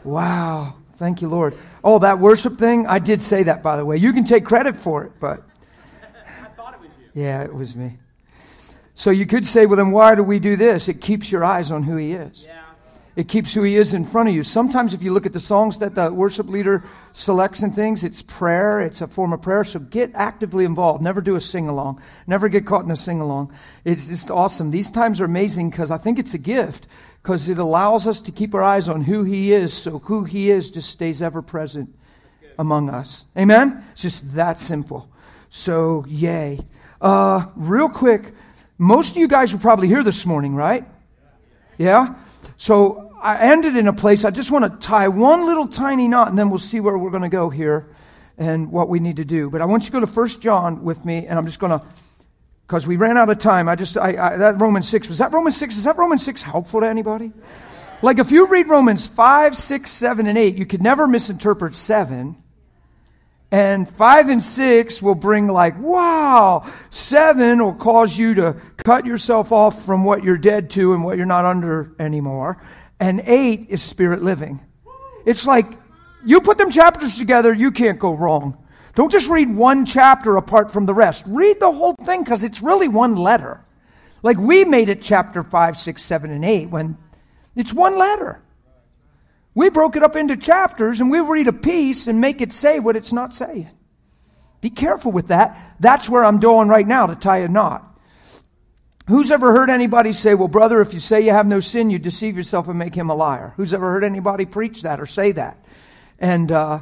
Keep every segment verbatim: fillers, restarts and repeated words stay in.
Wow. Thank you, Lord. Oh, that worship thing, I did say that, by the way. You can take credit for it, but... I thought it was you. Yeah, it was me. So you could say, well, then why do we do this? It keeps your eyes on who He is. Yeah. It keeps who He is in front of you. Sometimes if you look at the songs that the worship leader selects and things, it's prayer. It's a form of prayer. So get actively involved. Never do a sing-along. Never get caught in a sing-along. It's just awesome. These times are amazing because I think it's a gift because it allows us to keep our eyes on who He is. So who He is just stays ever present among us. Amen? It's just that simple. So, yay. Uh, real quick, most of you guys were probably here this morning, right? Yeah? So I ended in a place, I just want to tie one little tiny knot and then we'll see where we're going to go here and what we need to do. But I want you to go to First John with me and I'm just going to, because we ran out of time, I just, I, I that Romans six, was that Romans six? Is that Romans six helpful to anybody? Like if you read Romans five, six, seven, and eight, you could never misinterpret seven. And five and six will bring like, wow, seven will cause you to cut yourself off from what you're dead to and what you're not under anymore. And eight is spirit living. It's like, you put them chapters together, you can't go wrong. Don't just read one chapter apart from the rest. Read the whole thing because it's really one letter. Like we made it chapter five, six, seven, and eight when it's one letter. We broke it up into chapters and we read a piece and make it say what it's not saying. Be careful with that. That's where I'm going right now to tie a knot. Who's ever heard anybody say, well, brother, if you say you have no sin, you deceive yourself and make him a liar? Who's ever heard anybody preach that or say that? And uh,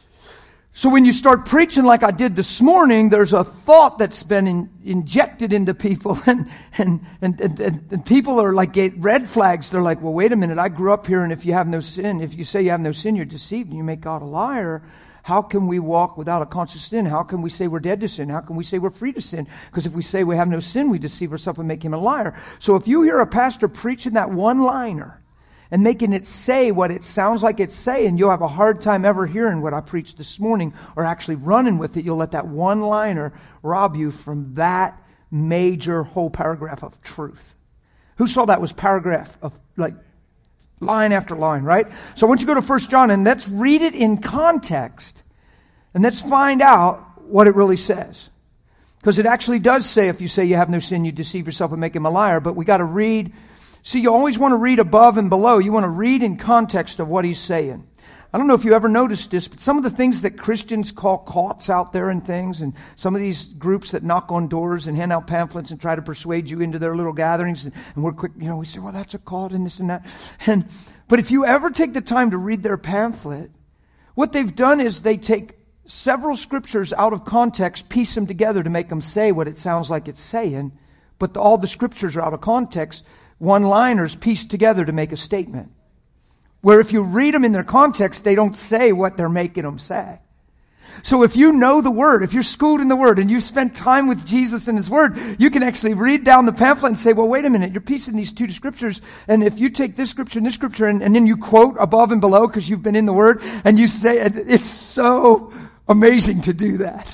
so when you start preaching like I did this morning, there's a thought that's been in, injected into people. And, and, and, and, and people are like red flags. They're like, well, wait a minute. I grew up here and if you have no sin, if you say you have no sin, you're deceived and you make God a liar. How can we walk without a conscious sin? How can we say we're dead to sin? How can we say we're free to sin? Because if we say we have no sin, we deceive ourselves and make him a liar. So if you hear a pastor preaching that one-liner and making it say what it sounds like it's saying, you'll have a hard time ever hearing what I preached this morning or actually running with it. You'll let that one-liner rob you from that major whole paragraph of truth. Who saw that was paragraph of like line after line, right? So I want you to go to First John and let's read it in context and let's find out what it really says. Because it actually does say if you say you have no sin, you deceive yourself and make him a liar. But we got to read. See, you always want to read above and below. You want to read in context of what he's saying. I don't know if you ever noticed this, but some of the things that Christians call cults out there and things, and some of these groups that knock on doors and hand out pamphlets and try to persuade you into their little gatherings, and, and we're quick, you know, we say, well, that's a cult and this and that. And, but if you ever take the time to read their pamphlet, what they've done is they take several scriptures out of context, piece them together to make them say what it sounds like it's saying, but all the scriptures are out of context, one-liners pieced together to make a statement. Where if you read them in their context, they don't say what they're making them say. So if you know the Word, if you're schooled in the Word and you've spent time with Jesus and His Word, you can actually read down the pamphlet and say, well, wait a minute, you're piecing these two scriptures, and if you take this scripture and this scripture and, and then you quote above and below because you've been in the Word, and you say, it's so amazing to do that.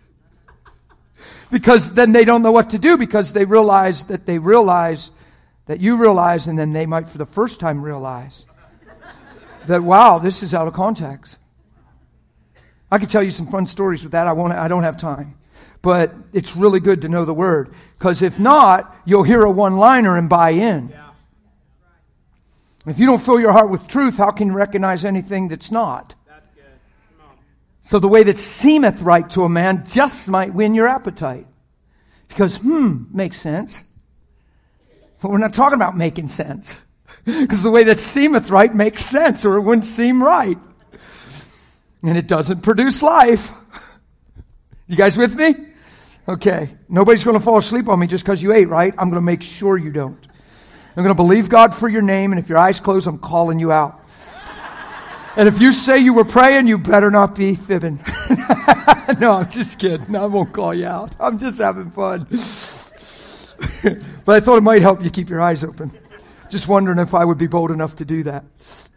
Because then they don't know what to do because they realize that they realize that you realize, and then they might for the first time realize that, wow, this is out of context. I could tell you some fun stories with that. I won't. I don't have time. But it's really good to know the Word. Because if not, you'll hear a one-liner and buy in. Yeah. If you don't fill your heart with truth, how can you recognize anything that's not? That's good. Come on. So the way that seemeth right to a man just might win your appetite. Because, hmm, makes sense. But we're not talking about making sense. Because the way that seemeth right makes sense, or it wouldn't seem right. And it doesn't produce life. You guys with me? Okay. Nobody's going to fall asleep on me just because you ate, right? I'm going to make sure you don't. I'm going to believe God for your name, and if your eyes close, I'm calling you out. And if you say you were praying, you better not be fibbing. No, I'm just kidding. No, I won't call you out. I'm just having fun. But I thought it might help you keep your eyes open. Just wondering if I would be bold enough to do that.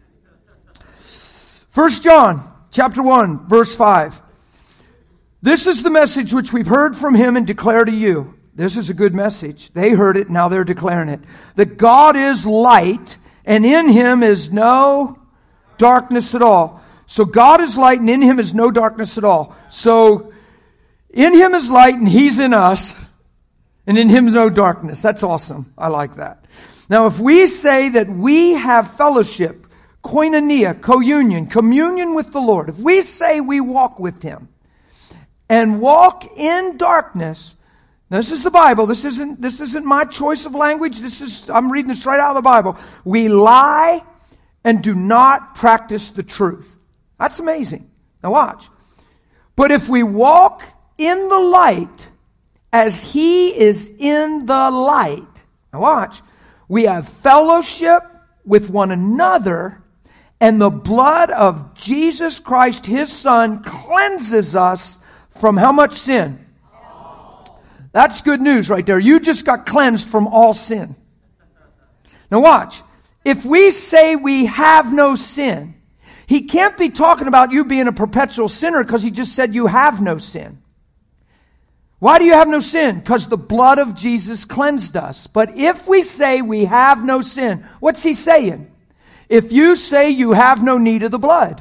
First John, chapter one, verse five. This is the message which we've heard from him and declare to you. This is a good message. They heard it, now they're declaring it. That God is light, and in him is no darkness at all. So God is light, and in Him is no darkness at all. So in Him is light, and He's in us, and in Him is no darkness. That's awesome. I like that. Now, if we say that we have fellowship, koinonia, co-union, communion with the Lord, if we say we walk with Him and walk in darkness, now this is the Bible. This isn't, this isn't my choice of language. This is, I'm reading this right out of the Bible. We lie and do not practice the truth. That's amazing. Now watch. But if we walk in the light as He is in the light, now watch, we have fellowship with one another, and the blood of Jesus Christ, His Son, cleanses us from how much sin? That's good news right there. You just got cleansed from all sin. Now watch. If we say we have no sin, He can't be talking about you being a perpetual sinner because He just said you have no sin. Why do you have no sin? Because the blood of Jesus cleansed us. But if we say we have no sin, what's He saying? If you say you have no need of the blood.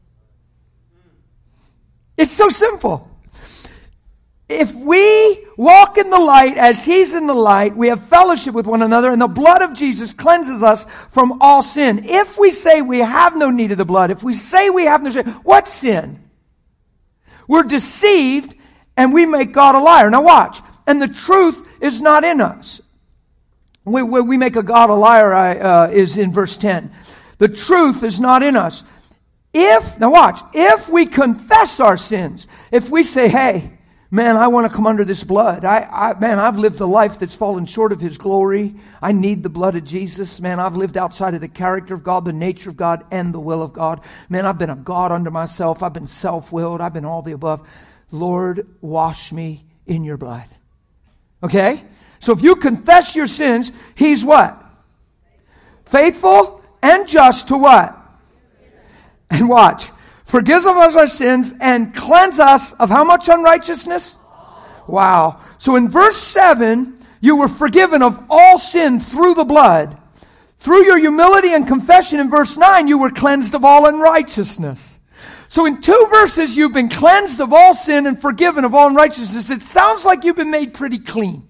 It's so simple. If we walk in the light as He's in the light, we have fellowship with one another, and the blood of Jesus cleanses us from all sin. If we say we have no need of the blood, if we say we have no sin, what sin? We're deceived, and we make God a liar. Now watch. And the truth is not in us. Where we, we make a God a liar uh, is in verse ten. The truth is not in us. If, now watch, if we confess our sins, if we say, hey, man, I want to come under this blood. I, I, man, I've lived a life that's fallen short of His glory. I need the blood of Jesus. Man, I've lived outside of the character of God, the nature of God, and the will of God. Man, I've been a God unto myself. I've been self-willed. I've been all the above. Lord, wash me in your blood. Okay? So if you confess your sins, He's what? Faithful and just to what? And watch. Forgives us our sins and cleanse us of how much unrighteousness? Wow. So in verse seven, you were forgiven of all sin through the blood. Through your humility and confession in verse nine, you were cleansed of all unrighteousness. So in two verses, you've been cleansed of all sin and forgiven of all unrighteousness. It sounds like you've been made pretty clean.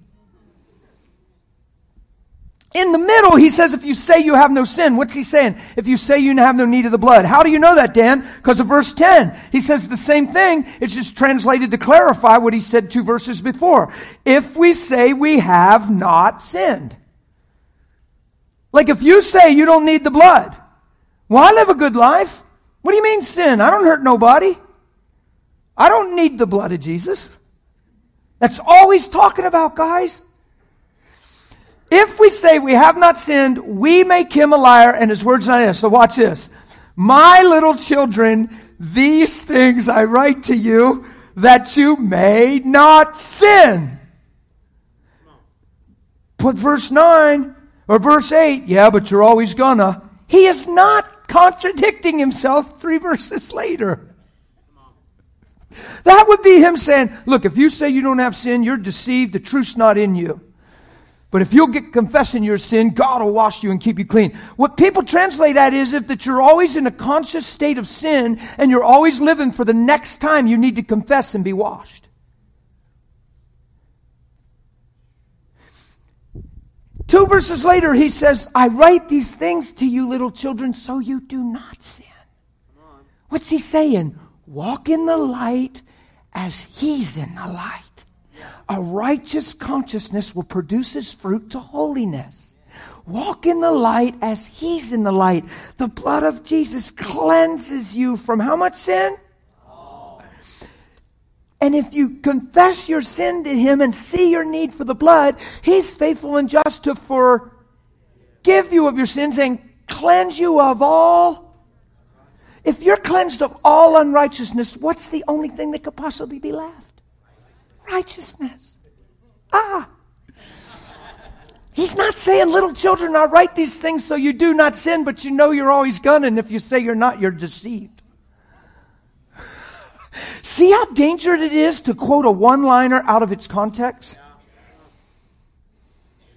In the middle, he says, if you say you have no sin, what's he saying? If you say you have no need of the blood. How do you know that, Dan? Because of verse ten. He says the same thing. It's just translated to clarify what he said two verses before. If we say we have not sinned. Like if you say you don't need the blood. Well, I live a good life. What do you mean sin? I don't hurt nobody. I don't need the blood of Jesus. That's all he's talking about, guys. If we say we have not sinned, we make Him a liar and His word's not in us. So watch this. My little children, these things I write to you that you may not sin. Put verse nine or verse eight. Yeah, but you're always gonna. He is not contradicting himself three verses later. That would be him saying, look, if you say you don't have sin, you're deceived. The truth's not in you. But if you'll get confessing your sin, God will wash you and keep you clean. What people translate that is if that you're always in a conscious state of sin and you're always living for the next time you need to confess and be washed. Two verses later, he says, I write these things to you, little children, so you do not sin. What's he saying? Walk in the light as He's in the light. A righteous consciousness will produce its fruit to holiness. Walk in the light as He's in the light. The blood of Jesus cleanses you from how much sin? Oh. And if you confess your sin to Him and see your need for the blood, He's faithful and just to forgive you of your sins and cleanse you of all. If you're cleansed of all unrighteousness, what's the only thing that could possibly be left? Righteousness. Ah. He's not saying, little children, I write these things so you do not sin, but you know you're always gonna, and if you say you're not, you're deceived. See how dangerous it is to quote a one-liner out of its context?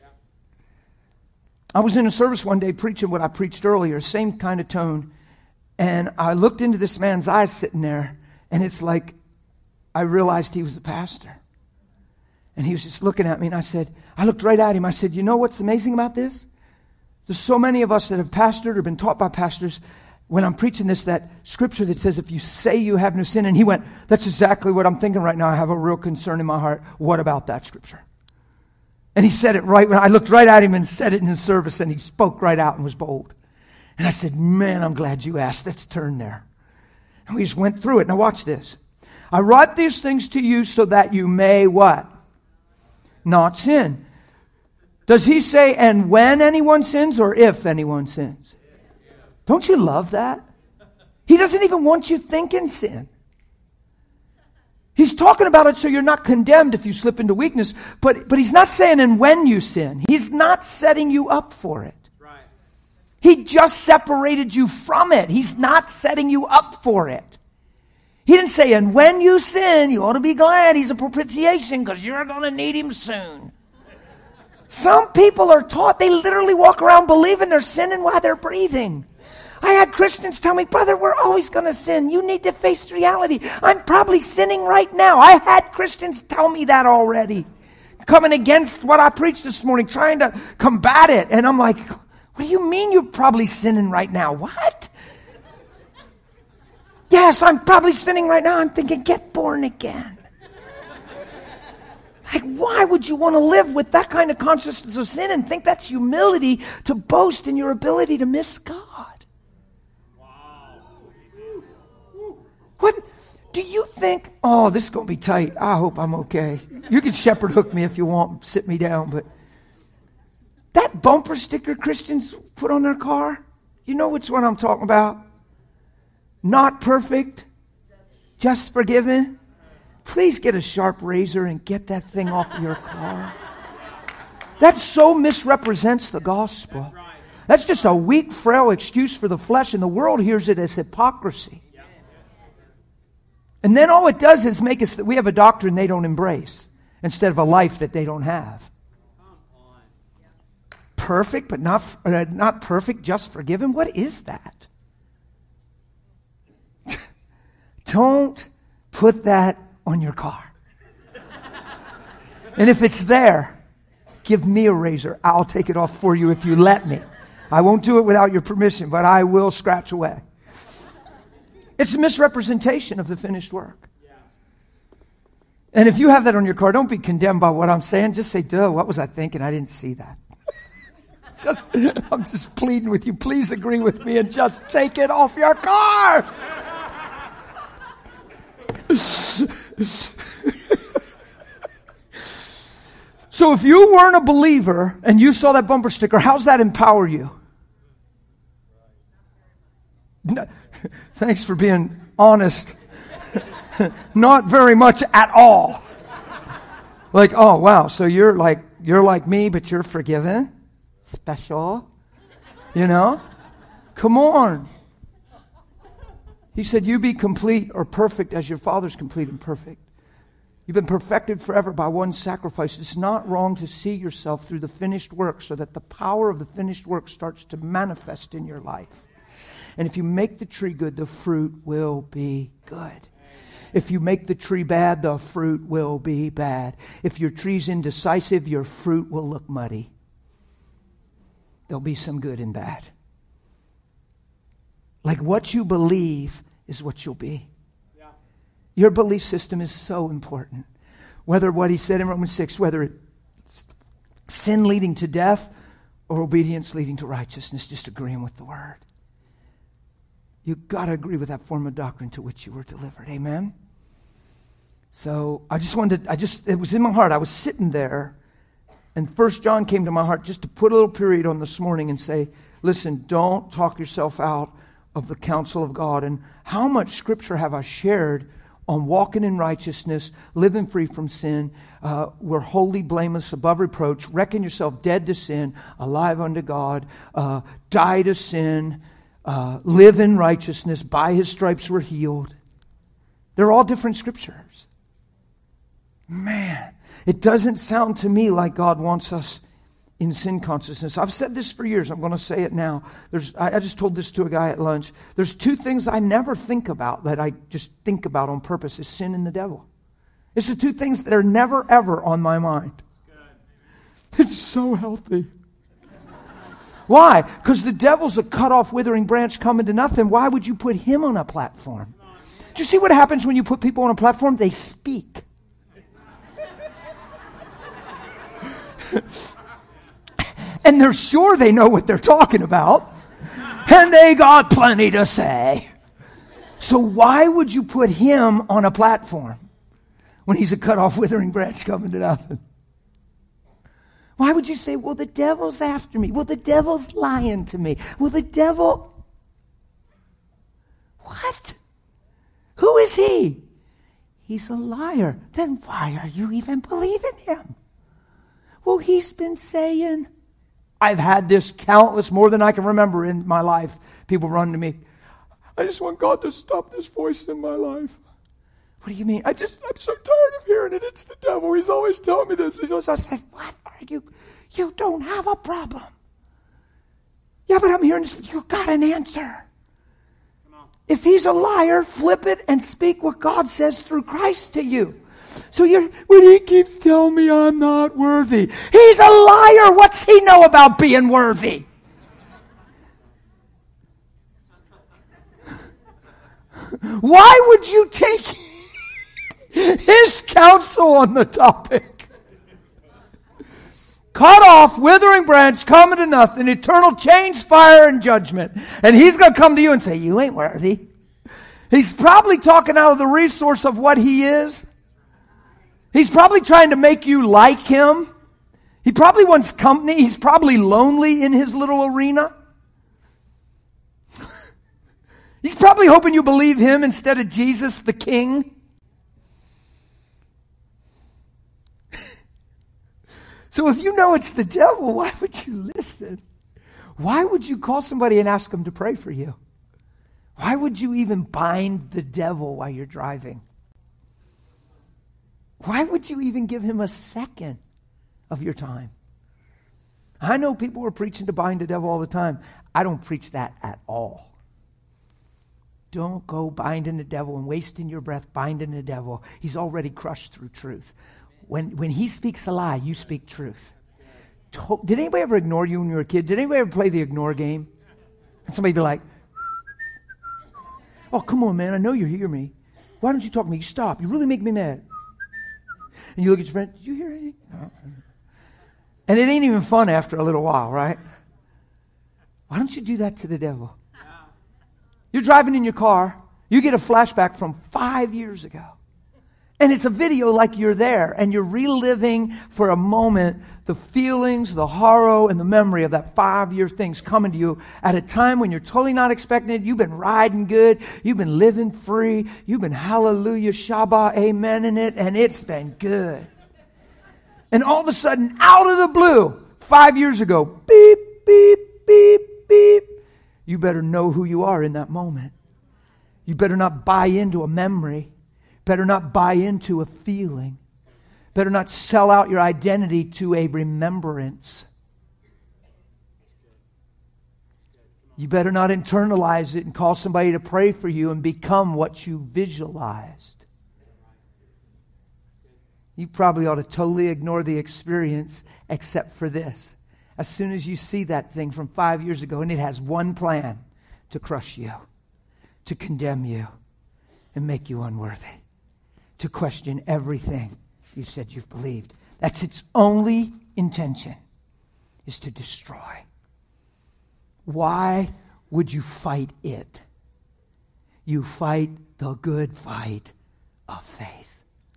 I was in a service one day preaching what I preached earlier, same kind of tone. And I looked into this man's eyes sitting there, and it's like I realized he was a pastor. And he was just looking at me, and I said, I looked right at him. I said, you know what's amazing about this? There's so many of us that have pastored or been taught by pastors, when I'm preaching this, that scripture that says, if you say you have no sin. And he went, that's exactly what I'm thinking right now. I have a real concern in my heart. What about that scripture? And he said it right when I looked right at him and said it in his service, and he spoke right out and was bold. And I said, man, I'm glad you asked. Let's turn there. And we just went through it. Now watch this. I write these things to you so that you may what? Not sin. Does he say, and when anyone sins, or if anyone sins? Don't you love that? He doesn't even want you thinking sin. He's talking about it so you're not condemned if you slip into weakness. But, but he's not saying, and when you sin. He's not setting you up for it. Right. He just separated you from it. He's not setting you up for it. He didn't say, and when you sin, you ought to be glad he's a propitiation because you're going to need him soon. Some people are taught, they literally walk around believing they're sinning while they're breathing. I had Christians tell me, brother, we're always going to sin. You need to face reality. I'm probably sinning right now. I had Christians tell me that already. Coming against what I preached this morning, trying to combat it. And I'm like, what do you mean you're probably sinning right now? What? Yes, I'm probably sinning right now. I'm thinking, get born again. Like, why would you want to live with that kind of consciousness of sin and think that's humility to boast in your ability to miss God? What do you think? Oh, this is going to be tight. I hope I'm okay. You can shepherd hook me if you want, sit me down. But that bumper sticker Christians put on their car, you know which one I'm talking about? Not perfect, just forgiven. Please get a sharp razor and get that thing off of your car. That so misrepresents the gospel. That's just a weak, frail excuse for the flesh, and the world hears it as hypocrisy. And then all it does is make us that we have a doctrine they don't embrace instead of a life that they don't have. Perfect, but not uh, not perfect, just forgiven. What is that? Don't put that on your car. And if it's there, give me a razor. I'll take it off for you if you let me. I won't do it without your permission, but I will scratch away. It's a misrepresentation of the finished work. And if you have that on your car, don't be condemned by what I'm saying. Just say, duh, what was I thinking? I didn't see that. just, I'm just pleading with you. Please agree with me and just take it off your car. So if you weren't a believer and you saw that bumper sticker, how's that empower you? No, thanks for being honest. Not very much at all. Like, oh wow, so you're like you're like me, but you're forgiven? Special? You know? Come on. He said, you be complete or perfect as your Father's complete and perfect. You've been perfected forever by one sacrifice. It's not wrong to see yourself through the finished work so that the power of the finished work starts to manifest in your life. And if you make the tree good, the fruit will be good. If you make the tree bad, the fruit will be bad. If your tree's indecisive, your fruit will look muddy. There'll be some good and bad. Like what you believe is what you'll be. Yeah. Your belief system is so important. Whether what he said in Romans six, whether it's sin leading to death or obedience leading to righteousness, just agreeing with the word. You've got to agree with that form of doctrine to which you were delivered. Amen? So I just wanted to, I just, it was in my heart. I was sitting there and First John came to my heart just to put a little period on this morning and say, listen, don't talk yourself out of the counsel of God. And how much scripture have I shared on walking in righteousness, living free from sin? Uh, we're holy, blameless, above reproach. Reckon yourself dead to sin, alive unto God, uh, die to sin, uh, live in righteousness. By his stripes we're healed. They're all different scriptures. Man, it doesn't sound to me like God wants us in sin consciousness. I've said this for years. I'm going to say it now. There's, I, I just told this to a guy at lunch. There's two things I never think about that I just think about on purpose is sin and the devil. It's the two things that are never, ever on my mind. It's so healthy. Why? Because the devil's a cut-off, withering branch coming to nothing. Why would you put him on a platform? Do you see what happens when you put people on a platform? They speak. And they're sure they know what they're talking about. And they got plenty to say. So why would you put him on a platform when he's a cut-off, withering branch coming to nothing? Why would you say, well, the devil's after me. Well, the devil's lying to me. Well, the devil... What? Who is he? He's a liar. Then why are you even believing him? Well, he's been saying... I've had this countless, more than I can remember in my life. People run to me. I just want God to stop this voice in my life. What do you mean? I just, I'm so tired of hearing it. It's the devil. He's always telling me this. He's always, I said, what are you? You don't have a problem. Yeah, but I'm hearing this. You got an answer. If he's a liar, flip it and speak what God says through Christ to you. So you're, when he keeps telling me I'm not worthy, he's a liar. What's he know about being worthy? Why would you take his counsel on the topic? Cut off, withering branch, coming to nothing, eternal change, fire, and judgment. And he's going to come to you and say, you ain't worthy. He's probably talking out of the resource of what he is. He's probably trying to make you like him. He probably wants company. He's probably lonely in his little arena. He's probably hoping you believe him instead of Jesus, the King. So if you know it's the devil, why would you listen? Why would you call somebody and ask them to pray for you? Why would you even bind the devil while you're driving? Why would you even give him a second of your time? I know people are preaching to bind the devil all the time. I don't preach that at all. Don't go binding the devil and wasting your breath binding the devil. He's already crushed through truth. When when he speaks a lie, you speak truth. Did anybody ever ignore you when you were a kid? Did anybody ever play the ignore game? And somebody be like, oh, come on, man, I know you hear me. Why don't you talk to me? Stop. You really make me mad. And you look at your friend, did you hear anything? No. And it ain't even fun after a little while, right? Why don't you do that to the devil? You're driving in your car, you get a flashback from five years ago. And it's a video like you're there, and you're reliving for a moment the feelings, the horror, and the memory of that five-year thing's coming to you at a time when you're totally not expecting it. You've been riding good. You've been living free. You've been hallelujah, Shabbat, amen in it, and it's been good. And all of a sudden, out of the blue, five years ago, beep, beep, beep, beep. You better know who you are in that moment. You better not buy into a memory. Better not buy into a feeling. Better not sell out your identity to a remembrance. You better not internalize it and call somebody to pray for you and become what you visualized. You probably ought to totally ignore the experience except for this. As soon as you see that thing from five years ago and it has one plan to crush you, to condemn you, and make you unworthy, to question everything you've said you've believed. That's its only intention, is to destroy. Why would you fight it? You fight the good fight of faith.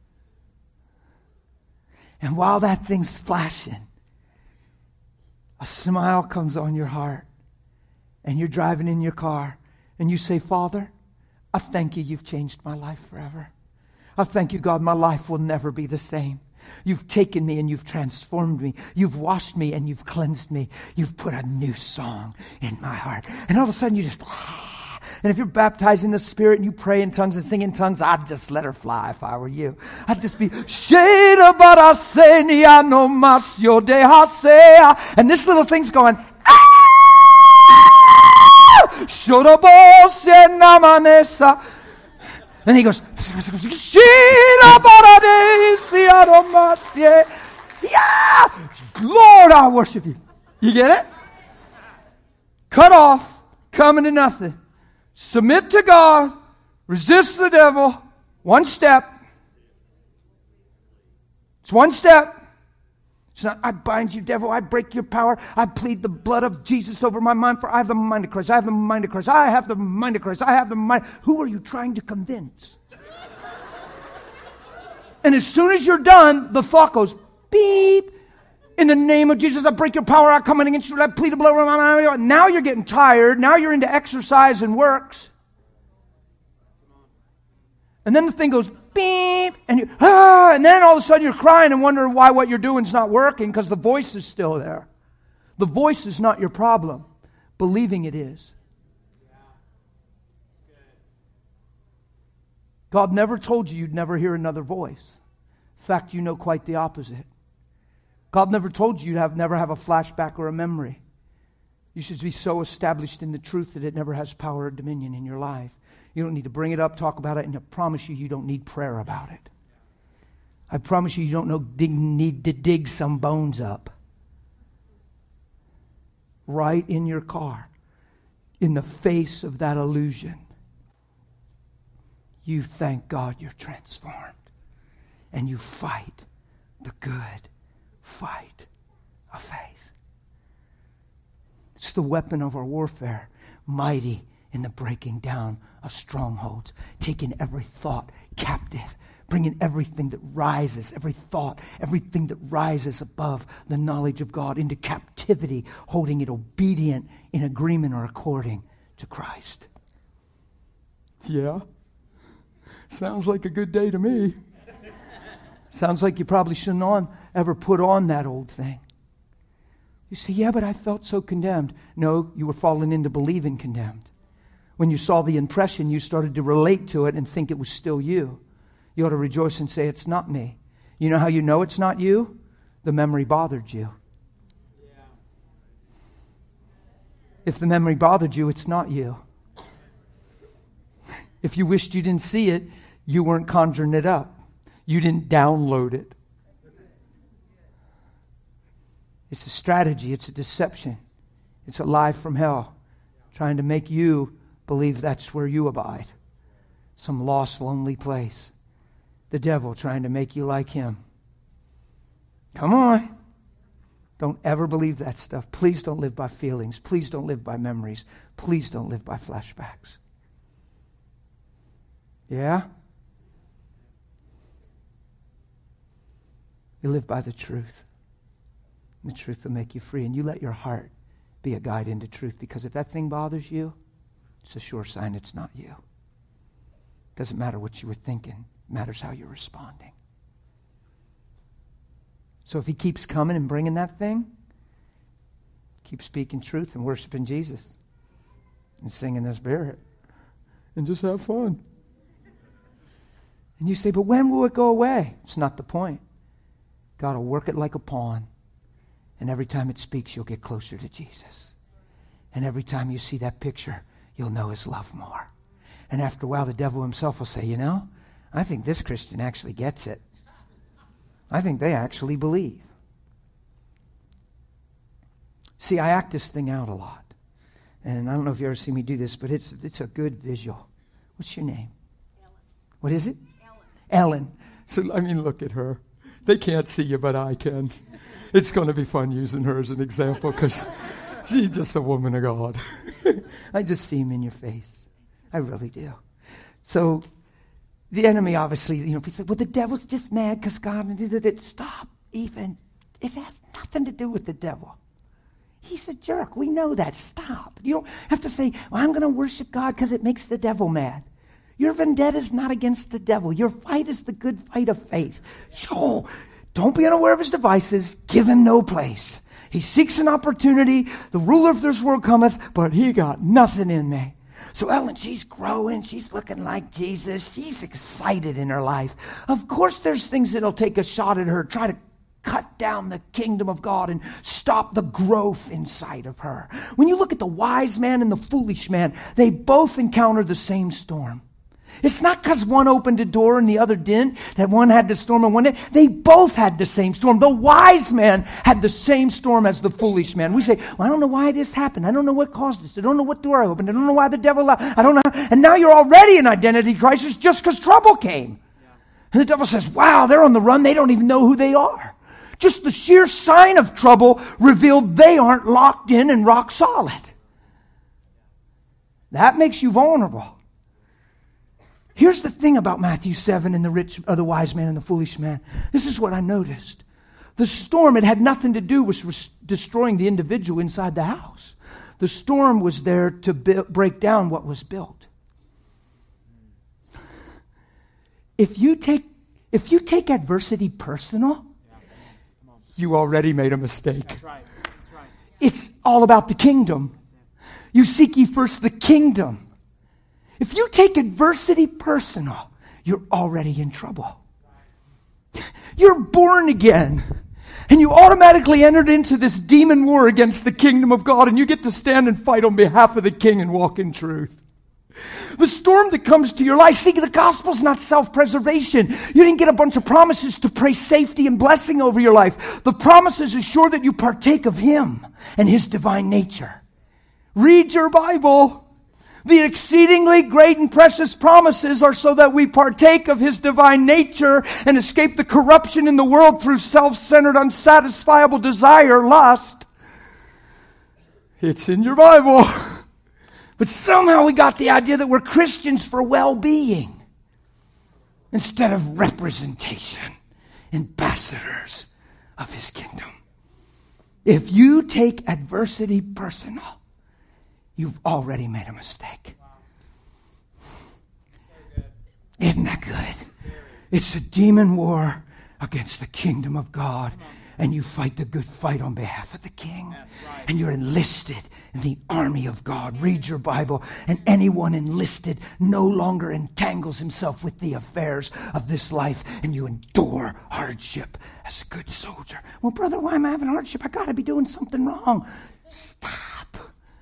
And while that thing's flashing, a smile comes on your heart, and you're driving in your car, and you say, Father, I thank you you've changed my life forever. I thank you, God, my life will never be the same. You've taken me and you've transformed me. You've washed me and you've cleansed me. You've put a new song in my heart. And all of a sudden you just, And if you're baptized in the Spirit and you pray in tongues and sing in tongues, I'd just let her fly if I were you. I'd just be, and this little thing's going, and he goes, yeah, Lord, I worship you. You get it? Cut off, coming to nothing. Submit to God, resist the devil, one step. It's one step. It's not, I bind you, devil, I break your power, I plead the blood of Jesus over my mind, for I have the mind of Christ, I have the mind of Christ, I have the mind of Christ, I have the mind. Who are you trying to convince? And as soon as you're done, the thought goes, beep. In the name of Jesus, I break your power, I come in against you, I plead the blood over my mind. Now you're getting tired, now you're into exercise and works. And then the thing goes, beep, and you, ah, and then all of a sudden you're crying and wondering why what you're doing is not working, because the voice is still there. The voice is not your problem. Believing it is. God never told you you'd never hear another voice. In fact, you know quite the opposite. God never told you you'd have, never have a flashback or a memory. You should be so established in the truth that it never has power or dominion in your life. You don't need to bring it up, talk about it, and I promise you, you don't need prayer about it. I promise you, you don't know, dig, need to dig some bones up. Right in your car, in the face of that illusion, you thank God you're transformed. And you fight the good fight of faith. It's the weapon of our warfare, mighty in the breaking down of strongholds, taking every thought captive, bringing everything that rises, every thought, everything that rises above the knowledge of God into captivity, holding it obedient in agreement or according to Christ. Yeah, sounds like a good day to me. Sounds like you probably shouldn't on, ever put on that old thing. You say, yeah, but I felt so condemned. No, you were falling into believing condemned. When you saw the impression, you started to relate to it and think it was still you. You ought to rejoice and say, it's not me. You know how you know it's not you? The memory bothered you. Yeah. If the memory bothered you, it's not you. If you wished you didn't see it, you weren't conjuring it up. You didn't download it. It's a strategy. It's a deception. It's a lie from hell, trying to make you believe that's where you abide. Some lost, lonely place. The devil trying to make you like him. Come on. Don't ever believe that stuff. Please don't live by feelings. Please don't live by memories. Please don't live by flashbacks. Yeah? You live by the truth. And the truth will make you free. And you let your heart be a guide into truth. Because if that thing bothers you, it's a sure sign it's not you. Doesn't matter what you were thinking. It matters how you're responding. So if he keeps coming and bringing that thing, keep speaking truth and worshiping Jesus. And singing the Spirit. And just have fun. And you say, but when will it go away? It's not the point. God will work it like a pawn. And every time it speaks, you'll get closer to Jesus. And every time you see that picture, you'll know his love more. And after a while, the devil himself will say, you know, I think this Christian actually gets it. I think they actually believe. See, I act this thing out a lot. And I don't know if you ever see me do this, but it's it's a good visual. What's your name? Ellen. What is it? Ellen. Ellen. So, I mean, look at her. They can't see you, but I can. It's going to be fun using her as an example because she's just a woman of God. I just see him in your face. I really do. So the enemy obviously, you know, people say, well, the devil's just mad because God did it. Stop even. It has nothing to do with the devil. He's a jerk. We know that. Stop. You don't have to say, well, I'm going to worship God because it makes the devil mad. Your vendetta is not against the devil. Your fight is the good fight of faith. So, don't be unaware of his devices. Give him no place. He seeks an opportunity. The ruler of this world cometh, but he got nothing in me. So Ellen, she's growing. She's looking like Jesus. She's excited in her life. Of course, there's things that'll take a shot at her, try to cut down the kingdom of God and stop the growth inside of her. When you look at the wise man and the foolish man, they both encounter the same storm. It's not because one opened a door and the other didn't, that one had the storm and one didn't. They both had the same storm. The wise man had the same storm as the foolish man. We say, well, I don't know why this happened. I don't know what caused this. I don't know what door I opened. I don't know why the devil allowed. I don't know. And now you're already in identity crisis just because trouble came. And the devil says, wow, they're on the run. They don't even know who they are. Just the sheer sign of trouble revealed they aren't locked in and rock solid. That makes you vulnerable. Here's the thing about Matthew seven and the rich, or the wise man and the foolish man. This is what I noticed. The storm, it had nothing to do with res- destroying the individual inside the house. The storm was there to bu- break down what was built. If you take, if you take adversity personal, you already made a mistake. That's right. That's right. It's all about the kingdom. You seek ye first the kingdom. If you take adversity personal, you're already in trouble. You're born again. And you automatically entered into this demon war against the kingdom of God. And you get to stand and fight on behalf of the king and walk in truth. The storm that comes to your life, see, the gospel's not self-preservation. You didn't get a bunch of promises to pray safety and blessing over your life. The promises assure that you partake of Him and His divine nature. Read your Bible. The exceedingly great and precious promises are so that we partake of His divine nature and escape the corruption in the world through self-centered, unsatisfiable desire, lust. It's in your Bible. But somehow we got the idea that we're Christians for well-being instead of representation, ambassadors of His kingdom. If you take adversity personal, you've already made a mistake. Isn't that good? It's a demon war against the kingdom of God. And you fight the good fight on behalf of the king. And you're enlisted in the army of God. Read your Bible. And anyone enlisted no longer entangles himself with the affairs of this life. And you endure hardship as a good soldier. Well, brother, why am I having hardship? I got to be doing something wrong. Stop.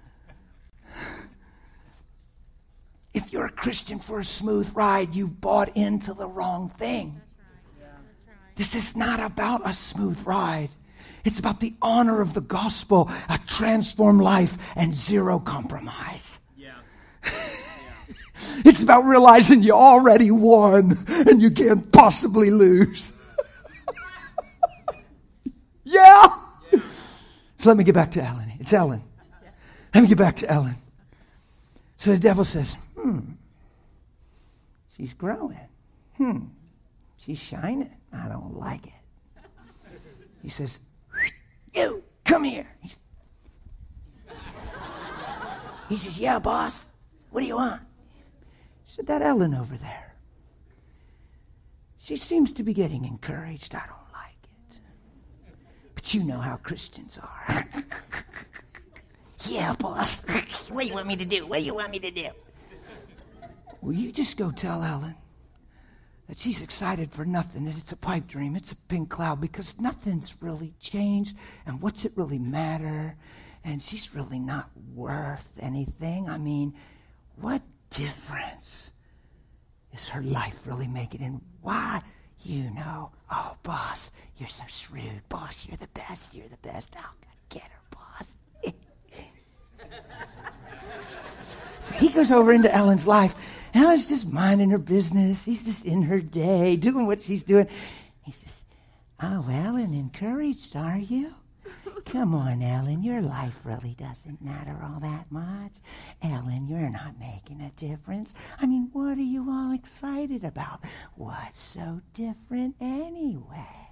If you're a Christian for a smooth ride, you bought into the wrong thing. This is not about a smooth ride. It's about the honor of the gospel, a transformed life, and zero compromise. Yeah. Yeah. It's about realizing you already won and you can't possibly lose. yeah. yeah. So let me get back to Ellen. It's Ellen. Let me get back to Ellen. So the devil says, hmm, she's growing. Hmm, she's shining. I don't like it. He says, you, come here. He says, yeah, boss. What do you want? He said, that Ellen over there. She seems to be getting encouraged. I don't like it. But you know how Christians are. yeah, boss. What do you want me to do? What do you want me to do? Will you just go tell Ellen that she's excited for nothing, that it's a pipe dream, it's a pink cloud, because nothing's really changed, and what's it really matter? And she's really not worth anything. I mean, what difference is her life really making? And why? You know, oh, boss, you're so shrewd. Boss, you're the best. You're the best. Oh, get her, boss. So he goes over into Ellen's life. Ellen's just minding her business. She's just in her day, doing what she's doing. He says, oh, Ellen, encouraged, are you? Come on, Ellen, your life really doesn't matter all that much. Ellen, you're not making a difference. I mean, what are you all excited about? What's so different anyway?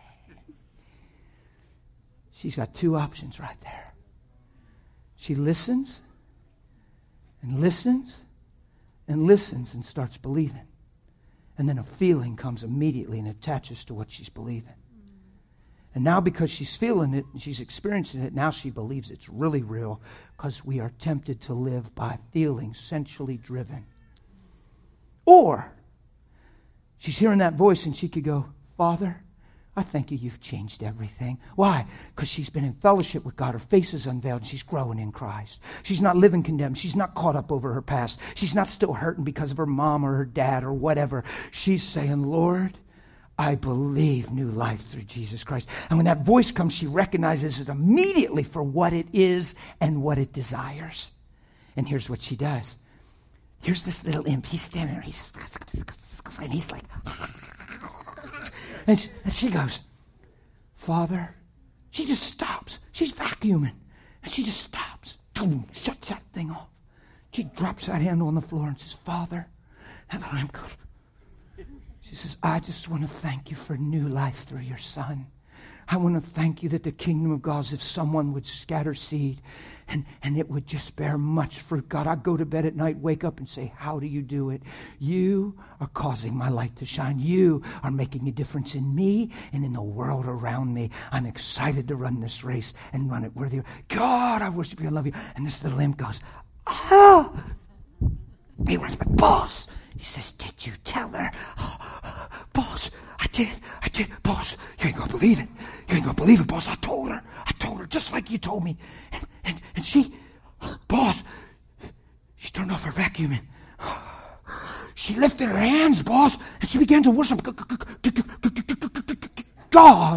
She's got two options right there. She listens and listens and listens and starts believing. And then a feeling comes immediately and attaches to what she's believing. And now because she's feeling it and she's experiencing it, now she believes it's really real, because we are tempted to live by feelings, sensually driven. Or she's hearing that voice and she could go, Father, I thank you, you've changed everything. Why? Because she's been in fellowship with God. Her face is unveiled and she's growing in Christ. She's not living condemned. She's not caught up over her past. She's not still hurting because of her mom or her dad or whatever. She's saying, Lord, I believe new life through Jesus Christ. And when that voice comes, she recognizes it immediately for what it is and what it desires. And here's what she does. Here's this little imp. He's standing there. He's, and he's like, and she, and she goes, Father, she just stops. She's vacuuming. And she just stops. Boom, shuts that thing off. She drops that handle on the floor and says, Father, and the imp goes, she says, I just want to thank you for new life through your Son. I want to thank you that the kingdom of God is if someone would scatter seed and, and it would just bear much fruit. God, I go to bed at night, wake up and say, how do you do it? You are causing my light to shine. You are making a difference in me and in the world around me. I'm excited to run this race and run it with you. God, I worship you. I love you. And this little imp goes, ah. He runs, but boss, he says, did you tell her? Oh, boss, I did, I did. Boss, you ain't gonna believe it. You ain't gonna believe it, boss. I told her. I told her just like you told me. And, and, and she, boss, she turned off her vacuuming. She lifted her hands, boss, and she began to worship God.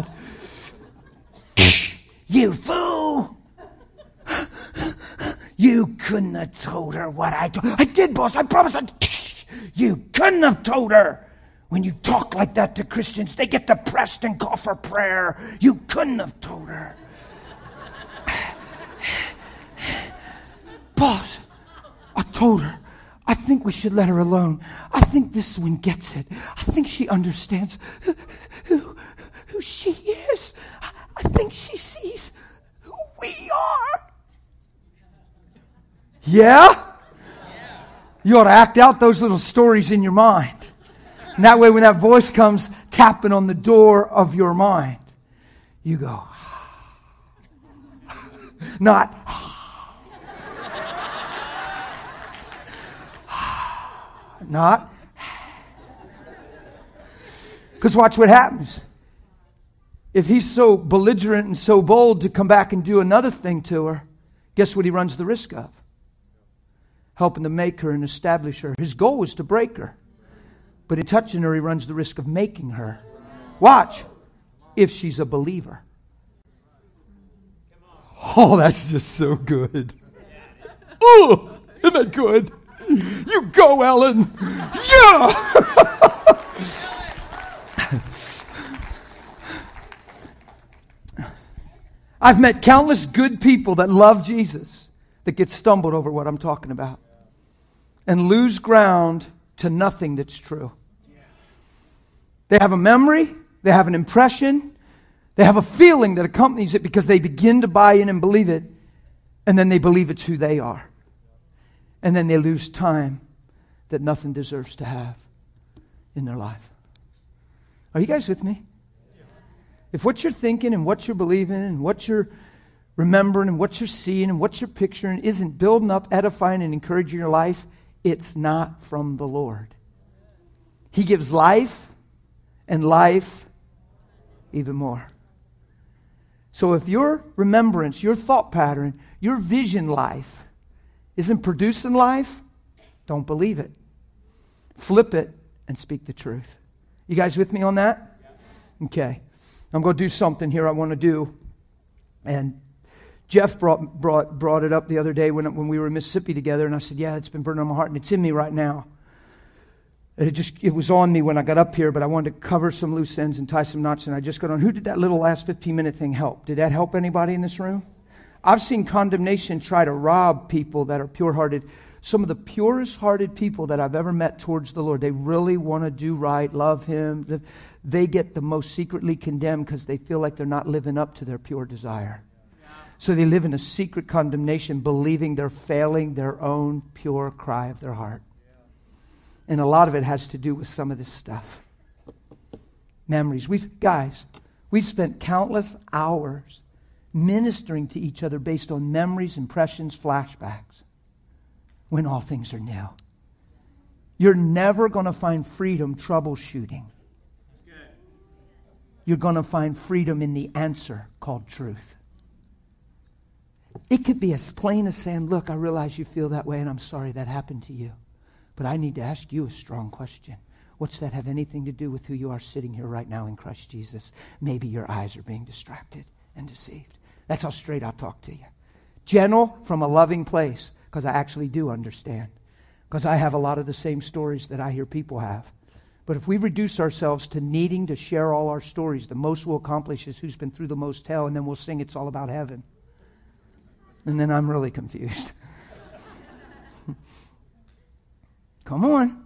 You fool. You couldn't have told her what I told her. I did, boss. I promise. I You couldn't have told her. When you talk like that to Christians, they get depressed and call for prayer. You couldn't have told her. Boss, I told her. I think we should let her alone. I think this one gets it. I think she understands who, who, who she is. I think she sees who we are. Yeah? You ought to act out those little stories in your mind. And that way when that voice comes tapping on the door of your mind, you go, not, not. Because watch what happens. If he's so belligerent and so bold to come back and do another thing to her, guess what he runs the risk of? Helping to make her and establish her. His goal was to break her. But in touching her, he runs the risk of making her. Watch. If she's a believer. Oh, that's just so good. Oh, isn't that good? You go, Ellen. Yeah. I've met countless good people that love Jesus that get stumbled over what I'm talking about and lose ground to nothing that's true. They have a memory, they have an impression, they have a feeling that accompanies it because they begin to buy in and believe it, and then they believe it's who they are. And then they lose time that nothing deserves to have in their life. Are you guys with me? If what you're thinking and what you're believing and what you're remembering and what you're seeing and what you're picturing isn't building up, edifying, and encouraging your life, it's not from the Lord. He gives life and life even more. So if your remembrance, your thought pattern, your vision life isn't producing life, don't believe it. Flip it and speak the truth. You guys with me on that? Okay. I'm going to do something here I want to do. And Jeff brought brought brought it up the other day when when we were in Mississippi together, and I said, yeah, it's been burning on my heart, and it's in me right now. And it just it was on me when I got up here, but I wanted to cover some loose ends and tie some knots, and I just got on. Who did that little last fifteen-minute thing help? Did that help anybody in this room? I've seen condemnation try to rob people that are pure-hearted. Some of the purest-hearted people that I've ever met towards the Lord, they really want to do right, love Him. They get the most secretly condemned because they feel like they're not living up to their pure desire. So they live in a secret condemnation, believing they're failing their own pure cry of their heart. And a lot of it has to do with some of this stuff. Memories. We've, guys, We've spent countless hours ministering to each other based on memories, impressions, flashbacks, when all things are new. You're never going to find freedom troubleshooting. You're going to find freedom in the answer called truth. It could be as plain as saying, look, I realize you feel that way and I'm sorry that happened to you. But I need to ask you a strong question. What's that have anything to do with who you are sitting here right now in Christ Jesus? Maybe your eyes are being distracted and deceived. That's how straight I'll talk to you. Gentle from a loving place, because I actually do understand. Because I have a lot of the same stories that I hear people have. But if we reduce ourselves to needing to share all our stories, the most we'll accomplish is who's been through the most hell, and then we'll sing it's all about heaven. And then I'm really confused. Come on.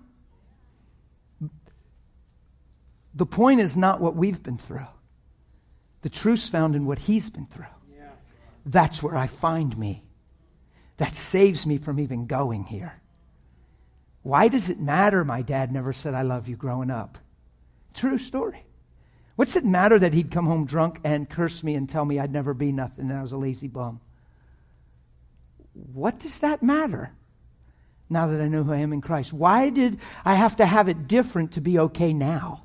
The point is not what we've been through. The truth's found in what He's been through. Yeah. That's where I find me. That saves me from even going here. Why does it matter my dad never said I love you growing up? True story. What's it matter that he'd come home drunk and curse me and tell me I'd never be nothing and I was a lazy bum? What does that matter now that I know who I am in Christ? Why did I have to have it different to be okay now?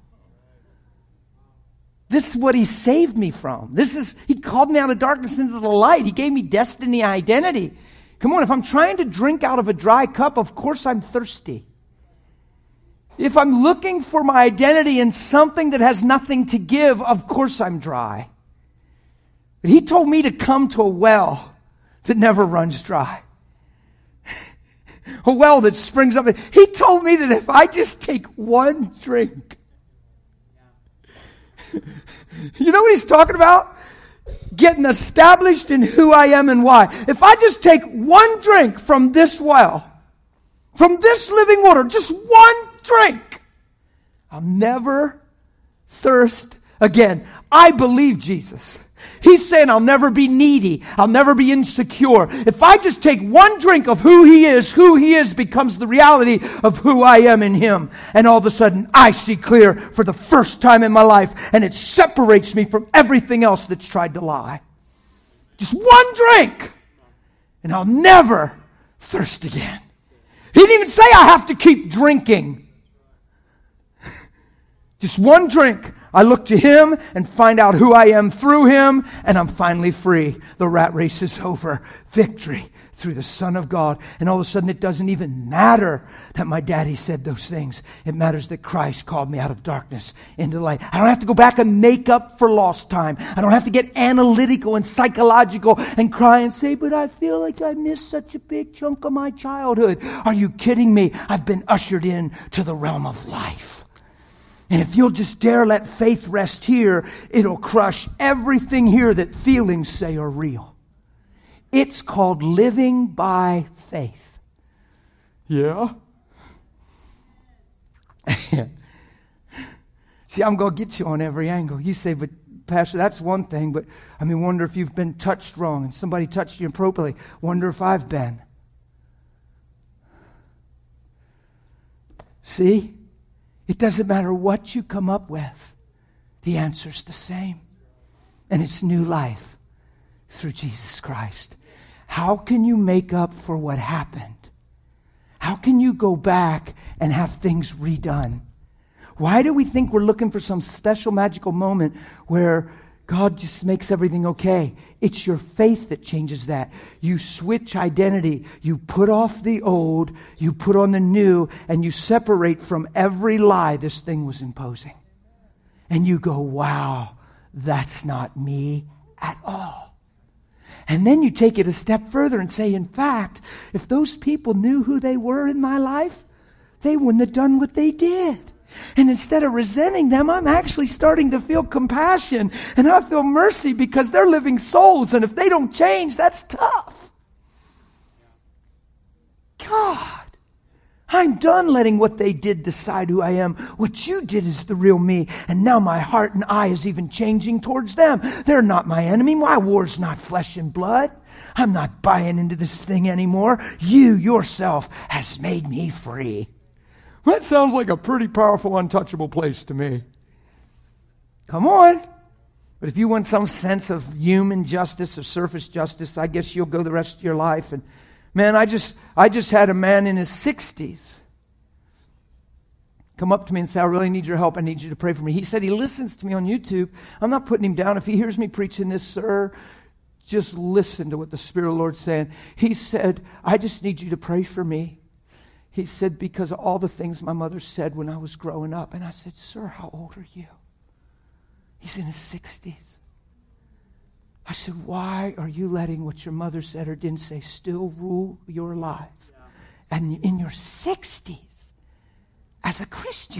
This is what He saved me from. This is, He called me out of darkness into the light. He gave me destiny, identity. Come on, if I'm trying to drink out of a dry cup, of course I'm thirsty. If I'm looking for my identity in something that has nothing to give, of course I'm dry. But He told me to come to a well that never runs dry. A well that springs up. He told me that if I just take one drink, you know what He's talking about? Getting established in who I am and why. If I just take one drink from this well, from this living water, just one drink, I'll never thirst again. I believe Jesus. He's saying I'll never be needy. I'll never be insecure. If I just take one drink of who He is, who He is becomes the reality of who I am in Him. And all of a sudden, I see clear for the first time in my life. And it separates me from everything else that's tried to lie. Just one drink. And I'll never thirst again. He didn't even say I have to keep drinking. Just one drink. I look to Him and find out who I am through Him, and I'm finally free. The rat race is over. Victory through the Son of God. And all of a sudden it doesn't even matter that my daddy said those things. It matters that Christ called me out of darkness into light. I don't have to go back and make up for lost time. I don't have to get analytical and psychological and cry and say, but I feel like I missed such a big chunk of my childhood. Are you kidding me? I've been ushered in to the realm of life. And if you'll just dare let faith rest here, it'll crush everything here that feelings say are real. It's called living by faith. Yeah? See, I'm going to get you on every angle. You say, but Pastor, that's one thing, but I mean, wonder if you've been touched wrong and somebody touched you inappropriately. Wonder if I've been. See? It doesn't matter what you come up with. The answer's the same. And it's new life through Jesus Christ. How can you make up for what happened? How can you go back and have things redone? Why do we think we're looking for some special magical moment where God just makes everything okay? It's your faith that changes that. You switch identity. You put off the old, you put on the new, and you separate from every lie this thing was imposing. And you go, wow, that's not me at all. And then you take it a step further and say, in fact, if those people knew who they were in my life, they wouldn't have done what they did. And instead of resenting them, I'm actually starting to feel compassion. And I feel mercy because they're living souls. And if they don't change, that's tough. God, I'm done letting what they did decide who I am. What you did is the real me. And now my heart and eye is even changing towards them. They're not my enemy. My war's not flesh and blood. I'm not buying into this thing anymore. You yourself has made me free. That sounds like a pretty powerful, untouchable place to me. Come on. But if you want some sense of human justice or surface justice, I guess you'll go the rest of your life. And man, I just I just had a man in his sixties come up to me and say, I really need your help. I need you to pray for me. He said he listens to me on YouTube. I'm not putting him down. If he hears me preaching this, sir, just listen to what the Spirit of the Lord's saying. He said, I just need you to pray for me. He said, because of all the things my mother said when I was growing up. And I said, sir, how old are you? He's in his sixties. I said, why are you letting what your mother said or didn't say still rule your life? Yeah. And in your sixties, as a Christian.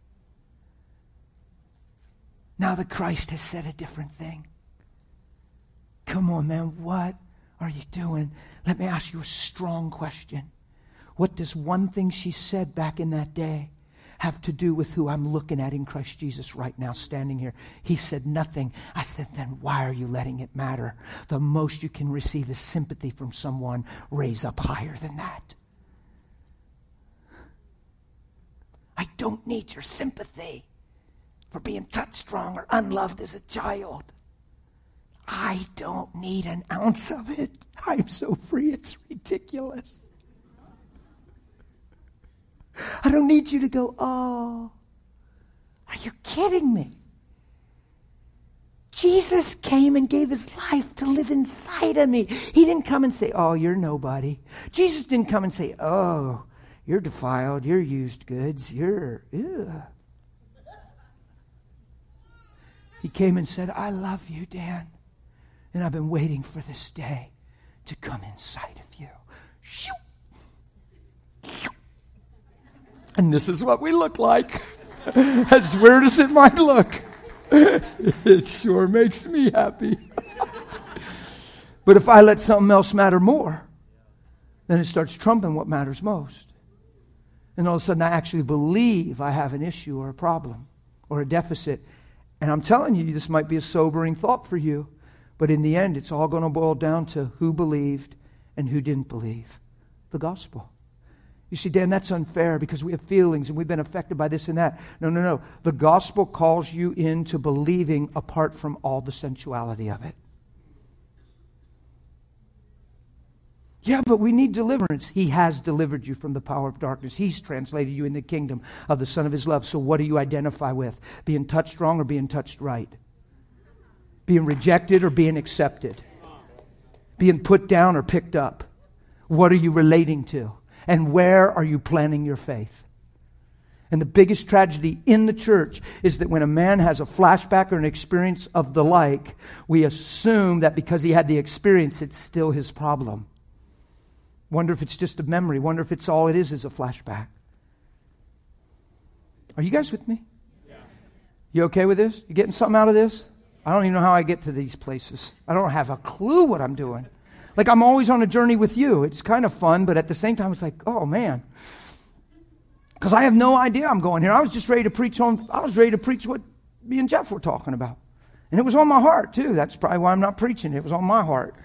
Now that Christ has said a different thing. Come on, man, what are you doing? Let me ask you a strong question. What does one thing she said back in that day have to do with who I'm looking at in Christ Jesus right now standing here? He said nothing. I said, then why are you letting it matter? The most you can receive is sympathy from someone. Raise up higher than that. I don't need your sympathy for being touched wrong or unloved as a child. I don't need an ounce of it. I'm so free, it's ridiculous. I don't need you to go, oh, are you kidding me? Jesus came and gave his life to live inside of me. He didn't come and say, oh, you're nobody. Jesus didn't come and say, oh, you're defiled, you're used goods, you're, ew. He came and said, I love you, Dan. And I've been waiting for this day to come inside of you. And this is what we look like. As weird as it might look. It sure makes me happy. But if I let something else matter more, then it starts trumping what matters most. And all of a sudden I actually believe I have an issue or a problem or a deficit. And I'm telling you, this might be a sobering thought for you. But in the end, it's all going to boil down to who believed and who didn't believe the gospel. You see, Dan, that's unfair because we have feelings and we've been affected by this and that. No, no, no. The gospel calls you into believing apart from all the sensuality of it. Yeah, but we need deliverance. He has delivered you from the power of darkness. He's translated you in the kingdom of the Son of his love. So what do you identify with? Being touched wrong or being touched right? Being rejected or being accepted? Being put down or picked up? What are you relating to? And where are you planting your faith? And the biggest tragedy in the church is that when a man has a flashback or an experience of the like, we assume that because he had the experience, it's still his problem. Wonder if it's just a memory. Wonder if it's all it is is a flashback. Are you guys with me? Yeah. You okay with this? You getting something out of this? I don't even know how I get to these places. I don't have a clue what I'm doing. Like I'm always on a journey with you. It's kind of fun, but at the same time, it's like, oh man. Because I have no idea I'm going here. I was just ready to preach on, I was ready to preach what me and Jeff were talking about. And it was on my heart too. That's probably why I'm not preaching. It was on my heart.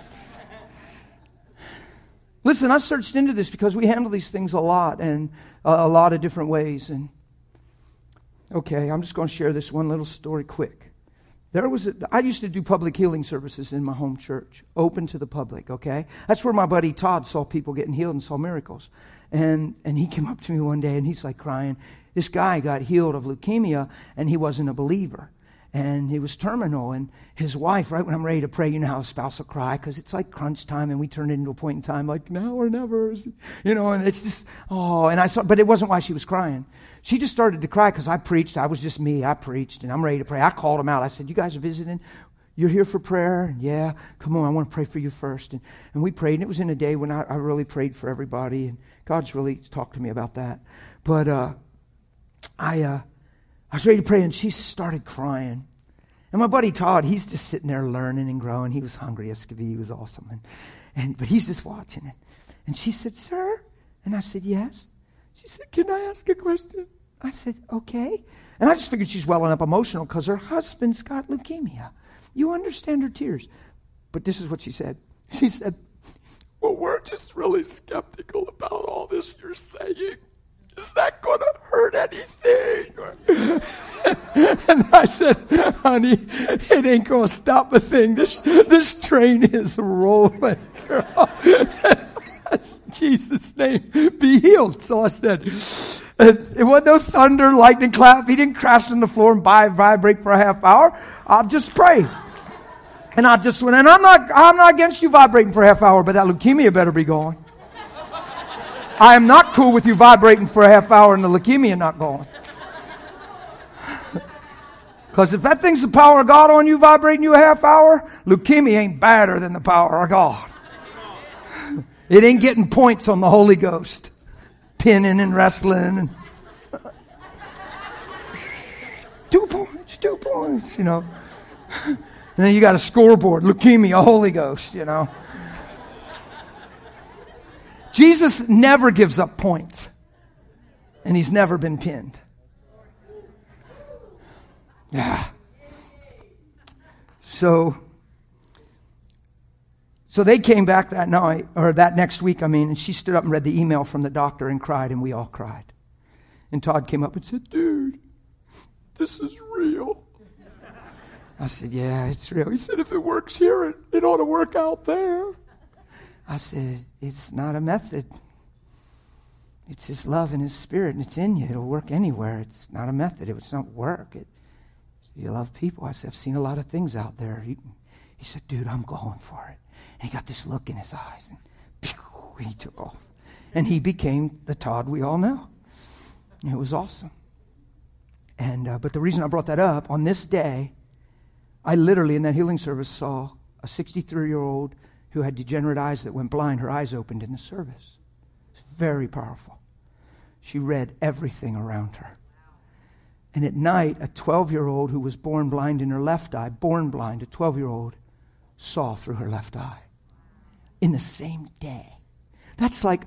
Listen, I've searched into this because we handle these things a lot and uh, a lot of different ways. And okay, I'm just going to share this one little story quick. There was a, I used to do public healing services in my home church, open to the public, okay? That's where my buddy Todd saw people getting healed and saw miracles. And and he came up to me one day and he's like crying. This guy got healed of leukemia and he wasn't a believer. And he was terminal. And his wife, right when I'm ready to pray, you know how a spouse will cry because it's like crunch time and we turn it into a point in time like now or never. You know, and it's just, oh, and I saw, but it wasn't why she was crying. She just started to cry because I preached. I was just me. I preached and I'm ready to pray. I called him out. I said, you guys are visiting? You're here for prayer? And yeah, come on. I want to pray for you first. And, and we prayed. And it was in a day when I, I really prayed for everybody. And God's really talked to me about that. But uh, I, uh, I was ready to pray and she started crying. And my buddy Todd, he's just sitting there learning and growing. He was hungry as could be. He was awesome. And, and but he's just watching it. And she said, sir? And I said, yes. She said, can I ask a question? I said, okay. And I just figured she's welling up emotional because her husband's got leukemia. You understand her tears. But this is what she said. She said, well, we're just really skeptical about all this you're saying. Is that going to hurt anything? And I said, honey, it ain't going to stop a thing. This, this train is rolling, girl. In Jesus' name, be healed. So I said, it wasn't no thunder, lightning, clap. He didn't crash on the floor and vibrate for a half hour. I'll just pray. And I just went, and I'm not, I'm not against you vibrating for a half hour, but that leukemia better be gone. I am not cool with you vibrating for a half hour and the leukemia not going. Because if that thing's the power of God on you vibrating you a half hour, leukemia ain't badder than the power of God. It ain't getting points on the Holy Ghost. Pinning and wrestling. And two points, two points, you know. And then you got a scoreboard, leukemia, Holy Ghost, you know. Jesus never gives up points. And he's never been pinned. Yeah. So, so they came back that night, or that next week, I mean, and she stood up and read the email from the doctor and cried, and we all cried. And Todd came up and said, dude, this is real. I said, yeah, it's real. He said, if it works here, it, it ought to work out there. I said, it's not a method. It's his love and his spirit, and it's in you. It'll work anywhere. It's not a method. It was not work. It, you love people. I said, I've seen a lot of things out there. He, he said, dude, I'm going for it. And he got this look in his eyes, and pew, he took off. And he became the Todd we all know. And it was awesome. And uh, but the reason I brought that up, on this day, I literally, in that healing service, saw a sixty-three-year-old who had degenerate eyes that went blind. Her eyes opened in the service. It's very powerful. She read everything around her. And at night, a twelve-year-old who was born blind in her left eye, born blind, a twelve-year-old, saw through her left eye. In the same day. That's like,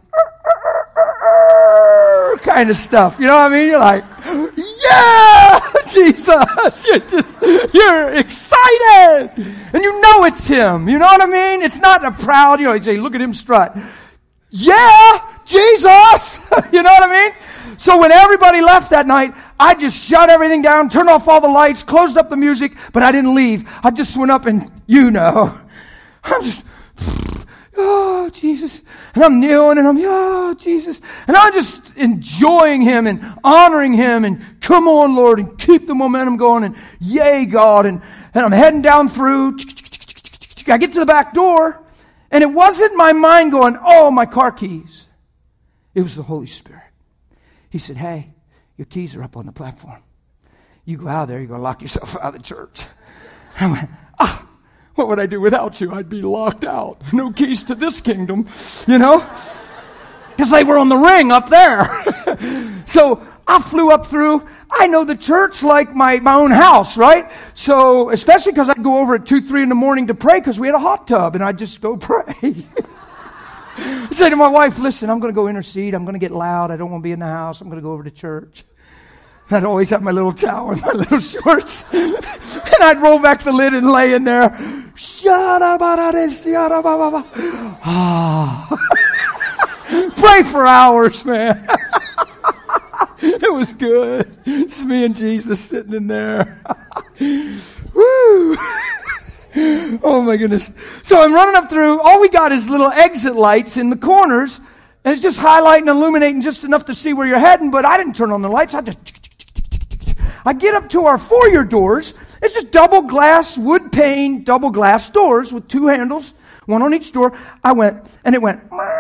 kind of stuff. You know what I mean? You're like, yeah, Jesus. You're just, you're excited. And you know it's him. You know what I mean? It's not a proud, you know, you say, look at him strut. Yeah, Jesus. You know what I mean? So when everybody left that night, I just shut everything down, turned off all the lights, closed up the music, but I didn't leave. I just went up and, you know, I'm just, oh, Jesus. And I'm kneeling and I'm, oh, Jesus. And I'm just enjoying him and honoring him and come on, Lord, and keep the momentum going and yay, God. And, and I'm heading down through. I get to the back door and it wasn't my mind going, oh, my car keys. It was the Holy Spirit. He said, hey, your keys are up on the platform. You go out there, you're going to lock yourself out of the church. I went, ah. What would I do without you? I'd be locked out. No keys to this kingdom, you know? Because they were on the ring up there. So I flew up through. I know the church like my, my own house, right? So, especially because I'd go over at two, three in the morning to pray because we had a hot tub and I'd just go pray. I say to my wife, listen, I'm going to go intercede. I'm going to get loud. I don't want to be in the house. I'm going to go over to church. I'd always have my little towel and my little shorts. And I'd roll back the lid and lay in there. Ah. Pray for hours, man. It was good. It's me and Jesus sitting in there. Woo. Oh my goodness. So I'm running up through. All we got is little exit lights in the corners. And it's just highlighting and illuminating just enough to see where you're heading. But I didn't turn on the lights. I just... I get up to our foyer doors. It's just double glass, wood pane, double glass doors with two handles, one on each door. I went, and it went,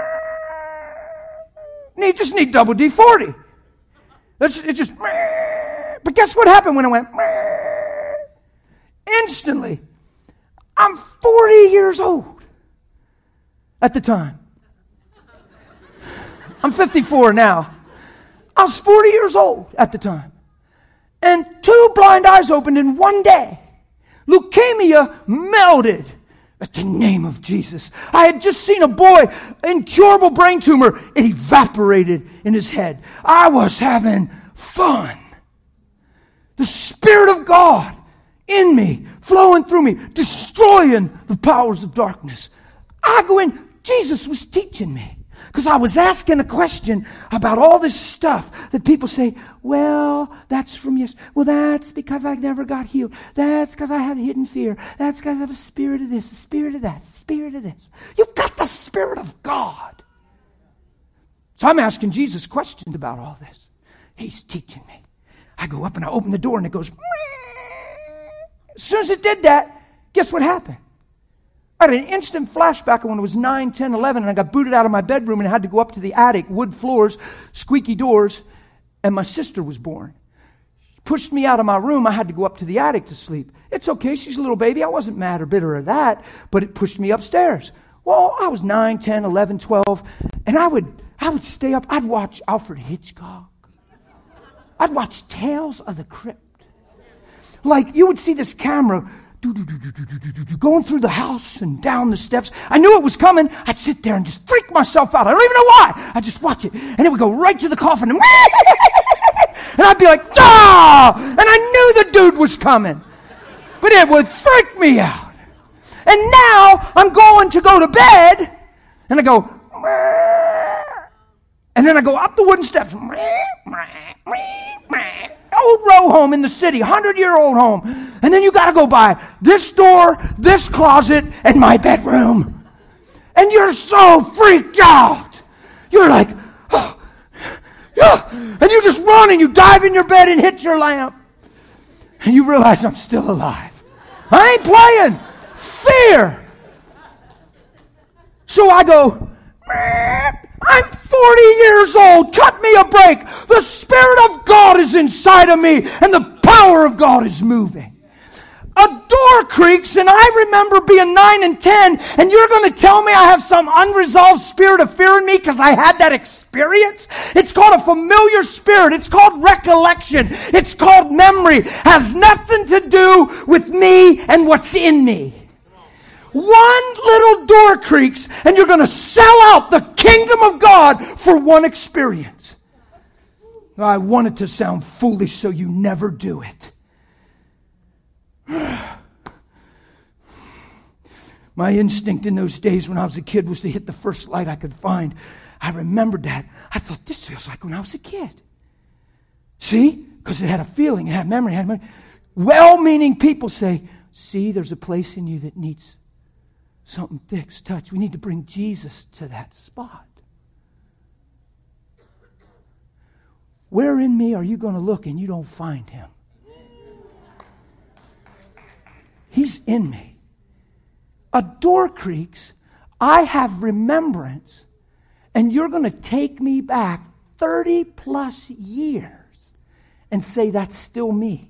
need just need double D forty. That's, it just, but guess what happened when it went? Instantly, I'm forty years old at the time. I'm fifty-four now. I was forty years old at the time. And two blind eyes opened in one day. Leukemia melted at the name of Jesus. I had just seen a boy, incurable brain tumor. It evaporated in his head. I was having fun. The Spirit of God in me, flowing through me, destroying the powers of darkness. I go in. Jesus was teaching me. Because I was asking a question about all this stuff that people say, well, that's from yes. Well, that's because I never got healed. That's because I have hidden fear. That's because I have a spirit of this, a spirit of that, a spirit of this. You've got the Spirit of God. So I'm asking Jesus questions about all this. He's teaching me. I go up and I open the door and it goes, as soon as it did that, guess what happened? I had an instant flashback when I was nine, ten, eleven, and I got booted out of my bedroom and had to go up to the attic, wood floors, squeaky doors, and my sister was born. She pushed me out of my room. I had to go up to the attic to sleep. It's okay, she's a little baby. I wasn't mad or bitter of that, but it pushed me upstairs. Well, I was nine, ten, eleven, twelve, and I would I would stay up. I'd watch Alfred Hitchcock. I'd watch Tales of the Crypt. Like, you would see this camera going through the house and down the steps. I knew it was coming. I'd sit there and just freak myself out. I don't even know why. I'd just watch it. And it would go right to the coffin. And, and I'd be like, ah! And I knew the dude was coming. But it would freak me out. And now I'm going to go to bed. And I go, and then I go up the wooden steps. Old row home in the city, hundred-year-old home. And then you got to go by this door, this closet, and my bedroom. And you're so freaked out. You're like, oh, yeah. And you just run and you dive in your bed and hit your lamp. And you realize I'm still alive. I ain't playing. Fear. So I go, I'm forty years old. Cut me a break. The Spirit of God is inside of me and the power of God is moving. A door creaks and I remember being nine and ten and you're going to tell me I have some unresolved spirit of fear in me because I had that experience? It's called a familiar spirit. It's called recollection. It's called memory. Has nothing to do with me and what's in me. One little door creaks and you're going to sell out the kingdom of God for one experience. I want it to sound foolish so you never do it. My instinct in those days when I was a kid was to hit the first light I could find. I remembered that. I thought, this feels like when I was a kid. See? Because it had a feeling, it had memory, it had memory. Well-meaning people say, see, there's a place in you that needs something fixed, touch. We need to bring Jesus to that spot. Where in me are you going to look and you don't find him? He's in me. A door creaks. I have remembrance. And you're going to take me back thirty plus years and say that's still me.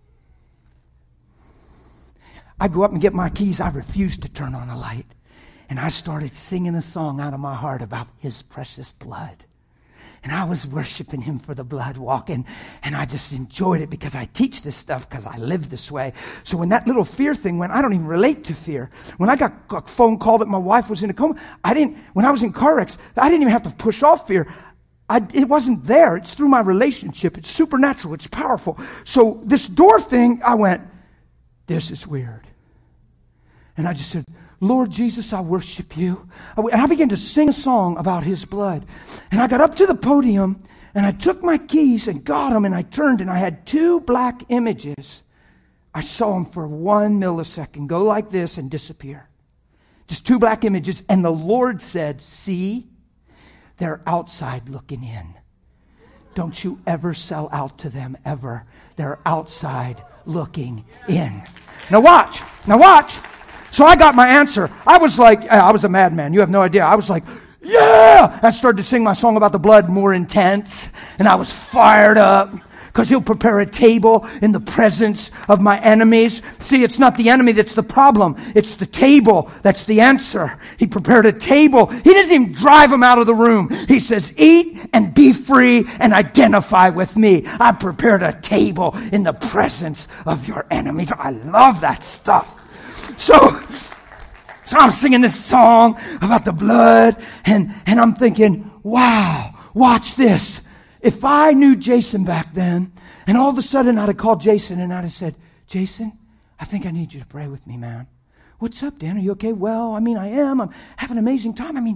I go up and get my keys. I refused to turn on a light. And I started singing a song out of my heart about his precious blood. And I was worshiping him for the blood walking. And I just enjoyed it because I teach this stuff because I live this way. So when that little fear thing went, I don't even relate to fear. When I got a phone call that my wife was in a coma, I didn't, when I was in car wrecks, I didn't even have to push off fear. I, it wasn't there. It's through my relationship. It's supernatural. It's powerful. So this door thing, I went, this is weird. And I just said, Lord Jesus, I worship you. And I began to sing a song about his blood. And I got up to the podium and I took my keys and got them and I turned and I had two black images. I saw them for one millisecond go like this and disappear. Just two black images. And the Lord said, see, they're outside looking in. Don't you ever sell out to them ever. They're outside looking in. Now watch. Now watch. So I got my answer. I was like, I was a madman. You have no idea. I was like, yeah! I started to sing my song about the blood more intense. And I was fired up. Because he'll prepare a table in the presence of my enemies. See, it's not the enemy that's the problem. It's the table that's the answer. He prepared a table. He doesn't even drive them out of the room. He says, eat and be free and identify with me. I prepared a table in the presence of your enemies. I love that stuff. So, so I'm singing this song about the blood, and, and I'm thinking, wow, watch this. If I knew Jason back then, and all of a sudden I'd have called Jason and I'd have said, Jason, I think I need you to pray with me, man. What's up, Dan? Are you okay? Well, I mean, I am. I'm having an amazing time. I mean,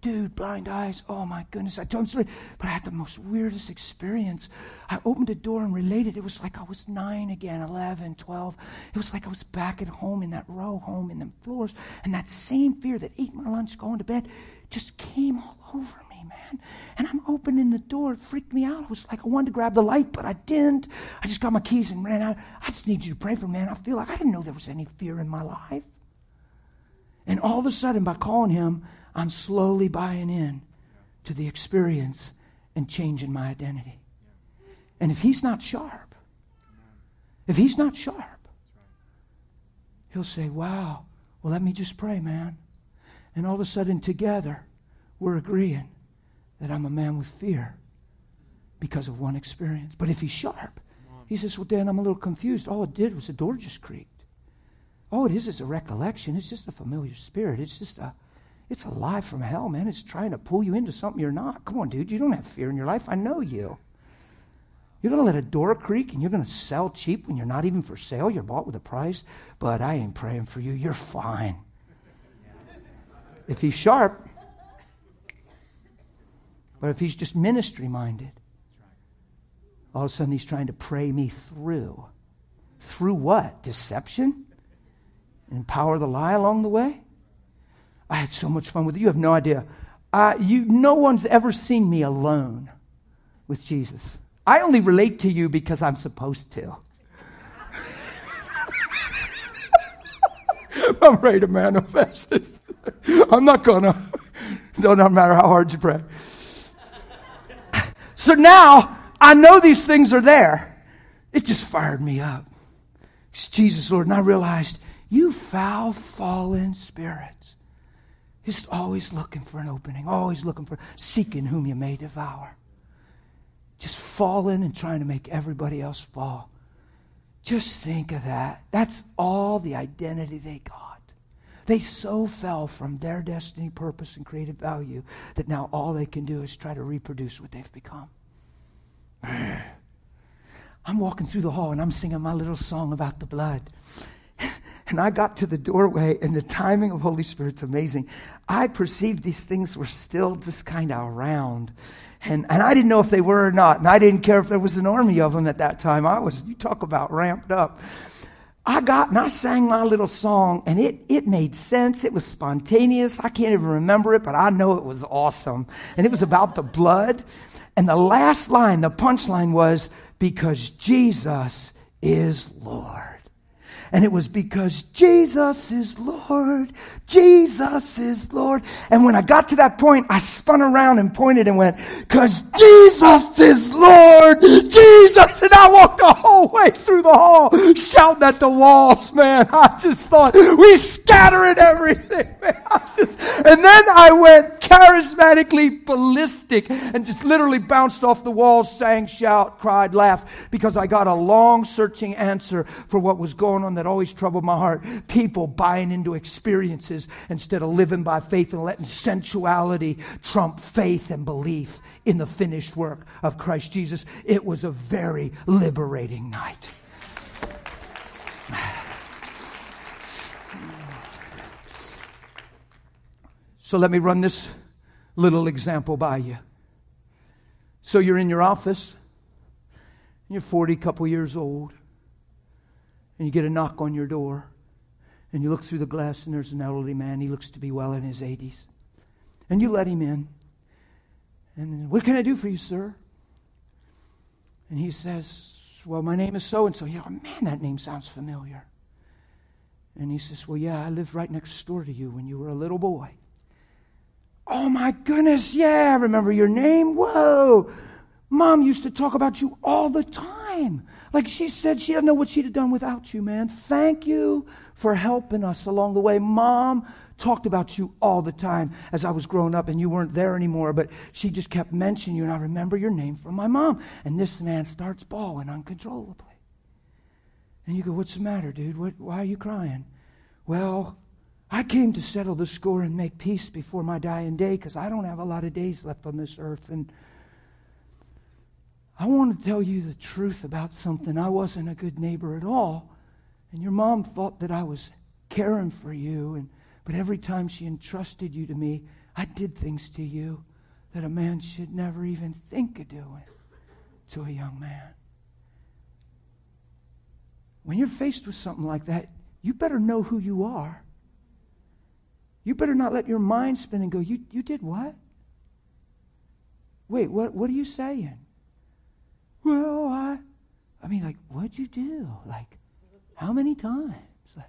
dude, blind eyes. Oh, my goodness. I told him story, but I had the most weirdest experience. I opened a door and related. It was like I was nine again, eleven, twelve. It was like I was back at home in that row home in the floors. And that same fear that ate my lunch going to bed just came all over me, man. And I'm opening the door. It freaked me out. It was like I wanted to grab the light, but I didn't. I just got my keys and ran out. I just need you to pray for me, man. I feel like I didn't know there was any fear in my life. And all of a sudden, by calling him, I'm slowly buying in to the experience and changing my identity. And if he's not sharp, if he's not sharp, he'll say, wow, well, let me just pray, man. And all of a sudden, together, we're agreeing that I'm a man with fear because of one experience. But if he's sharp, he says, well, Dan, I'm a little confused. All it did was the door just creaked. All it is is a recollection. It's just a familiar spirit. It's just a, it's a lie from hell, man. It's trying to pull you into something you're not. Come on, dude. You don't have fear in your life. I know you. You're going to let a door creak and you're going to sell cheap when you're not even for sale. You're bought with a price. But I ain't praying for you. You're fine. If he's sharp, but if he's just ministry minded, all of a sudden he's trying to pray me through. Through what? Deception? Empower the lie along the way? I had so much fun with it. You have no idea. Uh, you, no one's ever seen me alone with Jesus. I only relate to you because I'm supposed to. I'm ready to manifest this. I'm not gonna. No, no matter how hard you pray. So now I know these things are there. It just fired me up. It's Jesus, Lord, and I realized, you foul, fallen spirits. He's always looking for an opening, always looking for, seeking whom you may devour. Just falling and trying to make everybody else fall. Just think of that. That's all the identity they got. They so fell from their destiny, purpose, and creative value that now all they can do is try to reproduce what they've become. I'm walking through the hall and I'm singing my little song about the blood. And I got to the doorway, and the timing of Holy Spirit's amazing. I perceived these things were still just kind of around. And, and I didn't know if they were or not. And I didn't care if there was an army of them at that time. I was, you talk about ramped up. I got and I sang my little song, and it, it made sense. It was spontaneous. I can't even remember it, but I know it was awesome. And it was about the blood. And the last line, the punchline was, because Jesus is Lord. And it was because Jesus is Lord. Jesus is Lord. And when I got to that point, I spun around and pointed and went, because Jesus is Lord. Jesus. And I walked the whole way through the hall shouting at the walls, man. I just thought, we scattering everything, man. I just, and then I went charismatically ballistic and just literally bounced off the walls, sang, shout, cried, laughed, because I got a long searching answer for what was going on that always troubled my heart. People buying into experiences instead of living by faith and letting sensuality trump faith and belief in the finished work of Christ Jesus. It was a very liberating night. So let me run this little example by you. So you're in your office, and you're forty, couple years old, and you get a knock on your door, and you look through the glass, and there's an elderly man. He looks to be well in his eighties. And you let him in. And what can I do for you, sir? And he says, well, my name is so-and-so. You go, man, that name sounds familiar. And he says, well, yeah, I lived right next door to you when you were a little boy. Oh, my goodness, yeah, I remember your name. Whoa. Mom used to talk about you all the time. Like she said, she doesn't know what she'd have done without you, man. Thank you for helping us along the way. Mom talked about you all the time as I was growing up, and you weren't there anymore, but she just kept mentioning you, and I remember your name from my mom. And this man starts bawling uncontrollably. And you go, what's the matter, dude? What, why are you crying? Well, I came to settle the score and make peace before my dying day because I don't have a lot of days left on this earth. And I want to tell you the truth about something. I wasn't a good neighbor at all. And your mom thought that I was caring for you. And but every time she entrusted you to me, I did things to you that a man should never even think of doing to a young man. When you're faced with something like that, you better know who you are. You better not let your mind spin and go, you, you did what? Wait, what, what are you saying? Well, I, I mean, like, what'd you do? Like, how many times? Like,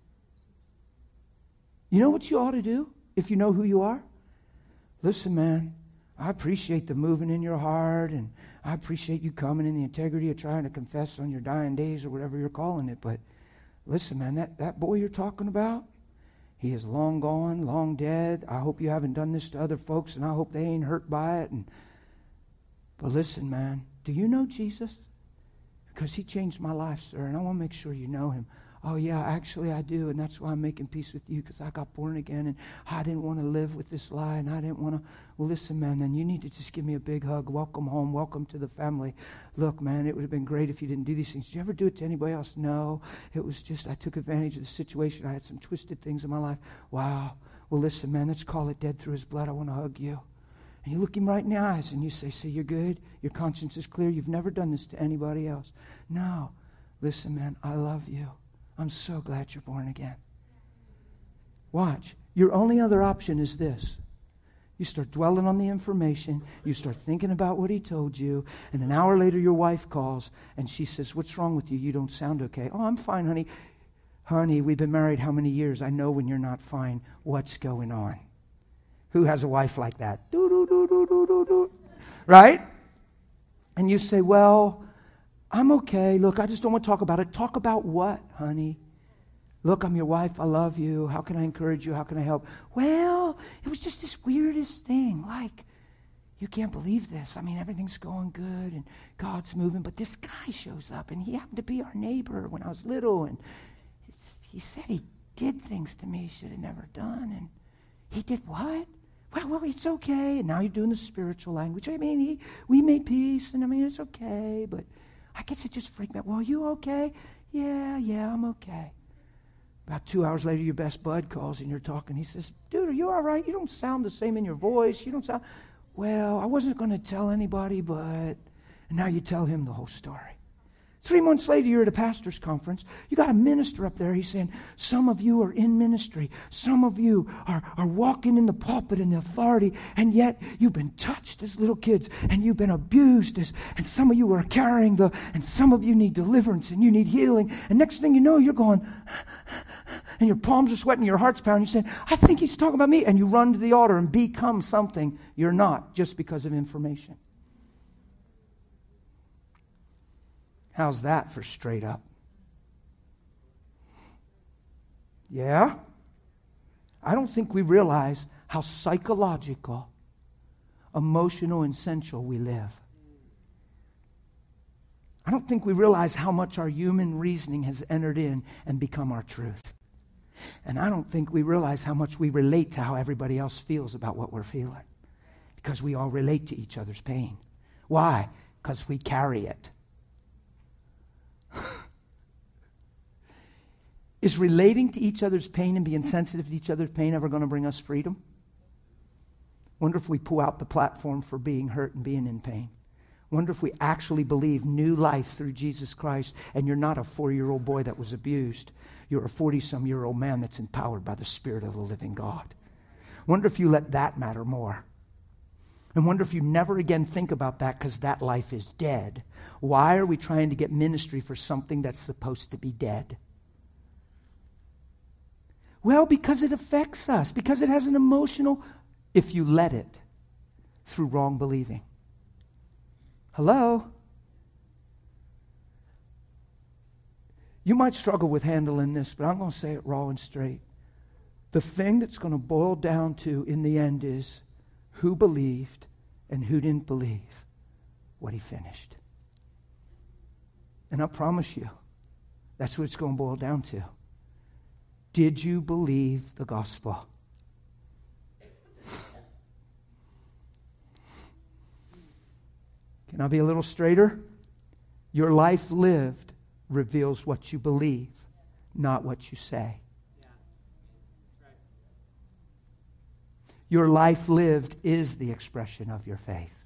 you know what you ought to do if you know who you are? Listen, man, I appreciate the moving in your heart, and I appreciate you coming in the integrity of trying to confess on your dying days or whatever you're calling it. But listen, man, that, that boy you're talking about, he is long gone, long dead. I hope you haven't done this to other folks, and I hope they ain't hurt by it. And But listen, man, do you know Jesus? Because he changed my life, sir, and I want to make sure you know him. Oh, yeah, actually I do, and that's why I'm making peace with you, because I got born again, and I didn't want to live with this lie, and I didn't want to. Well, listen, man, then you need to just give me a big hug. Welcome home. Welcome to the family. Look, man, it would have been great if you didn't do these things. Did you ever do it to anybody else? No. It was just I took advantage of the situation. I had some twisted things in my life. Wow. Well, listen, man, let's call it dead through his blood. I want to hug you. And you look him right in the eyes, and you say, so you're good? Your conscience is clear? You've never done this to anybody else? No. Listen, man, I love you. I'm so glad you're born again. Watch. Your only other option is this. You start dwelling on the information. You start thinking about what he told you. And an hour later, your wife calls, and she says, what's wrong with you? You don't sound okay. Oh, I'm fine, honey. Honey, we've been married how many years? I know when you're not fine. What's going on? Who has a wife like that? Do, do, do, do, do, do, do. Right? And you say, well, I'm okay. Look, I just don't want to talk about it. Talk about what, honey? Look, I'm your wife. I love you. How can I encourage you? How can I help? Well, it was just this weirdest thing. Like, you can't believe this. I mean, everything's going good and God's moving. But this guy shows up, and he happened to be our neighbor when I was little. And it's, he said he did things to me he should have never done. And he did what? Well, well, it's okay. And now you're doing the spiritual language. I mean, he, we made peace, and I mean, it's okay. But I guess it just freaked me out. Well, are you okay? Yeah, yeah, I'm okay. About two hours later, your best bud calls, and you're talking. He says, dude, are you all right? You don't sound the same in your voice. You don't sound... Well, I wasn't going to tell anybody, but... And now you tell him the whole story. Three months later, you're at a pastor's conference. You got a minister up there. He's saying, some of you are in ministry. Some of you are, are walking in the pulpit in the authority, and yet you've been touched as little kids, and you've been abused, as, and some of you are carrying the, and some of you need deliverance, and you need healing. And next thing you know, you're going, and your palms are sweating, your heart's pounding. You're saying, I think he's talking about me. And you run to the altar and become something you're not just because of information. How's that for straight up? Yeah? I don't think we realize how psychological, emotional, and sensual we live. I don't think we realize how much our human reasoning has entered in and become our truth. And I don't think we realize how much we relate to how everybody else feels about what we're feeling. Because we all relate to each other's pain. Why? Because we carry it. Is relating to each other's pain and being sensitive to each other's pain ever going to bring us freedom? Wonder if we pull out the platform for being hurt and being in pain. Wonder if we actually believe new life through Jesus Christ, and you're not a four-year-old boy that was abused. You're a forty-some-year-old man that's empowered by the Spirit of the living God. Wonder if you let that matter more. And wonder if you never again think about that, because that life is dead. Why are we trying to get ministry for something that's supposed to be dead? Well, because it affects us, because it has an emotional, if you let it, through wrong believing. Hello? You might struggle with handling this, but I'm going to say it raw and straight. The thing that's going to boil down to in the end is who believed and who didn't believe what he finished. And I promise you, that's what it's going to boil down to. Did you believe the gospel? Can I be a little straighter? Your life lived reveals what you believe, not what you say. Your life lived is the expression of your faith.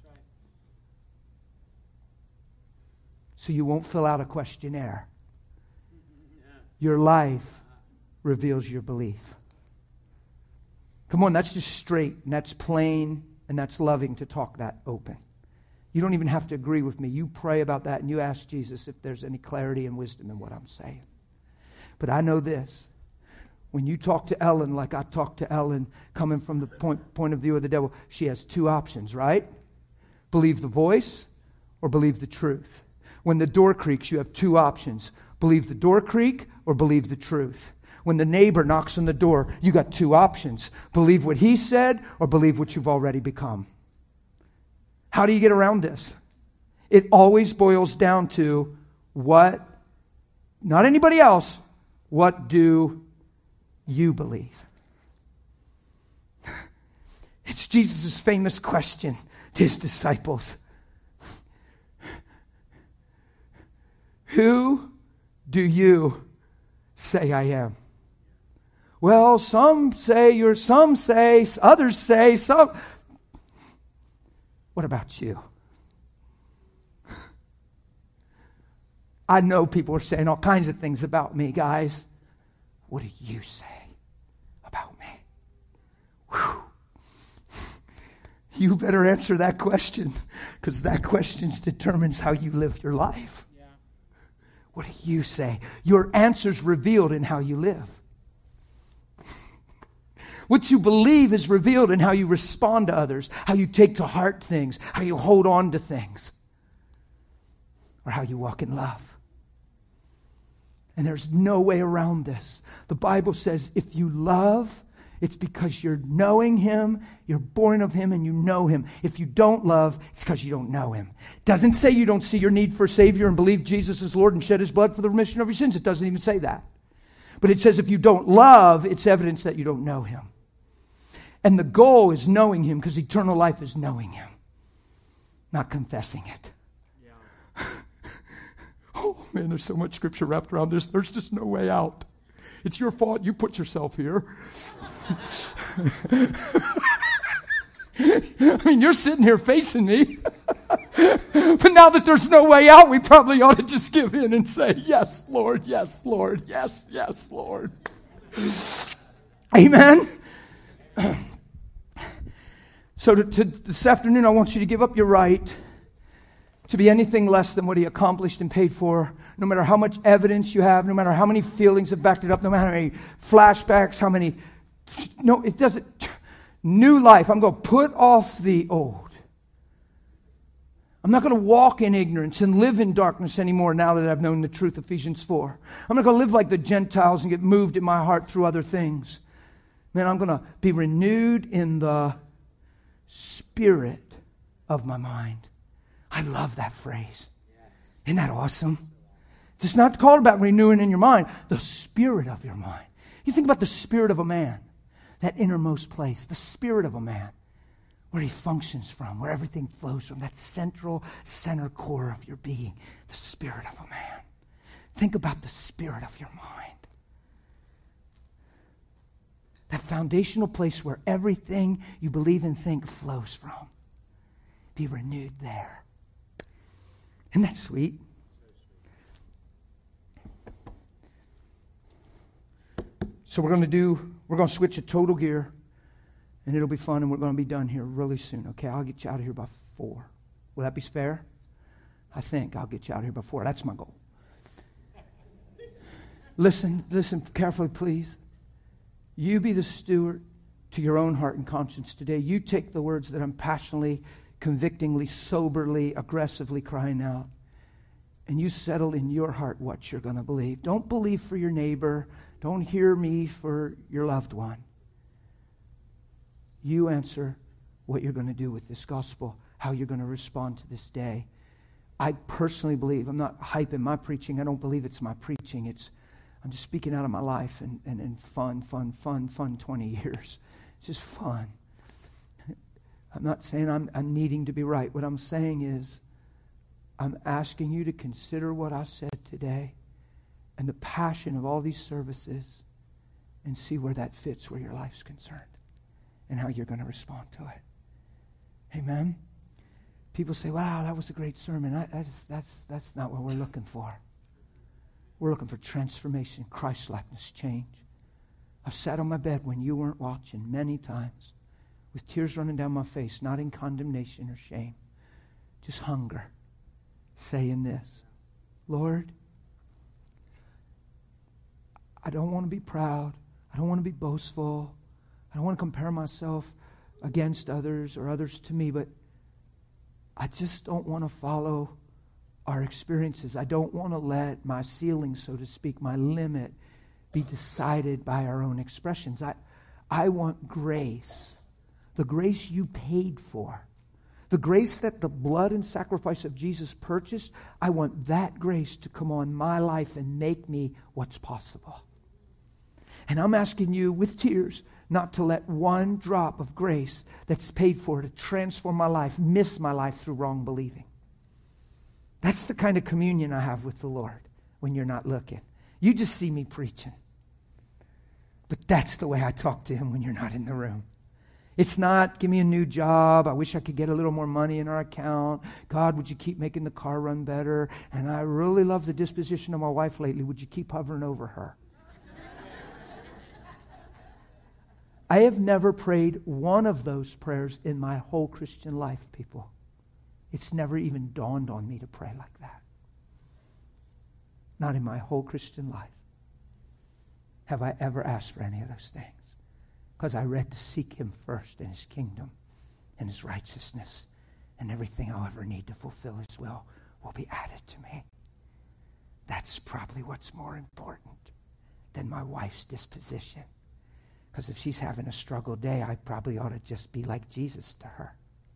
So you won't fill out a questionnaire. Your life reveals your belief. Come on, that's just straight, and that's plain, and that's loving to talk that open. You don't even have to agree with me. You pray about that, and you ask Jesus if there's any clarity and wisdom in what I'm saying. But I know this. When you talk to Ellen like I talk to Ellen, coming from the point, point of view of the devil, she has two options, right? Believe the voice or believe the truth. When the door creaks, you have two options. Believe the door creak or believe the truth. When the neighbor knocks on the door, you got two options. Believe what he said or believe what you've already become. How do you get around this? It always boils down to what, not anybody else, what do you believe? It's Jesus' famous question to his disciples. Who do you say I am? Well, some say you're, some say, others say, some. What about you? I know people are saying all kinds of things about me, guys. What do you say about me? Whew. You better answer that question, because that question determines how you live your life. Yeah. What do you say? Your answer's revealed in how you live. What you believe is revealed in how you respond to others, how you take to heart things, how you hold on to things, or how you walk in love. And there's no way around this. The Bible says if you love, it's because you're knowing Him, you're born of Him, and you know Him. If you don't love, it's because you don't know Him. It doesn't say you don't see your need for a Savior and believe Jesus is Lord and shed His blood for the remission of your sins. It doesn't even say that. But it says if you don't love, it's evidence that you don't know Him. And the goal is knowing Him, because eternal life is knowing Him, not confessing it. Yeah. Oh, man, there's so much scripture wrapped around this. There's just no way out. It's your fault. You put yourself here. I mean, you're sitting here facing me. But now that there's no way out, we probably ought to just give in and say, yes, Lord, yes, Lord, yes, yes, Lord. Amen. So to, to, this afternoon, I want you to give up your right to be anything less than what He accomplished and paid for, no matter how much evidence you have, no matter how many feelings have backed it up, no matter how many flashbacks, how many... No, it doesn't... New life. I'm going to put off the old. I'm not going to walk in ignorance and live in darkness anymore now that I've known the truth, Ephesians four. I'm not going to live like the Gentiles and get moved in my heart through other things. Man, I'm going to be renewed in the spirit of my mind. I love that phrase. Isn't that awesome? It's not called about renewing in your mind, the spirit of your mind. You think about the spirit of a man, that innermost place, the spirit of a man, where he functions from, where everything flows from, that central center core of your being, the spirit of a man. Think about the spirit of your mind. That foundational place where everything you believe and think flows from. Be renewed there. Isn't that sweet? So we're going to do, we're going to switch to total gear, and it'll be fun, and we're going to be done here really soon. Okay, I'll get you out of here by four. Will that be fair? I think I'll get you out of here by four. That's my goal. Listen, listen carefully, please. You be the steward to your own heart and conscience today. You take the words that I'm passionately, convictingly, soberly, aggressively crying out, and you settle in your heart what you're going to believe. Don't believe for your neighbor. Don't hear me for your loved one. You answer what you're going to do with this gospel, how you're going to respond to this day. I personally believe, I'm not hyping my preaching. I don't believe it's my preaching. It's I'm just speaking out of my life and, and, and fun, fun, fun, fun twenty years. It's just fun. I'm not saying I'm, I'm needing to be right. What I'm saying is I'm asking you to consider what I said today and the passion of all these services and see where that fits where your life's concerned. and how you're going to respond to it. Amen? People say, wow, that was a great sermon. I, that's, that's, that's not what we're looking for. We're looking for transformation, Christ-likeness, change. I've sat on my bed when you weren't watching many times with tears running down my face, not in condemnation or shame, just hunger, saying this, Lord, I don't want to be proud. I don't want to be boastful. I don't want to compare myself against others or others to me, but I just don't want to follow our experiences. I don't want to let my ceiling, so to speak, my limit, be decided by our own expressions. I, I want grace, the grace you paid for, the grace that the blood and sacrifice of Jesus purchased. I want that grace to come on my life and make me what's possible. And I'm asking you with tears not to let one drop of grace that's paid for to transform my life miss my life through wrong believing. That's the kind of communion I have with the Lord when you're not looking. You just see me preaching. But that's the way I talk to Him when you're not in the room. It's not, give me a new job. I wish I could get a little more money in our account. God, would you keep making the car run better? And I really love the disposition of my wife lately. Would you keep hovering over her? I have never prayed one of those prayers in my whole Christian life, people. It's never even dawned on me to pray like that. Not in my whole Christian life have I ever asked for any of those things. Because I read to seek Him first in His kingdom and His righteousness, and everything I'll ever need to fulfill His will will be added to me. That's probably what's more important than my wife's disposition. Because if she's having a struggle day, I probably ought to just be like Jesus to her.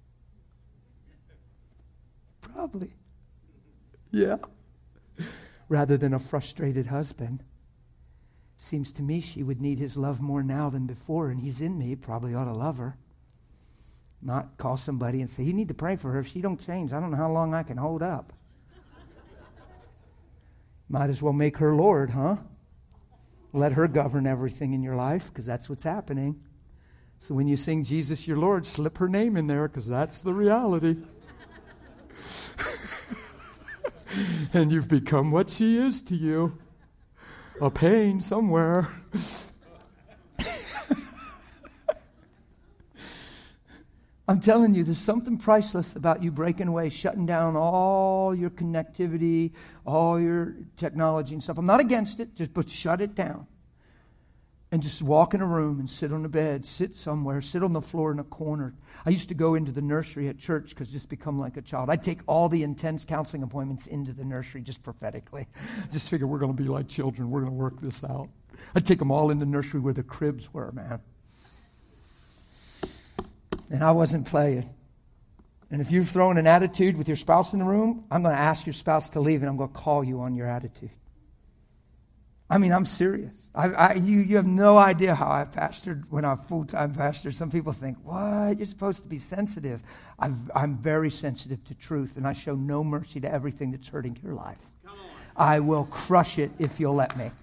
Probably. Yeah. Rather than a frustrated husband. Seems to me she would need His love more now than before, and He's in me. Probably ought to love her. Not call somebody and say, you need to pray for her. If she don't change, I don't know how long I can hold up. Might as well make her Lord, huh? Let her govern everything in your life, because that's what's happening. So when you sing Jesus your Lord, slip her name in there, because that's the reality. And you've become what she is to you. A pain somewhere. I'm telling you, there's something priceless about you breaking away, shutting down all your connectivity, all your technology and stuff. I'm not against it, just but shut it down. And just walk in a room and sit on a bed, sit somewhere, sit on the floor in a corner. I used to go into the nursery at church because just become like a child. I'd take all the intense counseling appointments into the nursery just prophetically. Just figure we're going to be like children. We're going to work this out. I'd take them all in the nursery where the cribs were, man. And I wasn't playing. And if you're throwing an attitude with your spouse in the room, I'm going to ask your spouse to leave and I'm going to call you on your attitude. I mean, I'm serious. I, I, you, you have no idea how I pastored when I'm full-time pastor. Some people think, what? You're supposed to be sensitive. I've, I'm very sensitive to truth, and I show no mercy to everything that's hurting your life. I will crush it if you'll let me.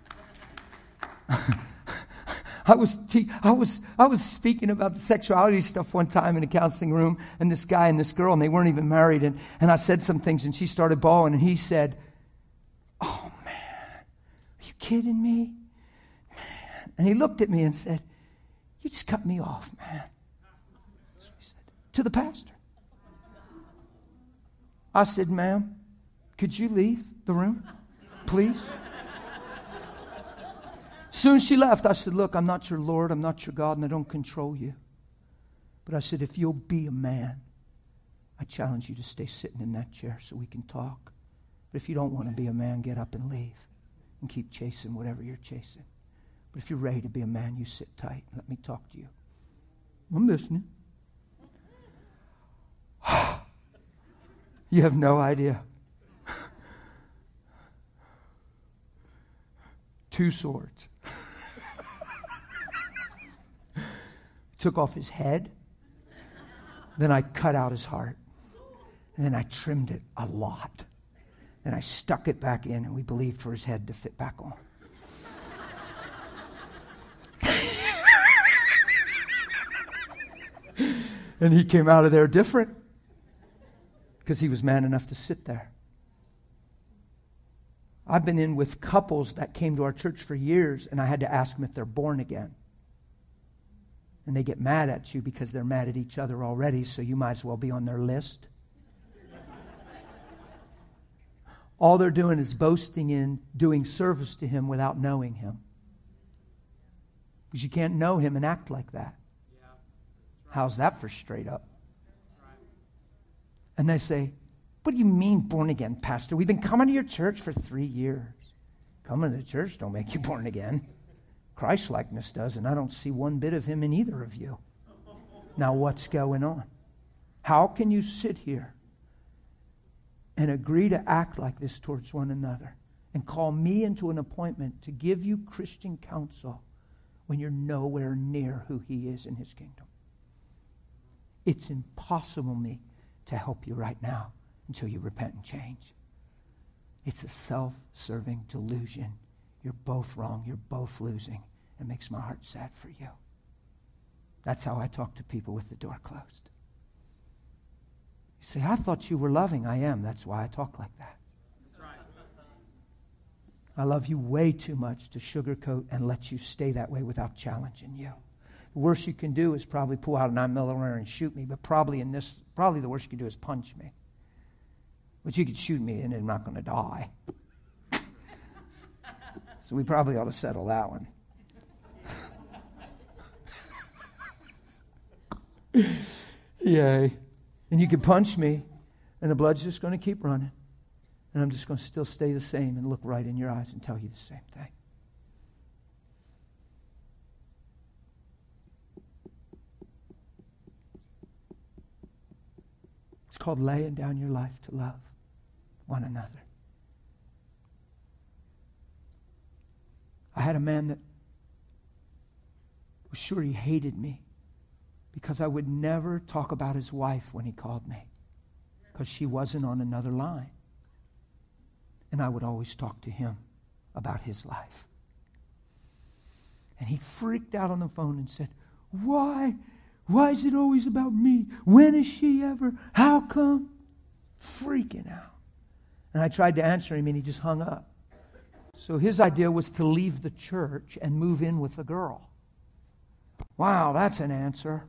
I was te- I was I was speaking about the sexuality stuff one time in a counseling room, and this guy and this girl, and they weren't even married, and, and I said some things, and she started bawling, and he said, oh, man, are you kidding me? Man. And he looked at me and said, you just cut me off, man. That's what he said. To the pastor. I said, ma'am, could you leave the room, please? As soon as she left, I said, look, I'm not your Lord, I'm not your God, and I don't control you. But I said, if you'll be a man, I challenge you to stay sitting in that chair so we can talk. But if you don't want to be a man, get up and leave and keep chasing whatever you're chasing. But if you're ready to be a man, you sit tight and let me talk to you. I'm listening. You have no idea. Two swords. Took off his head. Then I cut out his heart. And then I trimmed it a lot. Then I stuck it back in, and we believed for his head to fit back on. And he came out of there different because he was man enough to sit there. I've been in with couples that came to our church for years, and I had to ask them if they're born again. And they get mad at you because they're mad at each other already, so you might as well be on their list. All they're doing is boasting in doing service to him without knowing him. Because you can't know him and act like that. Yeah, right. How's that for straight up? Right. And they say, what do you mean born again, Pastor? We've been coming to your church for three years. Coming to church don't make you born again. Christ-likeness does, and I don't see one bit of him in either of you. Now what's going on? How can you sit here and agree to act like this towards one another and call me into an appointment to give you Christian counsel when you're nowhere near who he is in his kingdom? It's impossible me to help you right now until you repent and change. It's a self-serving delusion. You're both wrong. You're both losing. It makes my heart sad for you. That's how I talk to people with the door closed. You say, I thought you were loving. I am. That's why I talk like that. That's right. I love you way too much to sugarcoat and let you stay that way without challenging you. The worst you can do is probably pull out a nine millimeter and shoot me, but probably in this, probably the worst you can do is punch me. But you could shoot me and I'm not going to die. So we probably ought to settle that one. Yay. And you can punch me, and the blood's just going to keep running. And I'm just going to still stay the same and look right in your eyes and tell you the same thing. It's called laying down your life to love one another. I had a man that was sure he hated me because I would never talk about his wife when he called me because she wasn't on another line. And I would always talk to him about his life. And he freaked out on the phone and said, why? Why is it always about me? When is she ever? How come? Freaking out. And I tried to answer him and he just hung up. So his idea was to leave the church and move in with the girl. Wow, that's an answer.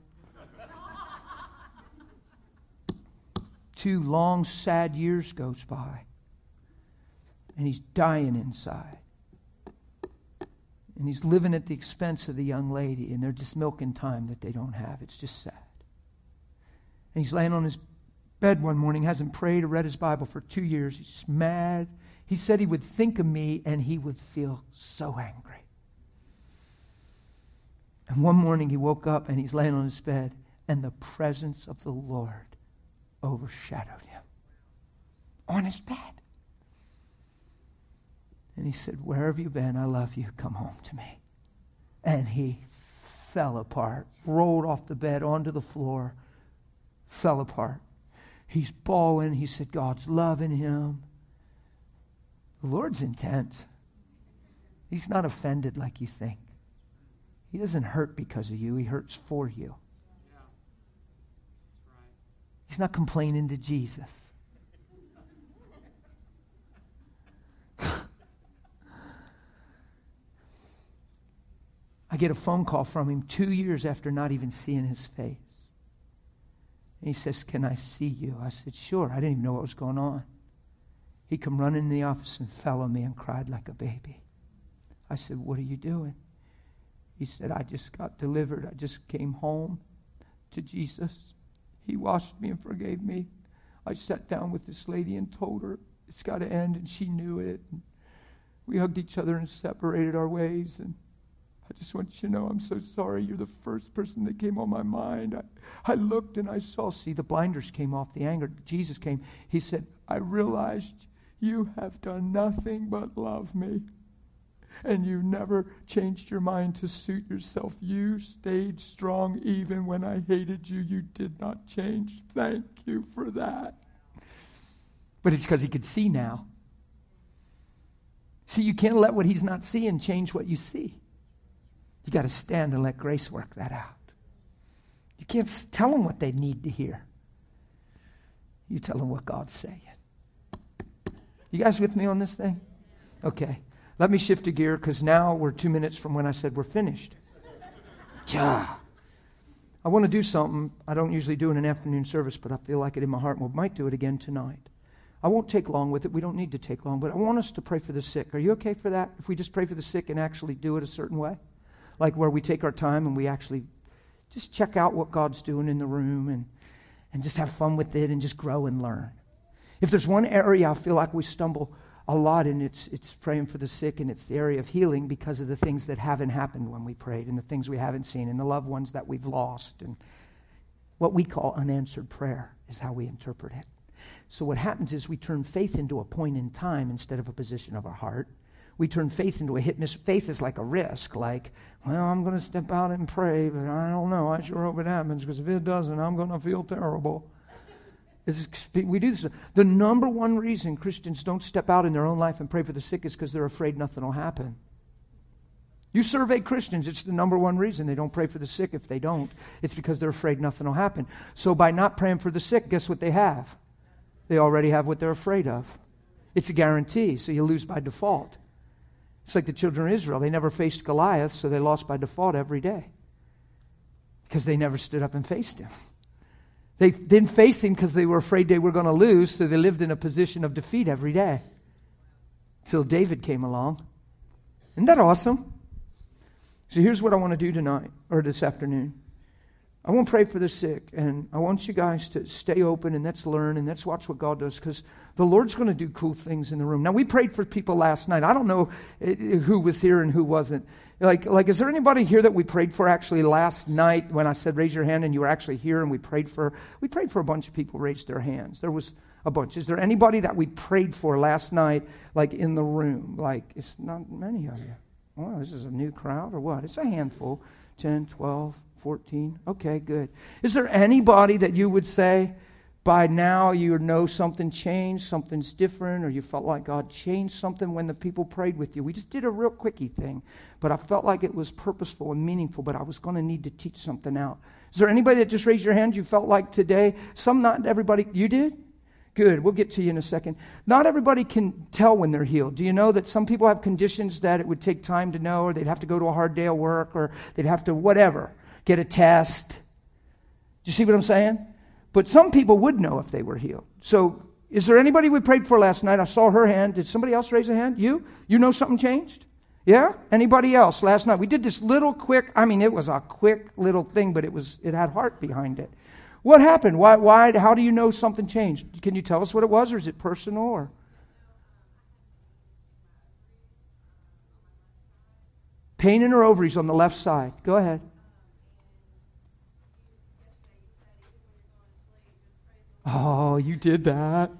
Two long, sad years goes by. And he's dying inside. And he's living at the expense of the young lady. And they're just milking time that they don't have. It's just sad. And he's laying on his bed one morning, hasn't prayed or read his Bible for two years. He's just mad. He said he would think of me and he would feel so angry. And one morning he woke up and he's laying on his bed and the presence of the Lord overshadowed him on his bed. And he said, where have you been? I love you. Come home to me. And he fell apart, rolled off the bed onto the floor, fell apart. He's bawling. He said, God's loving him. The Lord's intense. He's not offended like you think. He doesn't hurt because of you. He hurts for you. Yeah. That's right. He's not complaining to Jesus. I get a phone call from him two years after not even seeing his face. And he says, can I see you? I said, sure. I didn't even know what was going on. He come running in the office and fell on me and cried like a baby. I said, what are you doing? He said, I just got delivered. I just came home to Jesus. He washed me and forgave me. I sat down with this lady and told her it's got to end, and she knew it. And we hugged each other and separated our ways. And I just want you to know I'm so sorry. You're the first person that came on my mind. I, I looked and I saw, see, the blinders came off, the anger. Jesus came. He said, I realized you have done nothing but love me. And you never changed your mind to suit yourself. You stayed strong even when I hated you. You did not change. Thank you for that. But it's because he could see now. See, you can't let what he's not seeing change what you see. You got to stand and let grace work that out. You can't s- tell them what they need to hear. You tell them what God's saying. You guys with me on this thing? Okay. Let me shift a gear because now we're two minutes from when I said we're finished. Yeah. I want to do something I don't usually do in an afternoon service, but I feel like it in my heart, and we might do it again tonight. I won't take long with it. We don't need to take long, but I want us to pray for the sick. Are you okay for that? If we just pray for the sick and actually do it a certain way? Like where we take our time and we actually just check out what God's doing in the room and, and just have fun with it and just grow and learn. If there's one area I feel like we stumble a lot in, it's it's praying for the sick, and it's the area of healing because of the things that haven't happened when we prayed and the things we haven't seen and the loved ones that we've lost. And what we call unanswered prayer is how we interpret it. So what happens is we turn faith into a point in time instead of a position of our heart. We turn faith into a hit miss. Faith is like a risk, like, well, I'm going to step out and pray, but I don't know. I sure hope it happens, because if it doesn't, I'm going to feel terrible. It's, we do this. The number one reason Christians don't step out in their own life and pray for the sick is because they're afraid nothing will happen. You survey Christians, it's the number one reason they don't pray for the sick. If they don't, it's because they're afraid nothing will happen. So by not praying for the sick, guess what they have? They already have what they're afraid of. It's a guarantee, so you lose by default. It's like the children of Israel. They never faced Goliath, so they lost by default every day because they never stood up and faced him. They didn't face him because they were afraid they were going to lose, so they lived in a position of defeat every day until David came along. Isn't that awesome? So here's what I want to do tonight, or this afternoon. I want to pray for the sick, and I want you guys to stay open, and let's learn, and let's watch what God does, because the Lord's going to do cool things in the room. Now, we prayed for people last night. I don't know who was here and who wasn't. Like, like, is there anybody here that we prayed for actually last night when I said raise your hand and you were actually here and we prayed for? We prayed for a bunch of people raised their hands. There was a bunch. Is there anybody that we prayed for last night, like in the room? Like, it's not many of you. Well, this is a new crowd or what? It's a handful. ten, twelve, fourteen. Okay, good. Is there anybody that you would say by now you know something changed, something's different, or you felt like God changed something when the people prayed with you? We just did a real quickie thing, but I felt like it was purposeful and meaningful, but I was going to need to teach something out. Is there anybody that just raised your hand you felt like today? Some, not everybody. You did? Good. We'll get to you in a second. Not everybody can tell when they're healed. Do you know that some people have conditions that it would take time to know, or they'd have to go to a hard day of work, or they'd have to whatever, get a test? Do you see what I'm saying? But some people would know if they were healed. So is there anybody we prayed for last night? I saw her hand. Did somebody else raise a hand? You? You know something changed? Yeah? Anybody else last night? We did this little quick, I mean, it was a quick little thing, but it was it had heart behind it. What happened? Why? Why? How do you know something changed? Can you tell us what it was, or is it personal? Or pain in her ovaries on the left side. Go ahead. Oh, you did that.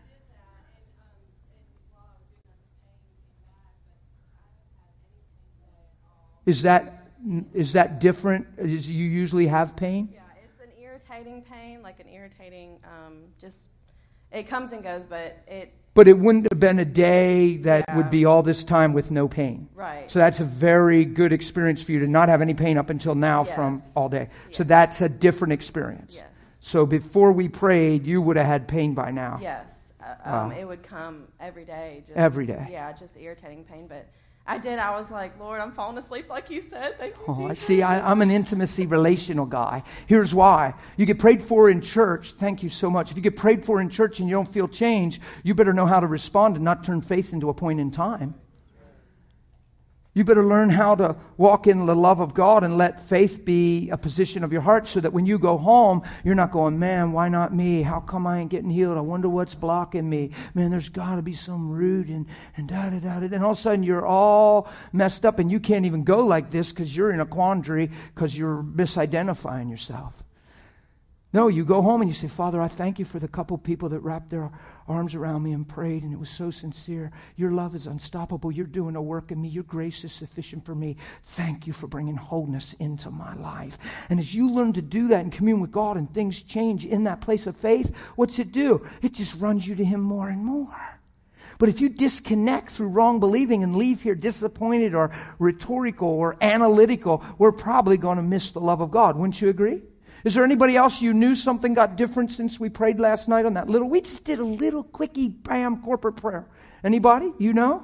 Is that is that different? Is you usually have pain? Yeah, it's an irritating pain, like an irritating, um, just, it comes and goes, but it... But it wouldn't have been a day that yeah. would be all this time with no pain. Right. So that's a very good experience for you to not have any pain up until now yes. from all day. Yes. So that's a different experience. Yes. So before we prayed, you would have had pain by now. Yes. Uh, Wow. um, it would come every day. Just, Every day. Yeah, just irritating pain, but... I did. I was like, Lord, I'm falling asleep like you said. Thank you, Oh, Jesus. I see. I, I'm an intimacy relational guy. Here's why. You get prayed for in church. Thank you so much. If you get prayed for in church and you don't feel change, you better know how to respond and not turn faith into a point in time. You better learn how to walk in the love of God and let faith be a position of your heart so that when you go home, you're not going, man, why not me? How come I ain't getting healed? I wonder what's blocking me. Man, there's got to be some root and, and da-da-da-da. And all of a sudden you're all messed up and you can't even go like this because you're in a quandary because you're misidentifying yourself. No, you go home and you say, Father, I thank you for the couple people that wrapped their arms around me and prayed, and it was so sincere. Your love is unstoppable. You're doing a work in me. Your grace is sufficient for me. Thank you for bringing wholeness into my life. And as you learn to do that and commune with God and things change in that place of faith, what's it do? It just runs you to Him more and more. But if you disconnect through wrong believing and leave here disappointed or rhetorical or analytical, we're probably going to miss the love of God. Wouldn't you agree? Is there anybody else you knew something got different since we prayed last night on that little, we just did a little quickie, bam, corporate prayer. Anybody? You know?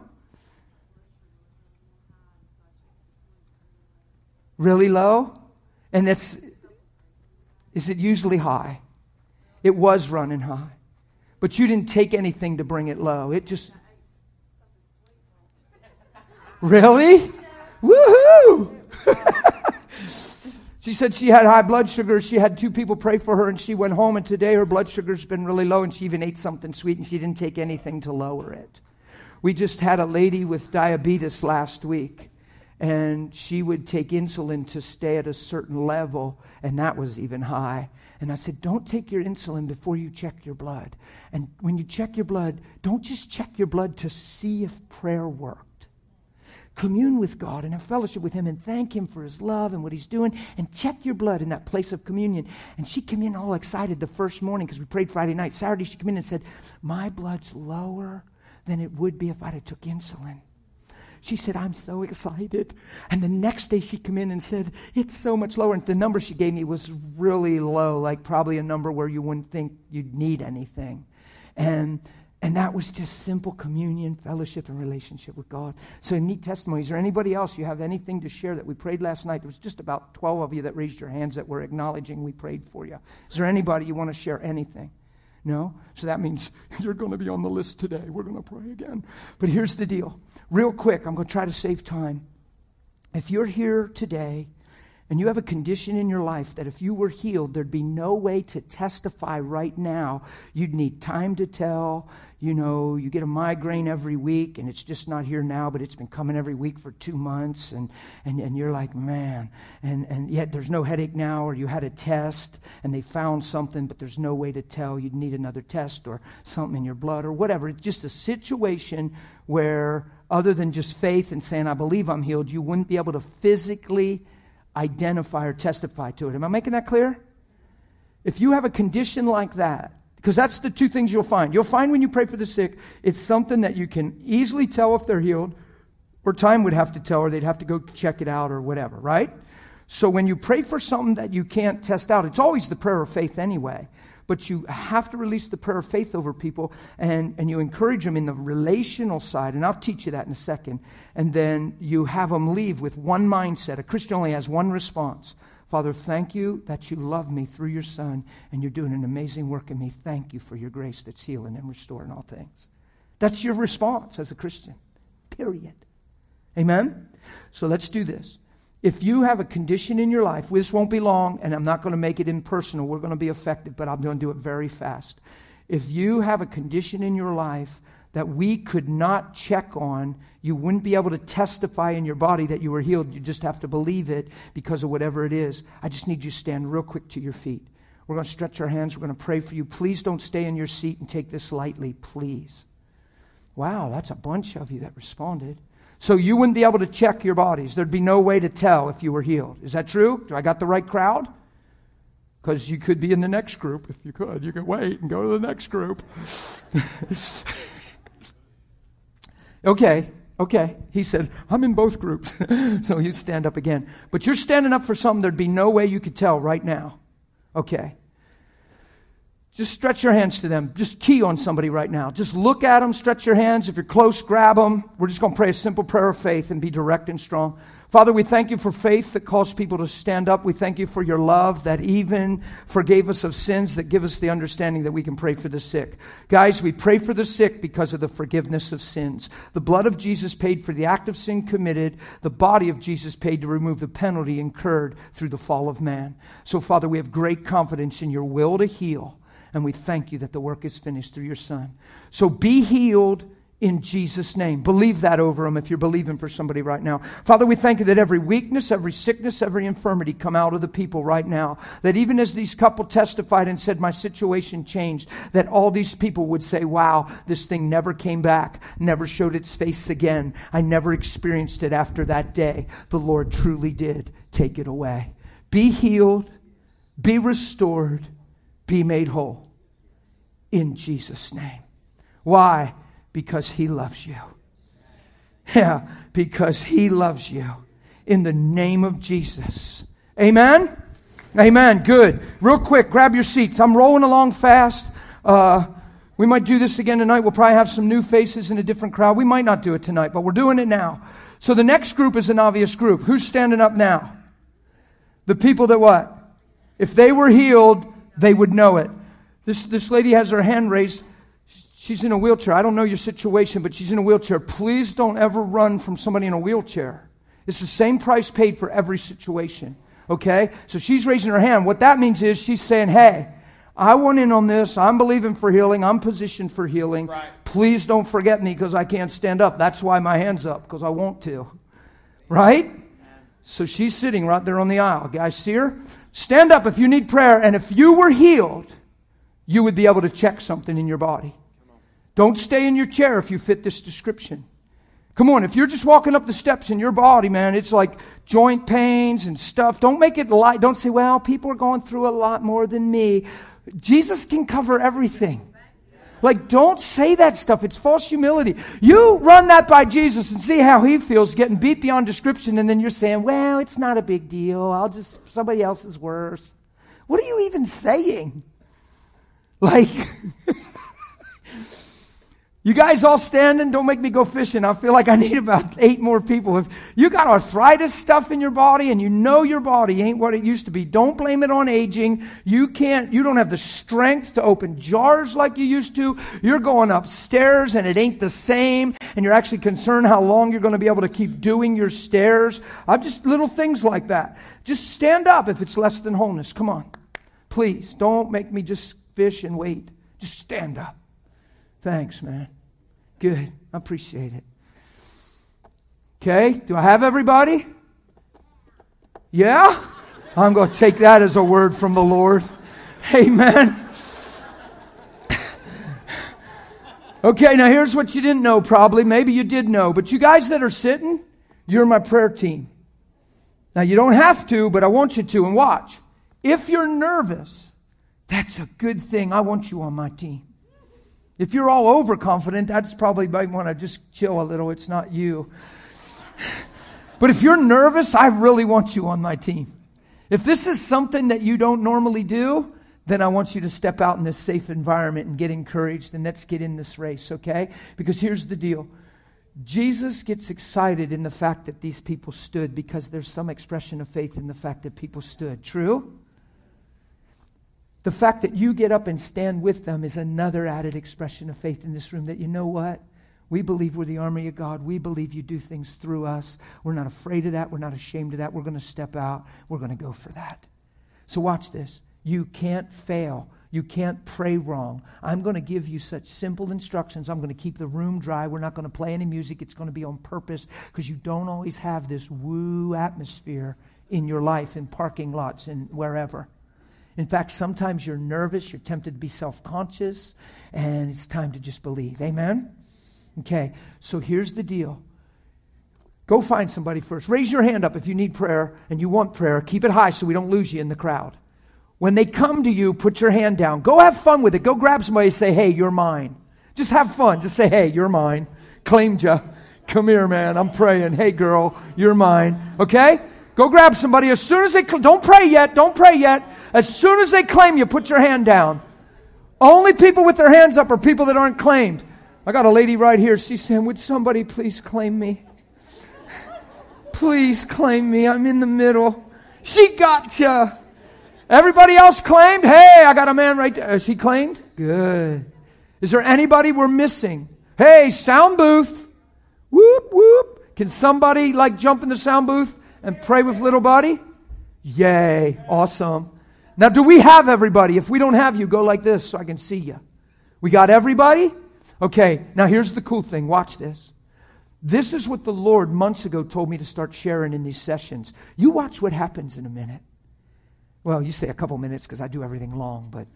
Really low? And it's, is it usually high? It was running high. But you didn't take anything to bring it low. It just... Really? Woohoo! She said she had high blood sugar. She had two people pray for her, and she went home, and today her blood sugar's been really low, and she even ate something sweet, and she didn't take anything to lower it. We just had a lady with diabetes last week, and she would take insulin to stay at a certain level, and that was even high. And I said, don't take your insulin before you check your blood. And when you check your blood, don't just check your blood to see if prayer worked. Commune with God and have fellowship with Him and thank Him for His love and what He's doing, and check your blood in that place of communion. And she came in all excited the first morning because we prayed Friday night. Saturday she came in and said, my blood's lower than it would be if I'd have took insulin. She said, I'm so excited. And the next day she came in and said, it's so much lower. And the number she gave me was really low, like probably a number where you wouldn't think you'd need anything. And And that was just simple communion, fellowship, and relationship with God. So a neat testimony. Is there anybody else you have anything to share that we prayed last night? There was just about twelve of you that raised your hands that were acknowledging we prayed for you. Is there anybody you want to share anything? No? So that means you're going to be on the list today. We're going to pray again. But here's the deal. Real quick, I'm going to try to save time. If you're here today and you have a condition in your life that if you were healed, there'd be no way to testify right now. You'd need time to tell. You know, you get a migraine every week, and it's just not here now, but it's been coming every week for two months, and, and, and you're like, man, and, and yet there's no headache now, or you had a test, and they found something, but there's no way to tell. You'd need another test or something in your blood or whatever. It's just a situation where, other than just faith and saying, I believe I'm healed, you wouldn't be able to physically identify or testify to it. Am I making that clear? If you have a condition like that, because that's the two things you'll find. You'll find when you pray for the sick, it's something that you can easily tell if they're healed, or time would have to tell, or they'd have to go check it out or whatever, right? So when you pray for something that you can't test out, it's always the prayer of faith anyway. But you have to release the prayer of faith over people, and, and you encourage them in the relational side, and I'll teach you that in a second. And then you have them leave with one mindset. A Christian only has one response. Father, thank you that you love me through your Son, and you're doing an amazing work in me. Thank you for your grace that's healing and restoring all things. That's your response as a Christian, period. Amen? So let's do this. If you have a condition in your life, this won't be long, and I'm not going to make it impersonal. We're going to be effective, but I'm going to do it very fast. If you have a condition in your life that we could not check on, you wouldn't be able to testify in your body that you were healed. You just have to believe it because of whatever it is. I just need you to stand real quick to your feet. We're going to stretch our hands. We're going to pray for you. Please don't stay in your seat and take this lightly, please. Wow, that's a bunch of you that responded. So you wouldn't be able to check your bodies. There'd be no way to tell if you were healed. Is that true? Do I got the right crowd? Because you could be in the next group. If you could, you could wait and go to the next group. Okay, okay. He said, I'm in both groups. So you stand up again. But you're standing up for something there'd be no way you could tell right now. Okay. Just stretch your hands to them. Just key on somebody right now. Just look at them, stretch your hands. If you're close, grab them. We're just going to pray a simple prayer of faith and be direct and strong. Father, we thank you for faith that calls people to stand up. We thank you for your love that even forgave us of sins, that give us the understanding that we can pray for the sick. Guys, we pray for the sick because of the forgiveness of sins. The blood of Jesus paid for the act of sin committed. The body of Jesus paid to remove the penalty incurred through the fall of man. So, Father, we have great confidence in your will to heal. And we thank you that the work is finished through your Son. So be healed in Jesus' name. Believe that over them if you're believing for somebody right now. Father, we thank you that every weakness, every sickness, every infirmity come out of the people right now. That even as these couple testified and said, my situation changed, that all these people would say, wow, this thing never came back, never showed its face again. I never experienced it after that day. The Lord truly did take it away. Be healed, be restored, be made whole in Jesus' name. Why? Because he loves you. Yeah, because he loves you. In the name of Jesus. Amen? Amen. Good. Real quick, grab your seats. I'm rolling along fast. Uh, we might do this again tonight. We'll probably have some new faces in a different crowd. We might not do it tonight, but we're doing it now. So the next group is an obvious group. Who's standing up now? The people that what? If they were healed, they would know it. This, this lady has her hand raised. She's in a wheelchair. I don't know your situation, but she's in a wheelchair. Please don't ever run from somebody in a wheelchair. It's the same price paid for every situation. Okay? So she's raising her hand. What that means is she's saying, hey, I want in on this. I'm believing for healing. I'm positioned for healing. Right. Please don't forget me because I can't stand up. That's why my hand's up, because I want to. Right? So she's sitting right there on the aisle. Guys, see her? Stand up if you need prayer. And if you were healed, you would be able to check something in your body. Don't stay in your chair if you fit this description. Come on, if you're just walking up the steps in your body, man, it's like joint pains and stuff. Don't make it light. Don't say, well, people are going through a lot more than me. Jesus can cover everything. Like, don't say that stuff. It's false humility. You run that by Jesus and see how he feels getting beat beyond description, and then you're saying, well, it's not a big deal. I'll just, somebody else is worse. What are you even saying? Like... You guys all standing? Don't make me go fishing. I feel like I need about eight more people. If you got arthritis stuff in your body and you know your body ain't what it used to be, don't blame it on aging. You can't, you don't have the strength to open jars like you used to. You're going upstairs and it ain't the same. And you're actually concerned how long you're going to be able to keep doing your stairs. I'm just little things like that. Just stand up if it's less than wholeness. Come on. Please, don't make me just fish and wait. Just stand up. Thanks, man. Good. I appreciate it. Okay. Do I have everybody? Yeah? I'm going to take that as a word from the Lord. Amen. Okay, now here's what you didn't know probably. Maybe you did know. But you guys that are sitting, you're my prayer team. Now you don't have to, but I want you to. And watch. If you're nervous, that's a good thing. I want you on my team. If you're all overconfident, that's probably might want to just chill a little. It's not you. But if you're nervous, I really want you on my team. If this is something that you don't normally do, then I want you to step out in this safe environment and get encouraged, and let's get in this race, okay? Because here's the deal. Jesus gets excited in the fact that these people stood because there's some expression of faith in the fact that people stood. True? The fact that you get up and stand with them is another added expression of faith in this room, that you know what? We believe we're the army of God. We believe you do things through us. We're not afraid of that. We're not ashamed of that. We're going to step out. We're going to go for that. So watch this. You can't fail. You can't pray wrong. I'm going to give you such simple instructions. I'm going to keep the room dry. We're not going to play any music. It's going to be on purpose because you don't always have this woo atmosphere in your life, in parking lots and wherever. In fact, sometimes you're nervous, you're tempted to be self-conscious, and it's time to just believe. Amen? Okay, so here's the deal. Go find somebody first. Raise your hand up if you need prayer and you want prayer. Keep it high so we don't lose you in the crowd. When they come to you, put your hand down. Go have fun with it. Go grab somebody and say, hey, you're mine. Just have fun. Just say, hey, you're mine. Claimed you. Come here, man. I'm praying. Hey, girl, you're mine. Okay? Go grab somebody. As soon as they... Cl- don't pray yet. Don't pray yet. As soon as they claim you, put your hand down. Only people with their hands up are people that aren't claimed. I got a lady right here. She's saying, would somebody please claim me? Please claim me. I'm in the middle. She got you. Everybody else claimed? Hey, I got a man right there. Is he claimed? Good. Is there anybody we're missing? Hey, sound booth. Whoop, whoop. Can somebody like jump in the sound booth and pray with little buddy? Yay. Awesome. Now, do we have everybody? If we don't have you, go like this so I can see you. We got everybody? Okay, now here's the cool thing. Watch this. This is what the Lord months ago told me to start sharing in these sessions. You watch what happens in a minute. Well, you say a couple minutes because I do everything long, but...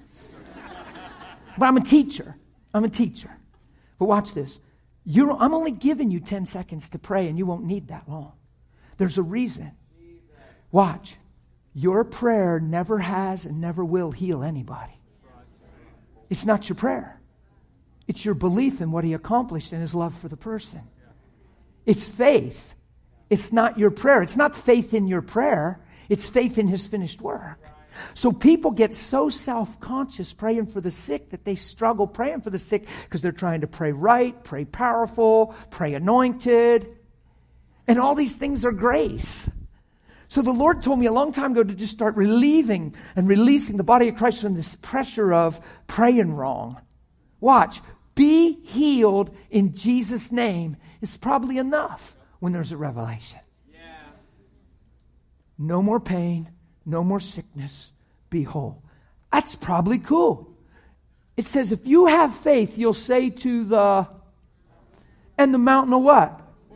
but I'm a teacher. I'm a teacher. But watch this. You're, I'm only giving you ten seconds to pray, and you won't need that long. There's a reason. Watch. Your prayer never has and never will heal anybody. It's not your prayer. It's your belief in what he accomplished and his love for the person. It's faith. It's not your prayer. It's not faith in your prayer. It's faith in his finished work. So people get so self-conscious praying for the sick that they struggle praying for the sick because they're trying to pray right, pray powerful, pray anointed. And all these things are grace. So the Lord told me a long time ago to just start relieving and releasing the body of Christ from this pressure of praying wrong. Watch. Be healed in Jesus' name is probably enough when there's a revelation. Yeah. No more pain, no more sickness, be whole. That's probably cool. It says if you have faith, you'll say to the, and the mountain of what?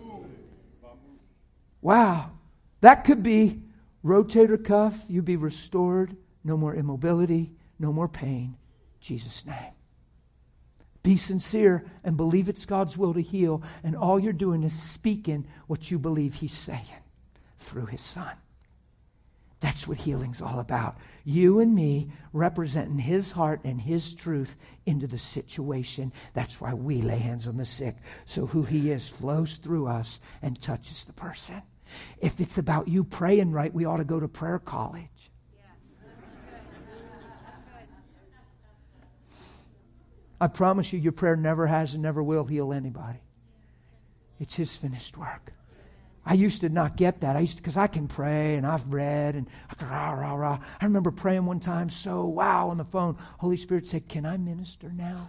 Wow. That could be rotator cuff, you be restored, no more immobility, no more pain. In Jesus' name. Be sincere and believe it's God's will to heal, and all you're doing is speaking what you believe He's saying through His Son. That's what healing's all about. You and me representing His heart and His truth into the situation. That's why we lay hands on the sick. So who He is flows through us and touches the person. If it's about you praying right, we ought to go to prayer college. I promise you, your prayer never has and never will heal anybody. It's His finished work. I used to not get that. I used to, because I can pray and I've read and rah, rah, rah. I remember praying one time, so wow, on the phone. Holy Spirit said, "Can I minister now?"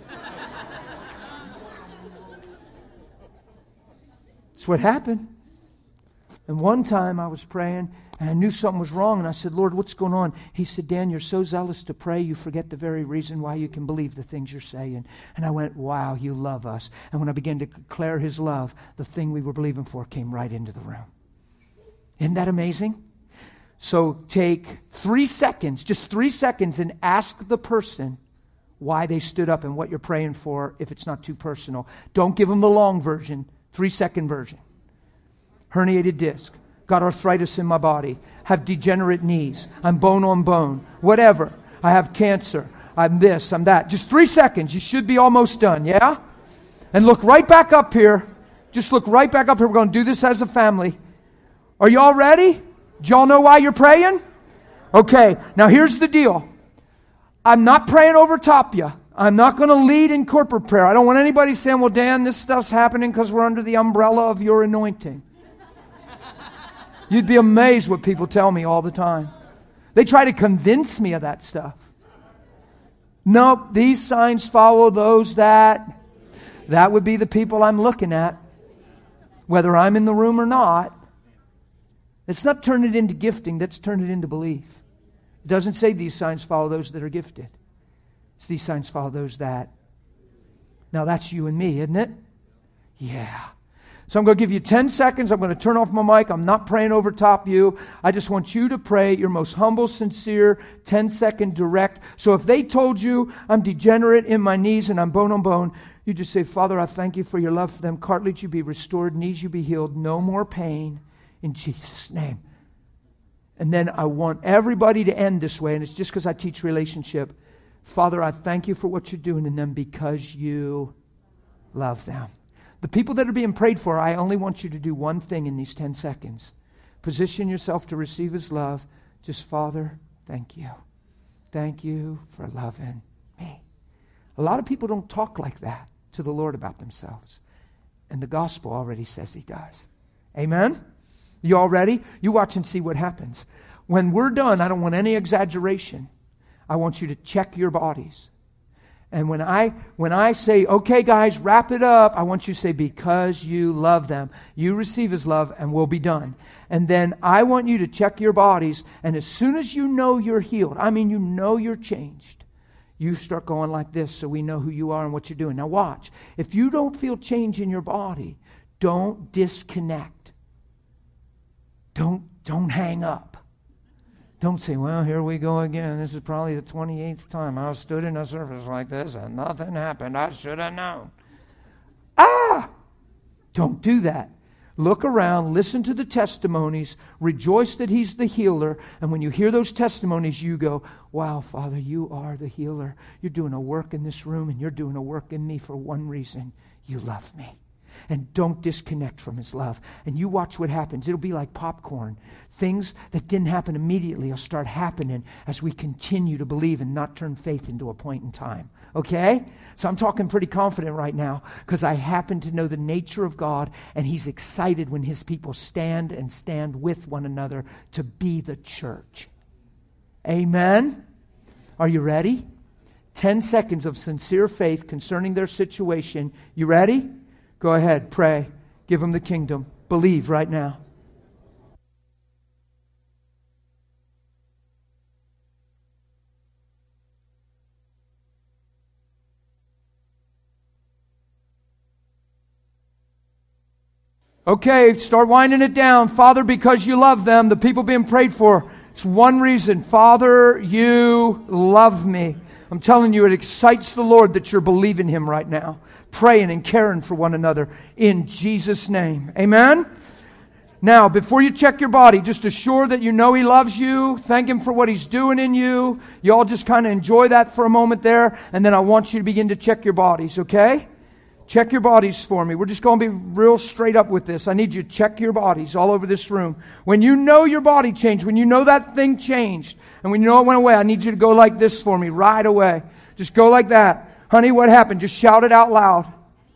That's what happened. And one time I was praying and I knew something was wrong, and I said, "Lord, what's going on?" He said, "Dan, you're so zealous to pray, you forget the very reason why you can believe the things you're saying." And I went, "Wow, you love us." And when I began to declare His love, the thing we were believing for came right into the room. Isn't that amazing? So take three seconds, just three seconds, and ask the person why they stood up and what you're praying for if it's not too personal. Don't give them the long version, three-second version. Herniated disc. Got arthritis in my body. Have degenerate knees. I'm bone on bone. Whatever. I have cancer. I'm this. I'm that. Just three seconds. You should be almost done. Yeah? And look right back up here. Just look right back up here. We're going to do this as a family. Are you all ready? Do y'all know why you're praying? Okay. Now here's the deal. I'm not praying over top you. I'm not going to lead in corporate prayer. I don't want anybody saying, "Well, Dan, this stuff's happening because we're under the umbrella of your anointing." You'd be amazed what people tell me all the time. They try to convince me of that stuff. Nope, these signs follow those that... That would be the people I'm looking at, whether I'm in the room or not. It's not turn it into gifting, that's turn it into belief. It doesn't say these signs follow those that are gifted. It's these signs follow those that... Now that's you and me, isn't it? Yeah. So I'm going to give you ten seconds. I'm going to turn off my mic. I'm not praying over top you. I just want you to pray your most humble, sincere, ten-second direct. So if they told you I'm degenerate in my knees and I'm bone on bone, you just say, "Father, I thank you for your love for them. Cartilage, you be restored. Knees, you be healed. No more pain in Jesus' name." And then I want everybody to end this way, and it's just because I teach relationship. "Father, I thank you for what you're doing in them because you love them." The people that are being prayed for, I only want you to do one thing in these ten seconds. Position yourself to receive His love. Just, "Father, thank you. Thank you for loving me." A lot of people don't talk like that to the Lord about themselves. And the gospel already says He does. Amen? You all ready? You watch and see what happens. When we're done, I don't want any exaggeration. I want you to check your bodies. And when I when I say, "Okay, guys, wrap it up," I want you to say, "Because you love them." You receive His love and we'll be done. And then I want you to check your bodies. And as soon as you know you're healed, I mean you know you're changed, you start going like this so we know who you are and what you're doing. Now watch. If you don't feel change in your body, don't disconnect. Don't, don't hang up. Don't say, "Well, here we go again. This is probably the twenty-eighth time I stood in a service like this and nothing happened. I should have known." Ah! Don't do that. Look around, listen to the testimonies, rejoice that He's the healer, and when you hear those testimonies, you go, "Wow, Father, you are the healer. You're doing a work in this room, and you're doing a work in me for one reason. You love me." And don't disconnect from His love. And you watch what happens. It'll be like popcorn. Things that didn't happen immediately will start happening as we continue to believe and not turn faith into a point in time. Okay? So I'm talking pretty confident right now because I happen to know the nature of God, and He's excited when His people stand and stand with one another to be the church. Amen? Are you ready? Ten seconds of sincere faith concerning their situation. You ready? Go ahead, pray. Give them the kingdom. Believe right now. Okay, start winding it down. Father, because you love them, the people being prayed for, it's one reason. Father, you love me. I'm telling you, it excites the Lord that you're believing Him right now. Praying and caring for one another in Jesus' name. Amen? Now, before you check your body, just assure that you know He loves you. Thank Him for what He's doing in you. You all just kind of enjoy that for a moment there. And then I want you to begin to check your bodies, okay? Check your bodies for me. We're just going to be real straight up with this. I need you to check your bodies all over this room. When you know your body changed, when you know that thing changed, and when you know it went away, I need you to go like this for me right away. Just go like that. Honey, what happened? Just shout it out loud.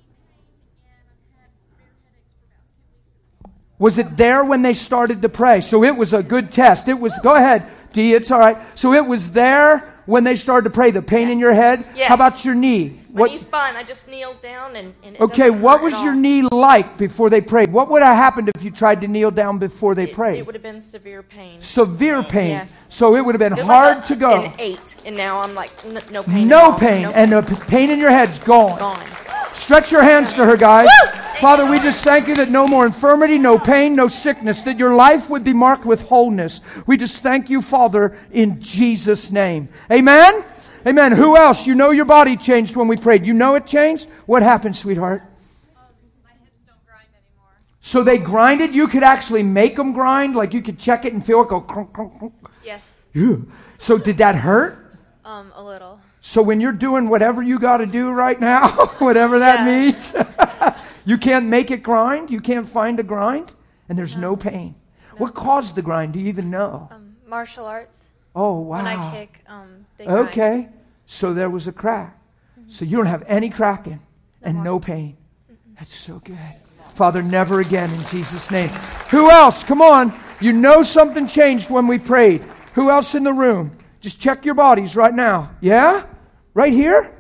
Was it there when they started to pray? So it was a good test. It was, go ahead, Dee, it's all right. So it was there when they started to pray, the pain yes. in your head? Yes. How about your knee? My what? knee's fine. I just kneeled down and, and it Okay, doesn't what hurt was at your all. knee like before they prayed? What would have happened if you tried to kneel down before they it, prayed? It would have been severe pain. Severe pain. Yes. So it would have been It was hard like a, to go. An eight, and now I'm like, n- no pain No at all. pain. No And the p- pain in your head's gone. Gone. Stretch your hands to her, guys. Woo! Father, we just thank you that no more infirmity, no pain, no sickness, that your life would be marked with wholeness. We just thank you, Father, in Jesus' name. Amen? Amen. Who else? You know your body changed when we prayed. You know it changed? What happened, sweetheart? Um, my hips don't grind anymore. So they grinded? You could actually make them grind? Like you could check it and feel it go crunk, crunk, crunk? Yes. Ew. So did that hurt? Um, a little. So when you're doing whatever you got to do right now, whatever that Yeah. means, you can't make it grind? You can't find a grind? And there's no, No. pain. No. What caused the grind? Do you even know? Um, martial arts. Oh, wow. When I kick, um, they grind. Okay. So there was a crack. Mm-hmm. So you don't have any cracking No and more. no pain. Mm-mm. That's so good. Father, never again in Jesus' name. Who else? Come on. You know something changed when we prayed. Who else in the room? Just check your bodies right now. Yeah? Right here?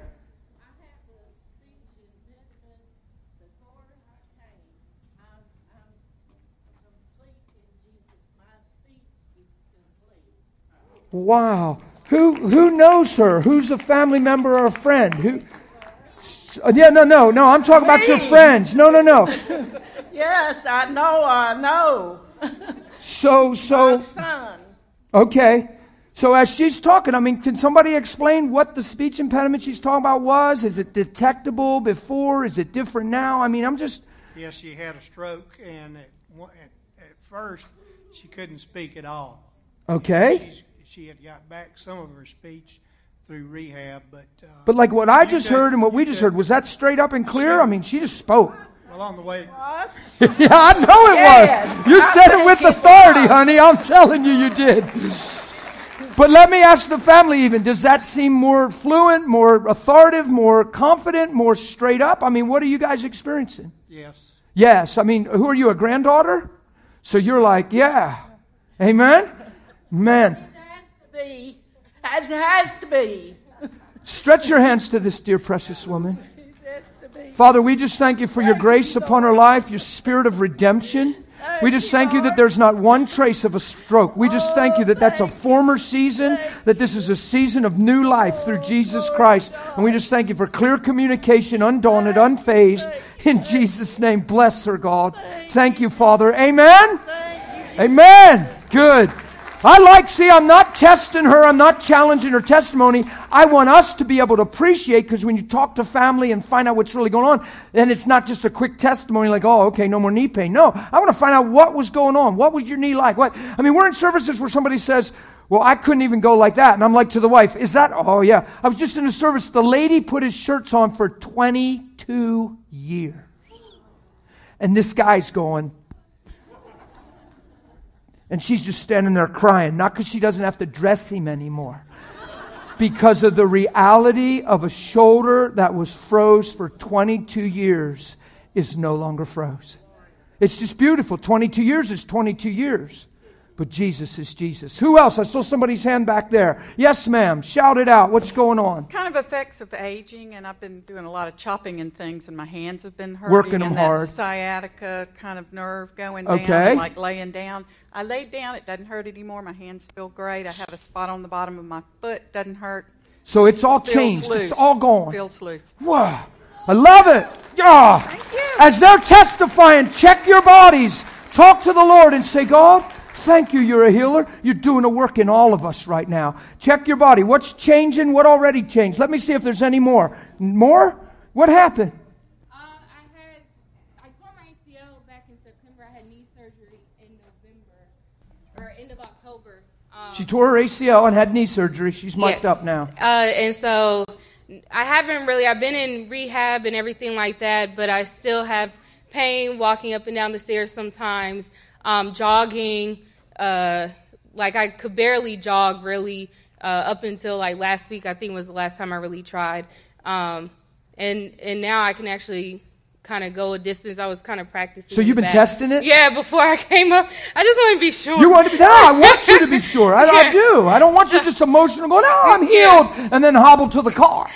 Wow. Who who knows her? Who's a family member or a friend? Who? Yeah, no, no, no. I'm talking about your friends. No, no, no. Yes, I know, I know. So, so. My son. Okay. So as she's talking, I mean, can somebody explain what the speech impediment she's talking about was? Is it detectable before? Is it different now? I mean, I'm just. Yes, she had a stroke, and at, one- at, at first she couldn't speak at all. Okay. She's, she had got back some of her speech through rehab, but uh, But like what I you just could- heard and what we you just could- heard, was that straight up and clear? I mean, she just spoke. Well, on the way, Us? Yeah, I know it Yes. was. You I said it think with it authority, was. honey. I'm telling you, you did. But let me ask the family even, does that seem more fluent, more authoritative, more confident, more straight up? I mean, what are you guys experiencing? yes. Yes. I mean, who are you, a granddaughter? So you're like, yeah. Amen? Man. It has to be. It has to be. Stretch your hands to this dear precious woman. It has to be. Father, we just thank you for your grace upon her life, your spirit of redemption. We just thank you that there's not one trace of a stroke. We just thank you that that's a former season, that this is a season of new life through Jesus Christ. And we just thank you for clear communication, undaunted, unfazed. In Jesus' name, bless her, God. Thank you, Father. Amen? Amen. Good. I like, see, I'm not testing her. I'm not challenging her testimony. I want us to be able to appreciate, because when you talk to family and find out what's really going on, then it's not just a quick testimony like, oh, okay, no more knee pain. No, I want to find out what was going on. What was your knee like? What? I mean, we're in services where somebody says, well, I couldn't even go like that. And I'm like to the wife, is that? Oh, yeah. I was just in a service. The lady put his shirts on for twenty-two years. And this guy's going. And she's just standing there crying. Not because she doesn't have to dress him anymore. Because of the reality of a shoulder that was froze for twenty-two years is no longer froze. It's just beautiful. twenty-two years is twenty-two years. But Jesus is Jesus. Who else? I saw somebody's hand back there. Yes, ma'am. Shout it out. What's going on? Kind of effects of aging, and I've been doing a lot of chopping and things, and my hands have been hurting. Working them and hard. that sciatica kind of nerve going down, Okay. like laying down. I laid down. It doesn't hurt anymore. My hands feel great. I have a spot on the bottom of my foot. Doesn't hurt. So it's all Feels changed. loose. It's all gone. Feels loose. Wow. I love it. Ah. Thank you. As they're testifying, check your bodies. Talk to the Lord and say, God, thank you, you're a healer. You're doing a work in all of us right now. Check your body. What's changing? What already changed? Let me see if there's any more. More? What happened? Uh, I had, I tore my A C L back in September. I had knee surgery in November, or end of October. Um, She tore her A C L and had knee surgery. She's mic'd yeah. up now. Uh, and so I haven't really, I've been in rehab and everything like that, but I still have pain walking up and down the stairs sometimes, um, jogging, uh, like I could barely jog really uh, up until like last week, I think was the last time I really tried. Um, and and now I can actually kind of go a distance. I was kind of practicing. So you've been back. testing it? Yeah, before I came up. I just want to be sure. You want to be, no, I want you to be sure. I, I Yeah. do. I don't want you just emotional going, oh, I'm healed, Yeah. and then hobble to the car.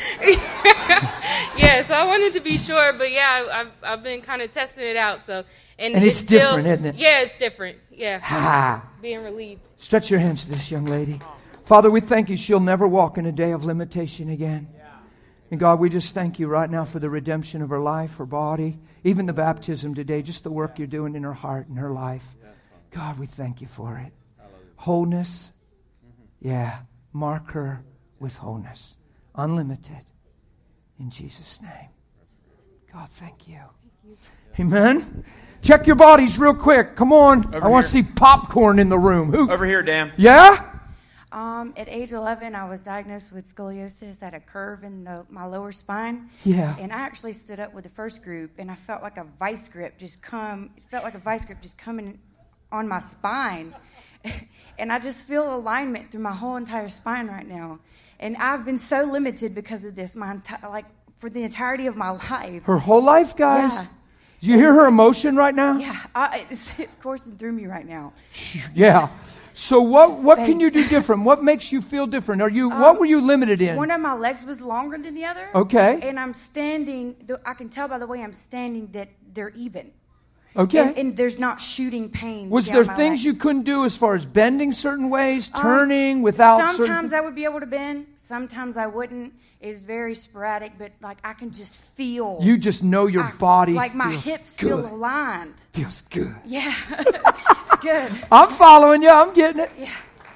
Yeah, so I wanted to be sure, but yeah, I- I've I've been kind of testing it out. So and, And it's still, different, isn't it? Yeah, it's different. Yeah, Ha. being relieved. Stretch your hands to this young lady. Father, we thank you she'll never walk in a day of limitation again. And God, we just thank you right now for the redemption of her life, her body, even the baptism today, just the work you're doing in her heart and her life. God, we thank you for it. Wholeness. Yeah. Mark her with wholeness. Unlimited. In Jesus' name. God, thank you. Amen. Check your bodies real quick. Come on. Over I want to here. see popcorn in the room. Who? Over here, Dan. Yeah? Um, at age eleven, I was diagnosed with scoliosis at a curve in the, my lower spine. Yeah. And I actually stood up with the first group, and I felt like a vice grip just come. It felt like a vice grip just coming on my spine, and I just feel alignment through my whole entire spine right now. And I've been so limited because of this, my enti- like for the entirety of my life. Her whole life, guys? Yeah. Do you hear her emotion right now? Yeah, I, it's, it's coursing through me right now. Yeah. So what what Just can you do different? What makes you feel different? Are you what were you limited in? One of my legs was longer than the other. Okay. And I'm standing, the- I can tell by the way I'm standing that they're even. Okay. And, and there's not shooting pain. Was down there my things legs. you couldn't do as far as bending certain ways, Um, turning without Sometimes certain I would be able to bend. Sometimes I wouldn't. It's very sporadic, but like I can just feel. You just know your I- body Like my feels hips good. feel aligned. Feels good. Yeah. It's good. I'm following you. I'm getting it. Yeah.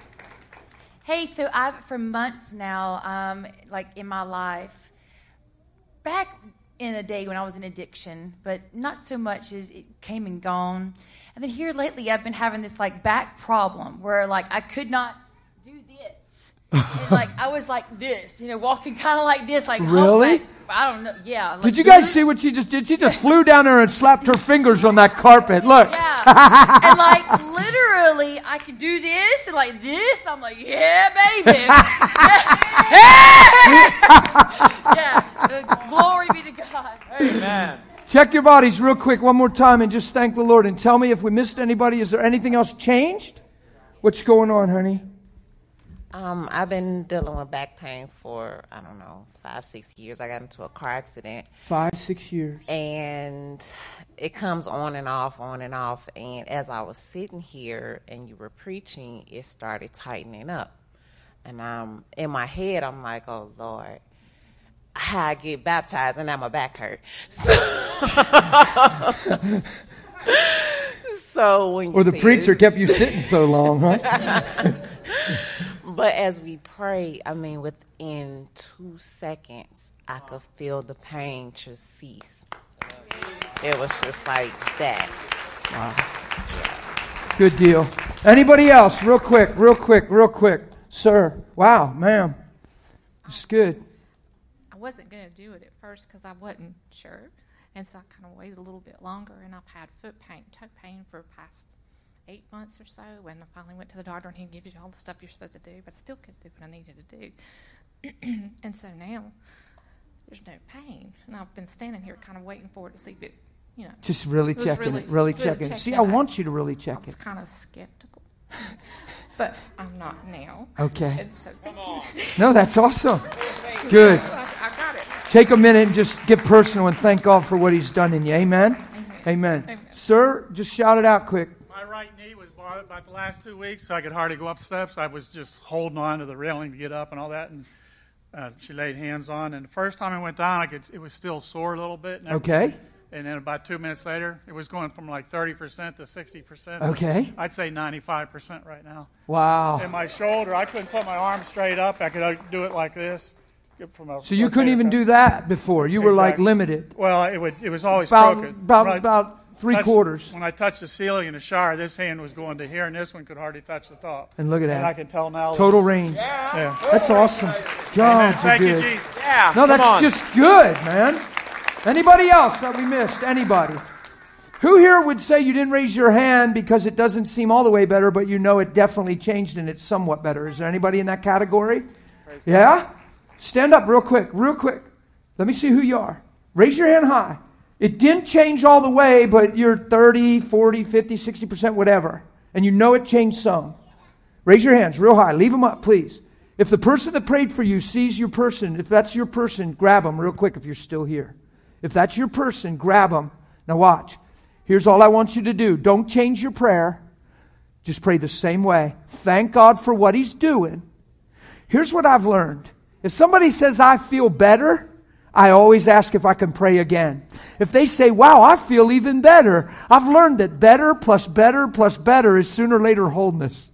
Hey, so I've for months now, um, like in my life, back in the day when I was in addiction, but not so much as it came and gone. And then here lately, I've been having this like back problem where like I could not do this. And, like I was like this, you know, walking kind of like this, like Really? humpback. I don't know. Yeah. Like Did you guys see what she just did? She just flew down there and slapped her fingers on that carpet. Look. Yeah. And like literally, I can do this and like this. And I'm like, yeah, baby. Yeah. Uh, Glory be to God. Amen. Check your bodies real quick one more time and just thank the Lord and tell me if we missed anybody. Is there anything else changed? What's going on, honey? Um, I've been dealing with back pain for, I don't know, five, six years. I got into a car accident. Five, six years. And it comes on and off, on and off. And as I was sitting here and you were preaching, it started tightening up. And um, in my head, I'm like, oh, Lord, how I get baptized and now my back hurt. So, so when you Or the see preacher it- kept you sitting so long, huh? But as we pray, I mean, within two seconds, I could feel the pain just cease. It was just like that. Wow. Good deal. Anybody else? Real quick, real quick, real quick. Sir. Wow, ma'am. It's good. I wasn't going to do it at first because I wasn't sure. And so I kind of waited a little bit longer, and I've had foot pain, toe pain for the past eight months or so. And I finally went to the doctor, and he gives you all the stuff you're supposed to do, but I still couldn't do what I needed to do. And so now there's no pain. And I've been standing here kind of waiting for it to see if it, you know. Just really it checking really, it, really, really checking it. checking See, it I out. want you to really check I was it. kind of skeptical. But I'm not now. Okay. And so thank you. No, that's awesome. Good. I, I got it. Take a minute and just get personal and thank God for what He's done in you. Amen? Amen. Amen. Amen. Sir, just shout it out quick. My right knee was bothered about the last two weeks, so I could hardly go up steps. I was just holding on to the railing to get up and all that, and uh, she laid hands on. And the first time I went down, I could, it was still sore a little bit. And Okay. And then about two minutes later, it was going from like thirty percent to sixty percent. Okay. I'd say ninety-five percent right now. Wow. And my shoulder, I couldn't put my arm straight up. I could uh, do it like this. From a So you couldn't even do that before. You were like Exactly. limited. Well, it would. It was always About- crooked. about- When I about three touched- quarters. When I touched the ceiling in the shower, this hand was going to here, and this one could hardly touch the top. And look at that. And I can tell now. Total that- range. Yeah. That's awesome. God, Amen. you're Thank you, good. Jesus. Yeah, No, come that's on. just good, man. Anybody else that we missed? Anybody? Who here would say you didn't raise your hand because it doesn't seem all the way better, but you know it definitely changed and it's somewhat better? Is there anybody in that category? Yeah? Stand up real quick, real quick. Let me see who you are. Raise your hand high. It didn't change all the way, but you're thirty, forty, fifty, sixty percent, whatever. And you know it changed some. Raise your hands real high. Leave them up, please. If the person that prayed for you sees your person, if that's your person, grab them real quick if you're still here. If that's your person, grab them. Now watch. Here's all I want you to do. Don't change your prayer. Just pray the same way. Thank God for what He's doing. Here's what I've learned. If somebody says, I feel better, I always ask if I can pray again. If they say, wow, I feel even better, I've learned that better plus better plus better is sooner or later wholeness.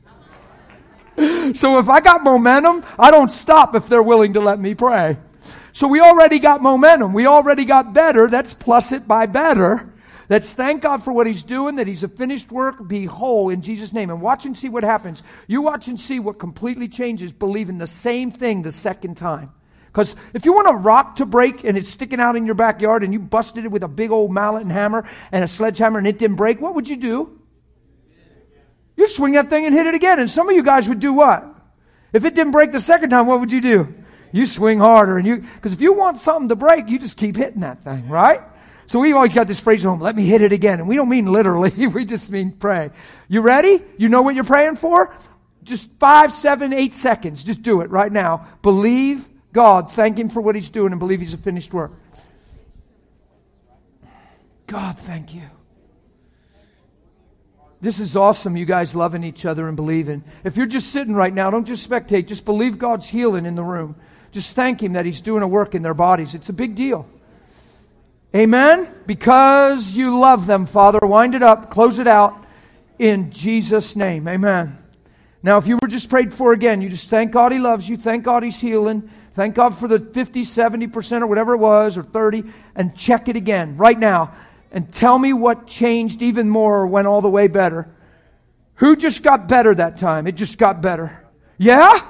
So if I got momentum, I don't stop if they're willing to let me pray. So we already got momentum. We already got better. That's plus it by better. Let's thank God for what He's doing, that He's a finished work. Be whole in Jesus' name. And watch and see what happens. You watch and see what completely changes believing the same thing the second time. Because if you want a rock to break and it's sticking out in your backyard and you busted it with a big old mallet and hammer and a sledgehammer and it didn't break, what would you do? You swing that thing and hit it again. And some of you guys would do what? If it didn't break the second time, what would you do? You swing harder. and you Because if you want something to break, you just keep hitting that thing, right? So we've always got this phrase at home, let me hit it again. And we don't mean literally, we just mean pray. You ready? You know what you're praying for? Just five, seven, eight seconds. Just do it right now. Believe God. Thank Him for what He's doing and believe He's a finished work. God, thank you. This is awesome, you guys loving each other and believing. If you're just sitting right now, don't just spectate. Just believe God's healing in the room. Just thank Him that He's doing a work in their bodies. It's a big deal. Amen? Because you love them, Father. Wind it up. Close it out. In Jesus' name. Amen. Now, if you were just prayed for again, you just thank God He loves you. Thank God He's healing. Thank God for the fifty, seventy percent or whatever it was, or thirty, and check it again right now. And tell me what changed even more or went all the way better. Who just got better that time? It just got better. Yeah?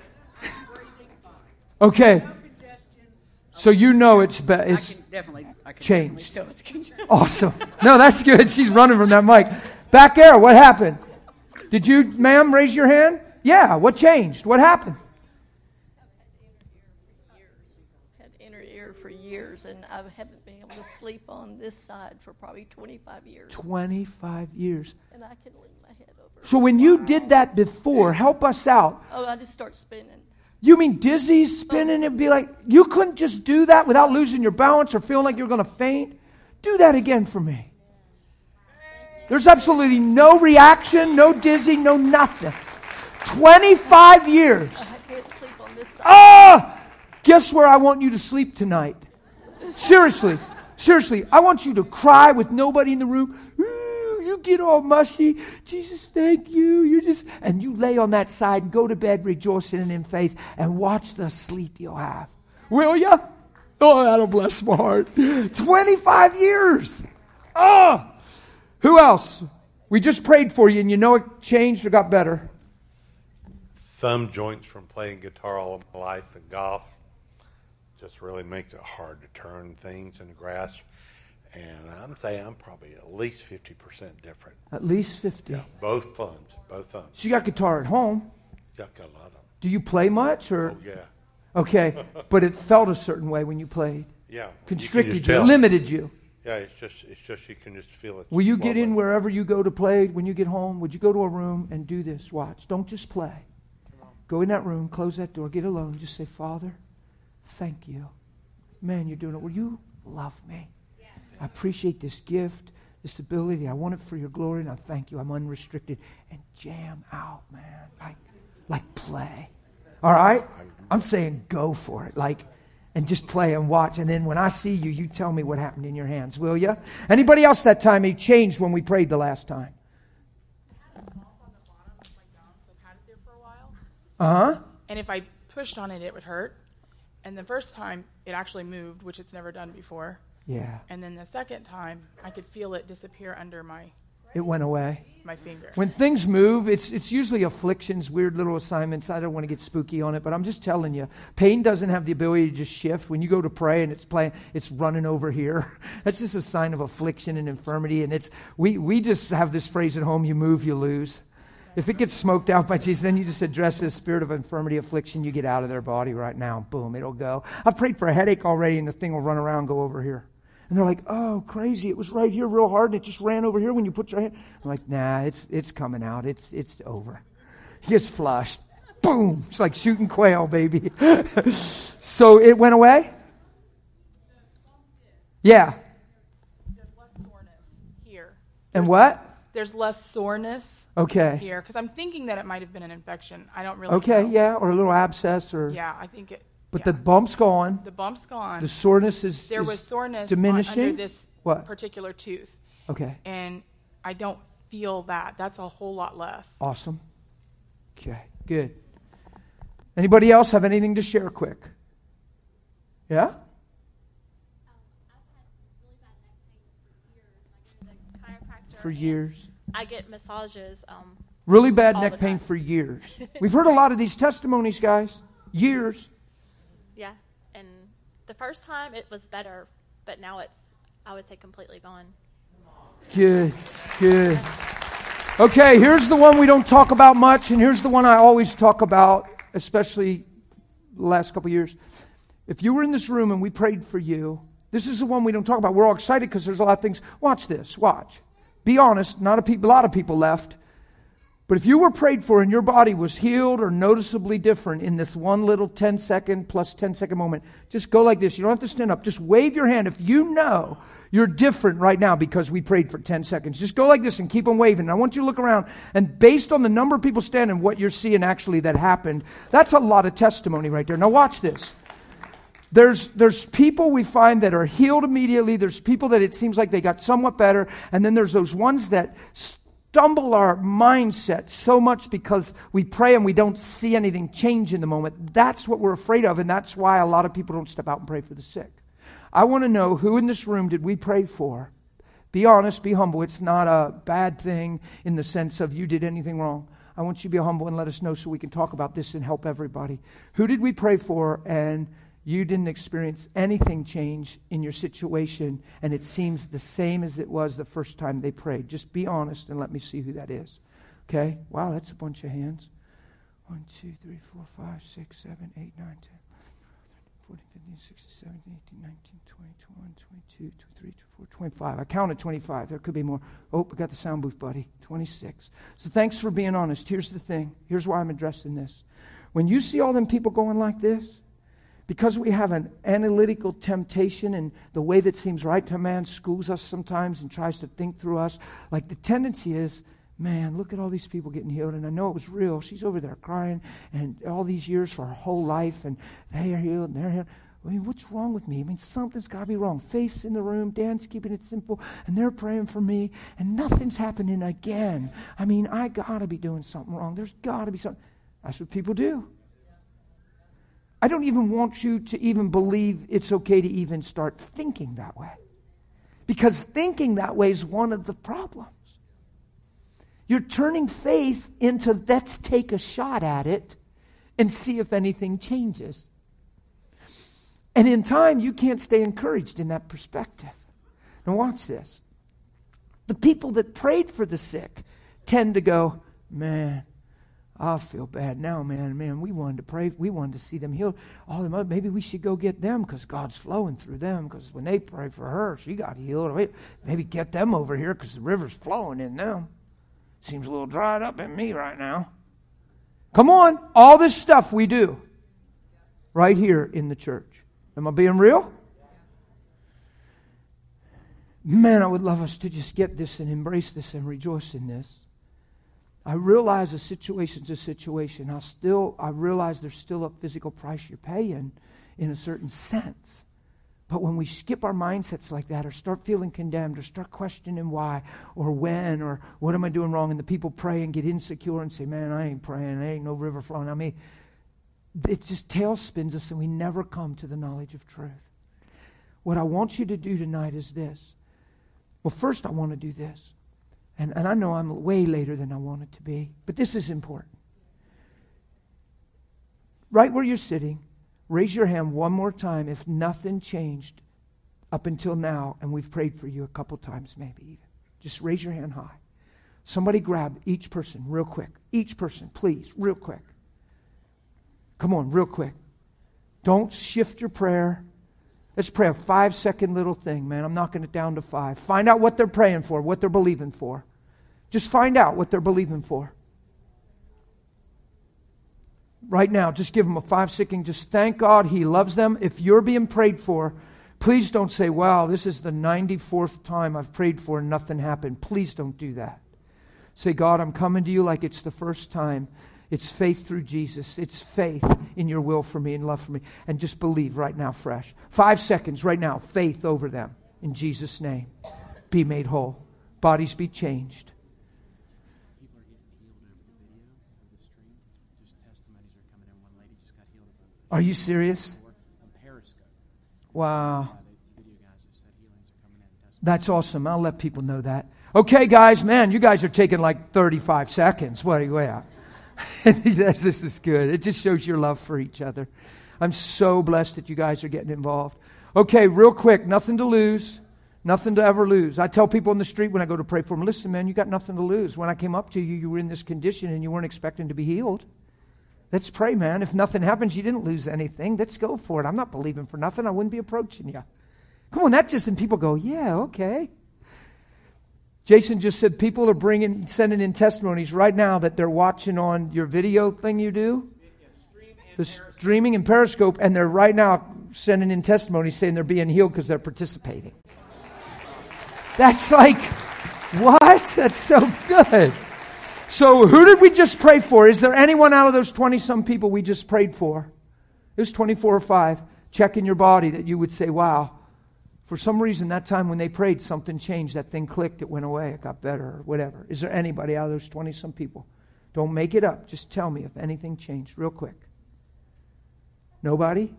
Okay. So you know it's be- it's I can definitely, I can changed. definitely tell it's Awesome. No, that's good. She's running from that mic. Back there, what happened? Did you, ma'am, raise your hand? Yeah. What changed? What happened? Had inner ear for years, and I haven't been able to sleep on this side for probably twenty-five years. twenty-five years. And I can lean my head over. So when you did that before, help us out. Oh, I just start spinning. You mean dizzy, spinning, and be like, you couldn't just do that without losing your balance or feeling like you're going to faint? Do that again for me. There's absolutely no reaction, no dizzy, no nothing. twenty-five years. I can't sleep on this side. Ah! Guess where I want you to sleep tonight? Seriously. Seriously. I want you to cry with nobody in the room. Ooh, you get all mushy. Jesus, thank you. You just, and you lay on that side and go to bed rejoicing and in faith and watch the sleep you'll have. Will ya? Oh, that'll bless my heart. twenty-five years. Oh! Who else? We just prayed for you and you know it changed or got better. Thumb joints from playing guitar all of my life and golf. Just really makes it hard to turn things and grasp. And I'm saying I'm probably at least fifty percent different. At least fifty. Yeah, both thumbs, both thumbs. So you got guitar at home. Got, got a lot of them. Do you play much? Or? Oh, yeah. Okay, but it felt a certain way when you played. Yeah. Constricted you, you, limited you. Yeah, it's just it's just you can just feel it. Will you get in wherever you go to play when you get home? Would you go to a room and do this? Watch. Don't just play. Go in that room, close that door, get alone, just say, Father, thank you. Man, you're doing it. Will you love me? I appreciate this gift, this ability. I want it for your glory, and I thank you. I'm unrestricted. And jam out, man. Like, like play. All right? I'm saying go for it. Like, and just play and watch. And then when I see you, you tell me what happened in your hands, will you? Anybody else that time? He changed when we prayed the last time. Uh-huh. And if I pushed on it, it would hurt. And the first time, it actually moved, which it's never done before. Yeah. And then the second time, I could feel it disappear under my It went away. my finger. When things move, it's it's usually afflictions, weird little assignments. I don't want to get spooky on it, but I'm just telling you, pain doesn't have the ability to just shift. When you go to pray and it's playing, it's running over here. That's just a sign of affliction and infirmity. And it's we we just have this phrase at home: you move, you lose. If it gets smoked out by Jesus, then you just address this spirit of infirmity, affliction. You get out of their body right now. Boom, it'll go. I've prayed for a headache already, and the thing will run around and go over here. And they're like, oh, crazy. It was right here real hard, and it just ran over here when you put your hand. I'm like, nah, it's it's coming out. It's it's over. It gets flushed. Boom. It's like shooting quail, baby. So it went away? Yeah. Here. And what? There's less soreness. Okay. Here, because I'm thinking that it might have been an infection. I don't really. Okay, know. yeah, or a little abscess, or. Yeah, I think it. But yeah. the bump's gone. The bump's gone. The soreness is there is was soreness diminishing. on, under this what? particular tooth. Okay. And I don't feel that. That's a whole lot less. Awesome. Okay, good. Anybody else have anything to share quick? Yeah? For years. I get massages. Um, really bad all neck the pain time. for years. We've heard a lot of these testimonies, guys. Years. Yeah, and the first time it was better, but now it's, I would say, completely gone. Good, good. Okay, here's the one we don't talk about much, and here's the one I always talk about, especially the last couple of years. If you were in this room and we prayed for you, this is the one we don't talk about. We're all excited because there's a lot of things. Watch this, watch. Be honest, not a, pe- a lot of people left. But if you were prayed for and your body was healed or noticeably different in this one little ten second plus ten second moment, just go like this. You don't have to stand up. Just wave your hand if you know you're different right now because we prayed for ten seconds. Just go like this and keep on waving. I want you to look around, and based on the number of people standing, what you're seeing actually that happened, that's a lot of testimony right there. Now watch this. There's there's people we find that are healed immediately. There's people that it seems like they got somewhat better. And then there's those ones that stumble our mindset so much because we pray and we don't see anything change in the moment. That's what we're afraid of, and that's why a lot of people don't step out and pray for the sick. I want to know, who in this room did we pray for? Be honest, be humble. It's not a bad thing in the sense of you did anything wrong. I want you to be humble and let us know so we can talk about this and help everybody. Who did we pray for and you didn't experience anything change in your situation, and it seems the same as it was the first time they prayed? Just be honest and let me see who that is. Okay? Wow, that's a bunch of hands. One, two, three, four, five, six, seven, eight, nine, ten, fourteen, fifteen, sixteen, seventeen, eighteen, nineteen, twenty, twenty-one, twenty-two, twenty-three, twenty-four, twenty-five. I counted twenty-five. There could be more. Oh, we got the sound booth, buddy. twenty-six. So thanks for being honest. Here's the thing. Here's why I'm addressing this. When you see all them people going like this, because we have an analytical temptation and the way that seems right to man schools us sometimes and tries to think through us, like the tendency is, man, look at all these people getting healed, and I know it was real. She's over there crying, and all these years for her whole life, and they are healed, and they're healed. I mean, what's wrong with me? I mean, something's got to be wrong. Face in the room, Dan's keeping it simple, and they're praying for me, and nothing's happening again. I mean, I got to be doing something wrong. There's got to be something. That's what people do. I don't even want you to even believe it's okay to even start thinking that way. Because thinking that way is one of the problems. You're turning faith into let's take a shot at it and see if anything changes. And in time, you can't stay encouraged in that perspective. Now watch this. The people that prayed for the sick tend to go, man, I feel bad now, man. Man, we wanted to pray. We wanted to see them healed. All them other, maybe we should go get them because God's flowing through them. Because when they prayed for her, she got healed. Maybe get them over here because the river's flowing in them. Seems a little dried up in me right now. Come on, all this stuff we do right here in the church. Am I being real? Man, I would love us to just get this and embrace this and rejoice in this. I realize a situation's a situation. I still, I realize there's still a physical price you're paying in a certain sense. But when we skip our mindsets like that or start feeling condemned or start questioning why or when or what am I doing wrong, and the people pray and get insecure and say, man, I ain't praying. There ain't no river flowing. I mean, it just tailspins us and we never come to the knowledge of truth. What I want you to do tonight is this. Well, first I want to do this. And, and I know I'm way later than I wanted to be, but this is important. Right where you're sitting, raise your hand one more time if nothing changed up until now, and we've prayed for you a couple times maybe even. Just raise your hand high. Somebody grab each person real quick. Each person, please, real quick. Come on, real quick. Don't shift your prayer. Let's pray a five-second little thing, man. I'm knocking it down to five. Find out what they're praying for, what they're believing for. Just find out what they're believing for. Right now, just give them a five-second. Just thank God He loves them. If you're being prayed for, please don't say, wow, this is the ninety-fourth time I've prayed for and nothing happened. Please don't do that. Say, God, I'm coming to you like it's the first time. It's faith through Jesus. It's faith in your will for me and love for me. And just believe right now fresh. Five seconds right now. Faith over them. In Jesus' name. Be made whole. Bodies be changed. Are you serious? Wow. That's awesome. I'll let people know that. Okay, guys, man, you guys are taking like thirty-five seconds. What are you at? This is good. It just shows your love for each other. I'm so blessed that you guys are getting involved. Okay, real quick, nothing to lose. Nothing to ever lose. I tell people in the street when I go to pray for them, listen, man, you got nothing to lose. When I came up to you, you were in this condition and you weren't expecting to be healed. Let's pray, man. If nothing happens, you didn't lose anything. Let's go for it. I'm not believing for nothing. I wouldn't be approaching you. Come on, that just, and people go, yeah, okay. Jason just said people are bringing, sending in testimonies right now that they're watching on your video thing you do. The streaming and Periscope, and they're right now sending in testimonies saying they're being healed because they're participating. That's like, what? That's so good. So who did we just pray for? Is there anyone out of those twenty-some people we just prayed for? It was twenty-four or five. Check in your body that you would say, wow, for some reason that time when they prayed, something changed. That thing clicked. It went away. It got better or whatever. Is there anybody out of those twenty-some people? Don't make it up. Just tell me if anything changed real quick. Nobody?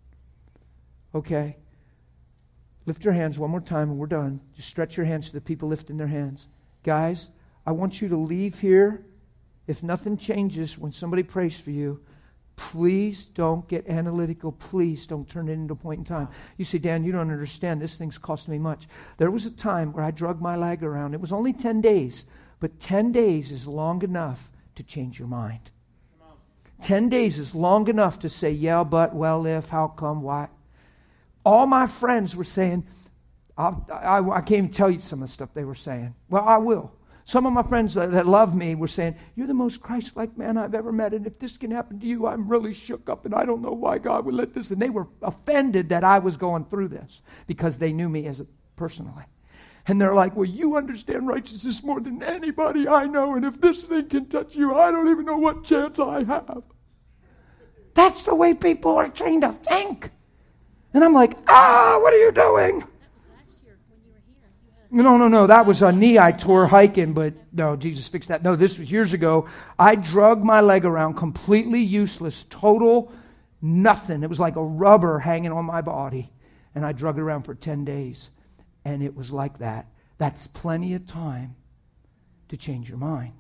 Okay. Lift your hands one more time and we're done. Just stretch your hands to the people lifting their hands. Guys, I want you to leave here. If nothing changes when somebody prays for you, please don't get analytical. Please don't turn it into a point in time. You say, Dan, you don't understand. This thing's cost me much. There was a time where I drug my leg around. It was only ten days, but ten days is long enough to change your mind. ten days is long enough to say, yeah, but, well, if, how come, why. All my friends were saying, I, I, I can't even tell you some of the stuff they were saying. Well, I will. Some of my friends that, that love me were saying, you're the most Christ-like man I've ever met, and if this can happen to you, I'm really shook up, and I don't know why God would let this. And they were offended that I was going through this because they knew me as a, personally. And they're like, well, you understand righteousness more than anybody I know, and if this thing can touch you, I don't even know what chance I have. That's the way people are trained to think. And I'm like, ah, what are you doing? No, no, no, that was a knee I tore hiking, but no, Jesus fixed that. No, this was years ago. I drug my leg around, completely useless, total nothing. It was like a rubber hanging on my body. And I drug it around for ten days. And it was like that. That's plenty of time to change your mind.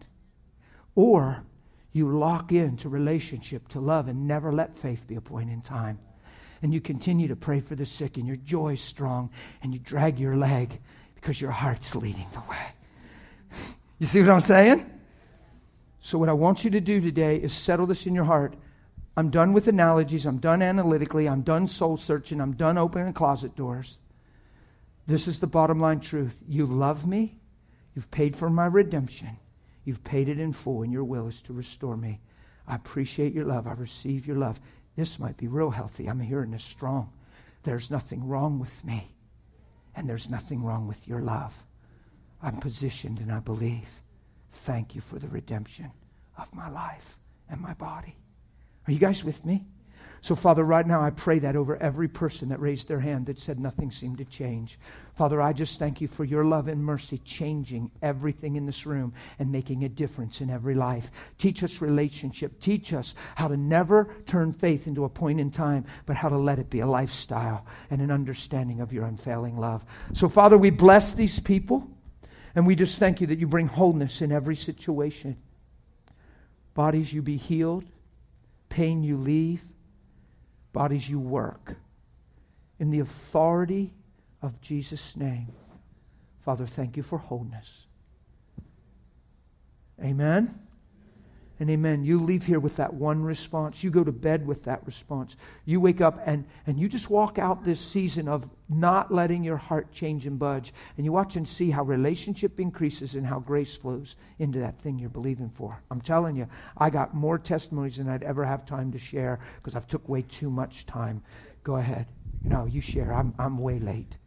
Or you lock into relationship, to love, and never let faith be a point in time. and you continue to pray for the sick, and your joy is strong, and you drag your leg because your heart's leading the way. You see what I'm saying? So what I want you to do today is settle this in your heart. I'm done with analogies. I'm done analytically. I'm done soul searching. I'm done opening closet doors. This is the bottom line truth. You love me. You've paid for my redemption. You've paid it in full, and your will is to restore me. I appreciate your love. I receive your love. This might be real healthy. I'm hearing this strong. There's nothing wrong with me, and there's nothing wrong with your love. I'm positioned, and I believe. Thank you for the redemption of my life and my body. Are you guys with me? So, Father, right now I pray that over every person that raised their hand that said nothing seemed to change. Father, I just thank you for your love and mercy changing everything in this room and making a difference in every life. Teach us relationship. Teach us how to never turn faith into a point in time, but how to let it be a lifestyle and an understanding of your unfailing love. So, Father, we bless these people, and we just thank you that you bring wholeness in every situation. Bodies, you be healed. Pain, you leave. Bodies, you work. In the authority of Jesus' name. Father, thank you for wholeness. Amen and amen. You leave here with that one response. You go to bed with that response. You wake up and, and you just walk out this season of not letting your heart change and budge. And you watch and see how relationship increases and how grace flows into that thing you're believing for. I'm telling you, I got more testimonies than I'd ever have time to share because I've took way too much time. Go ahead. No, you share. I'm I'm way late.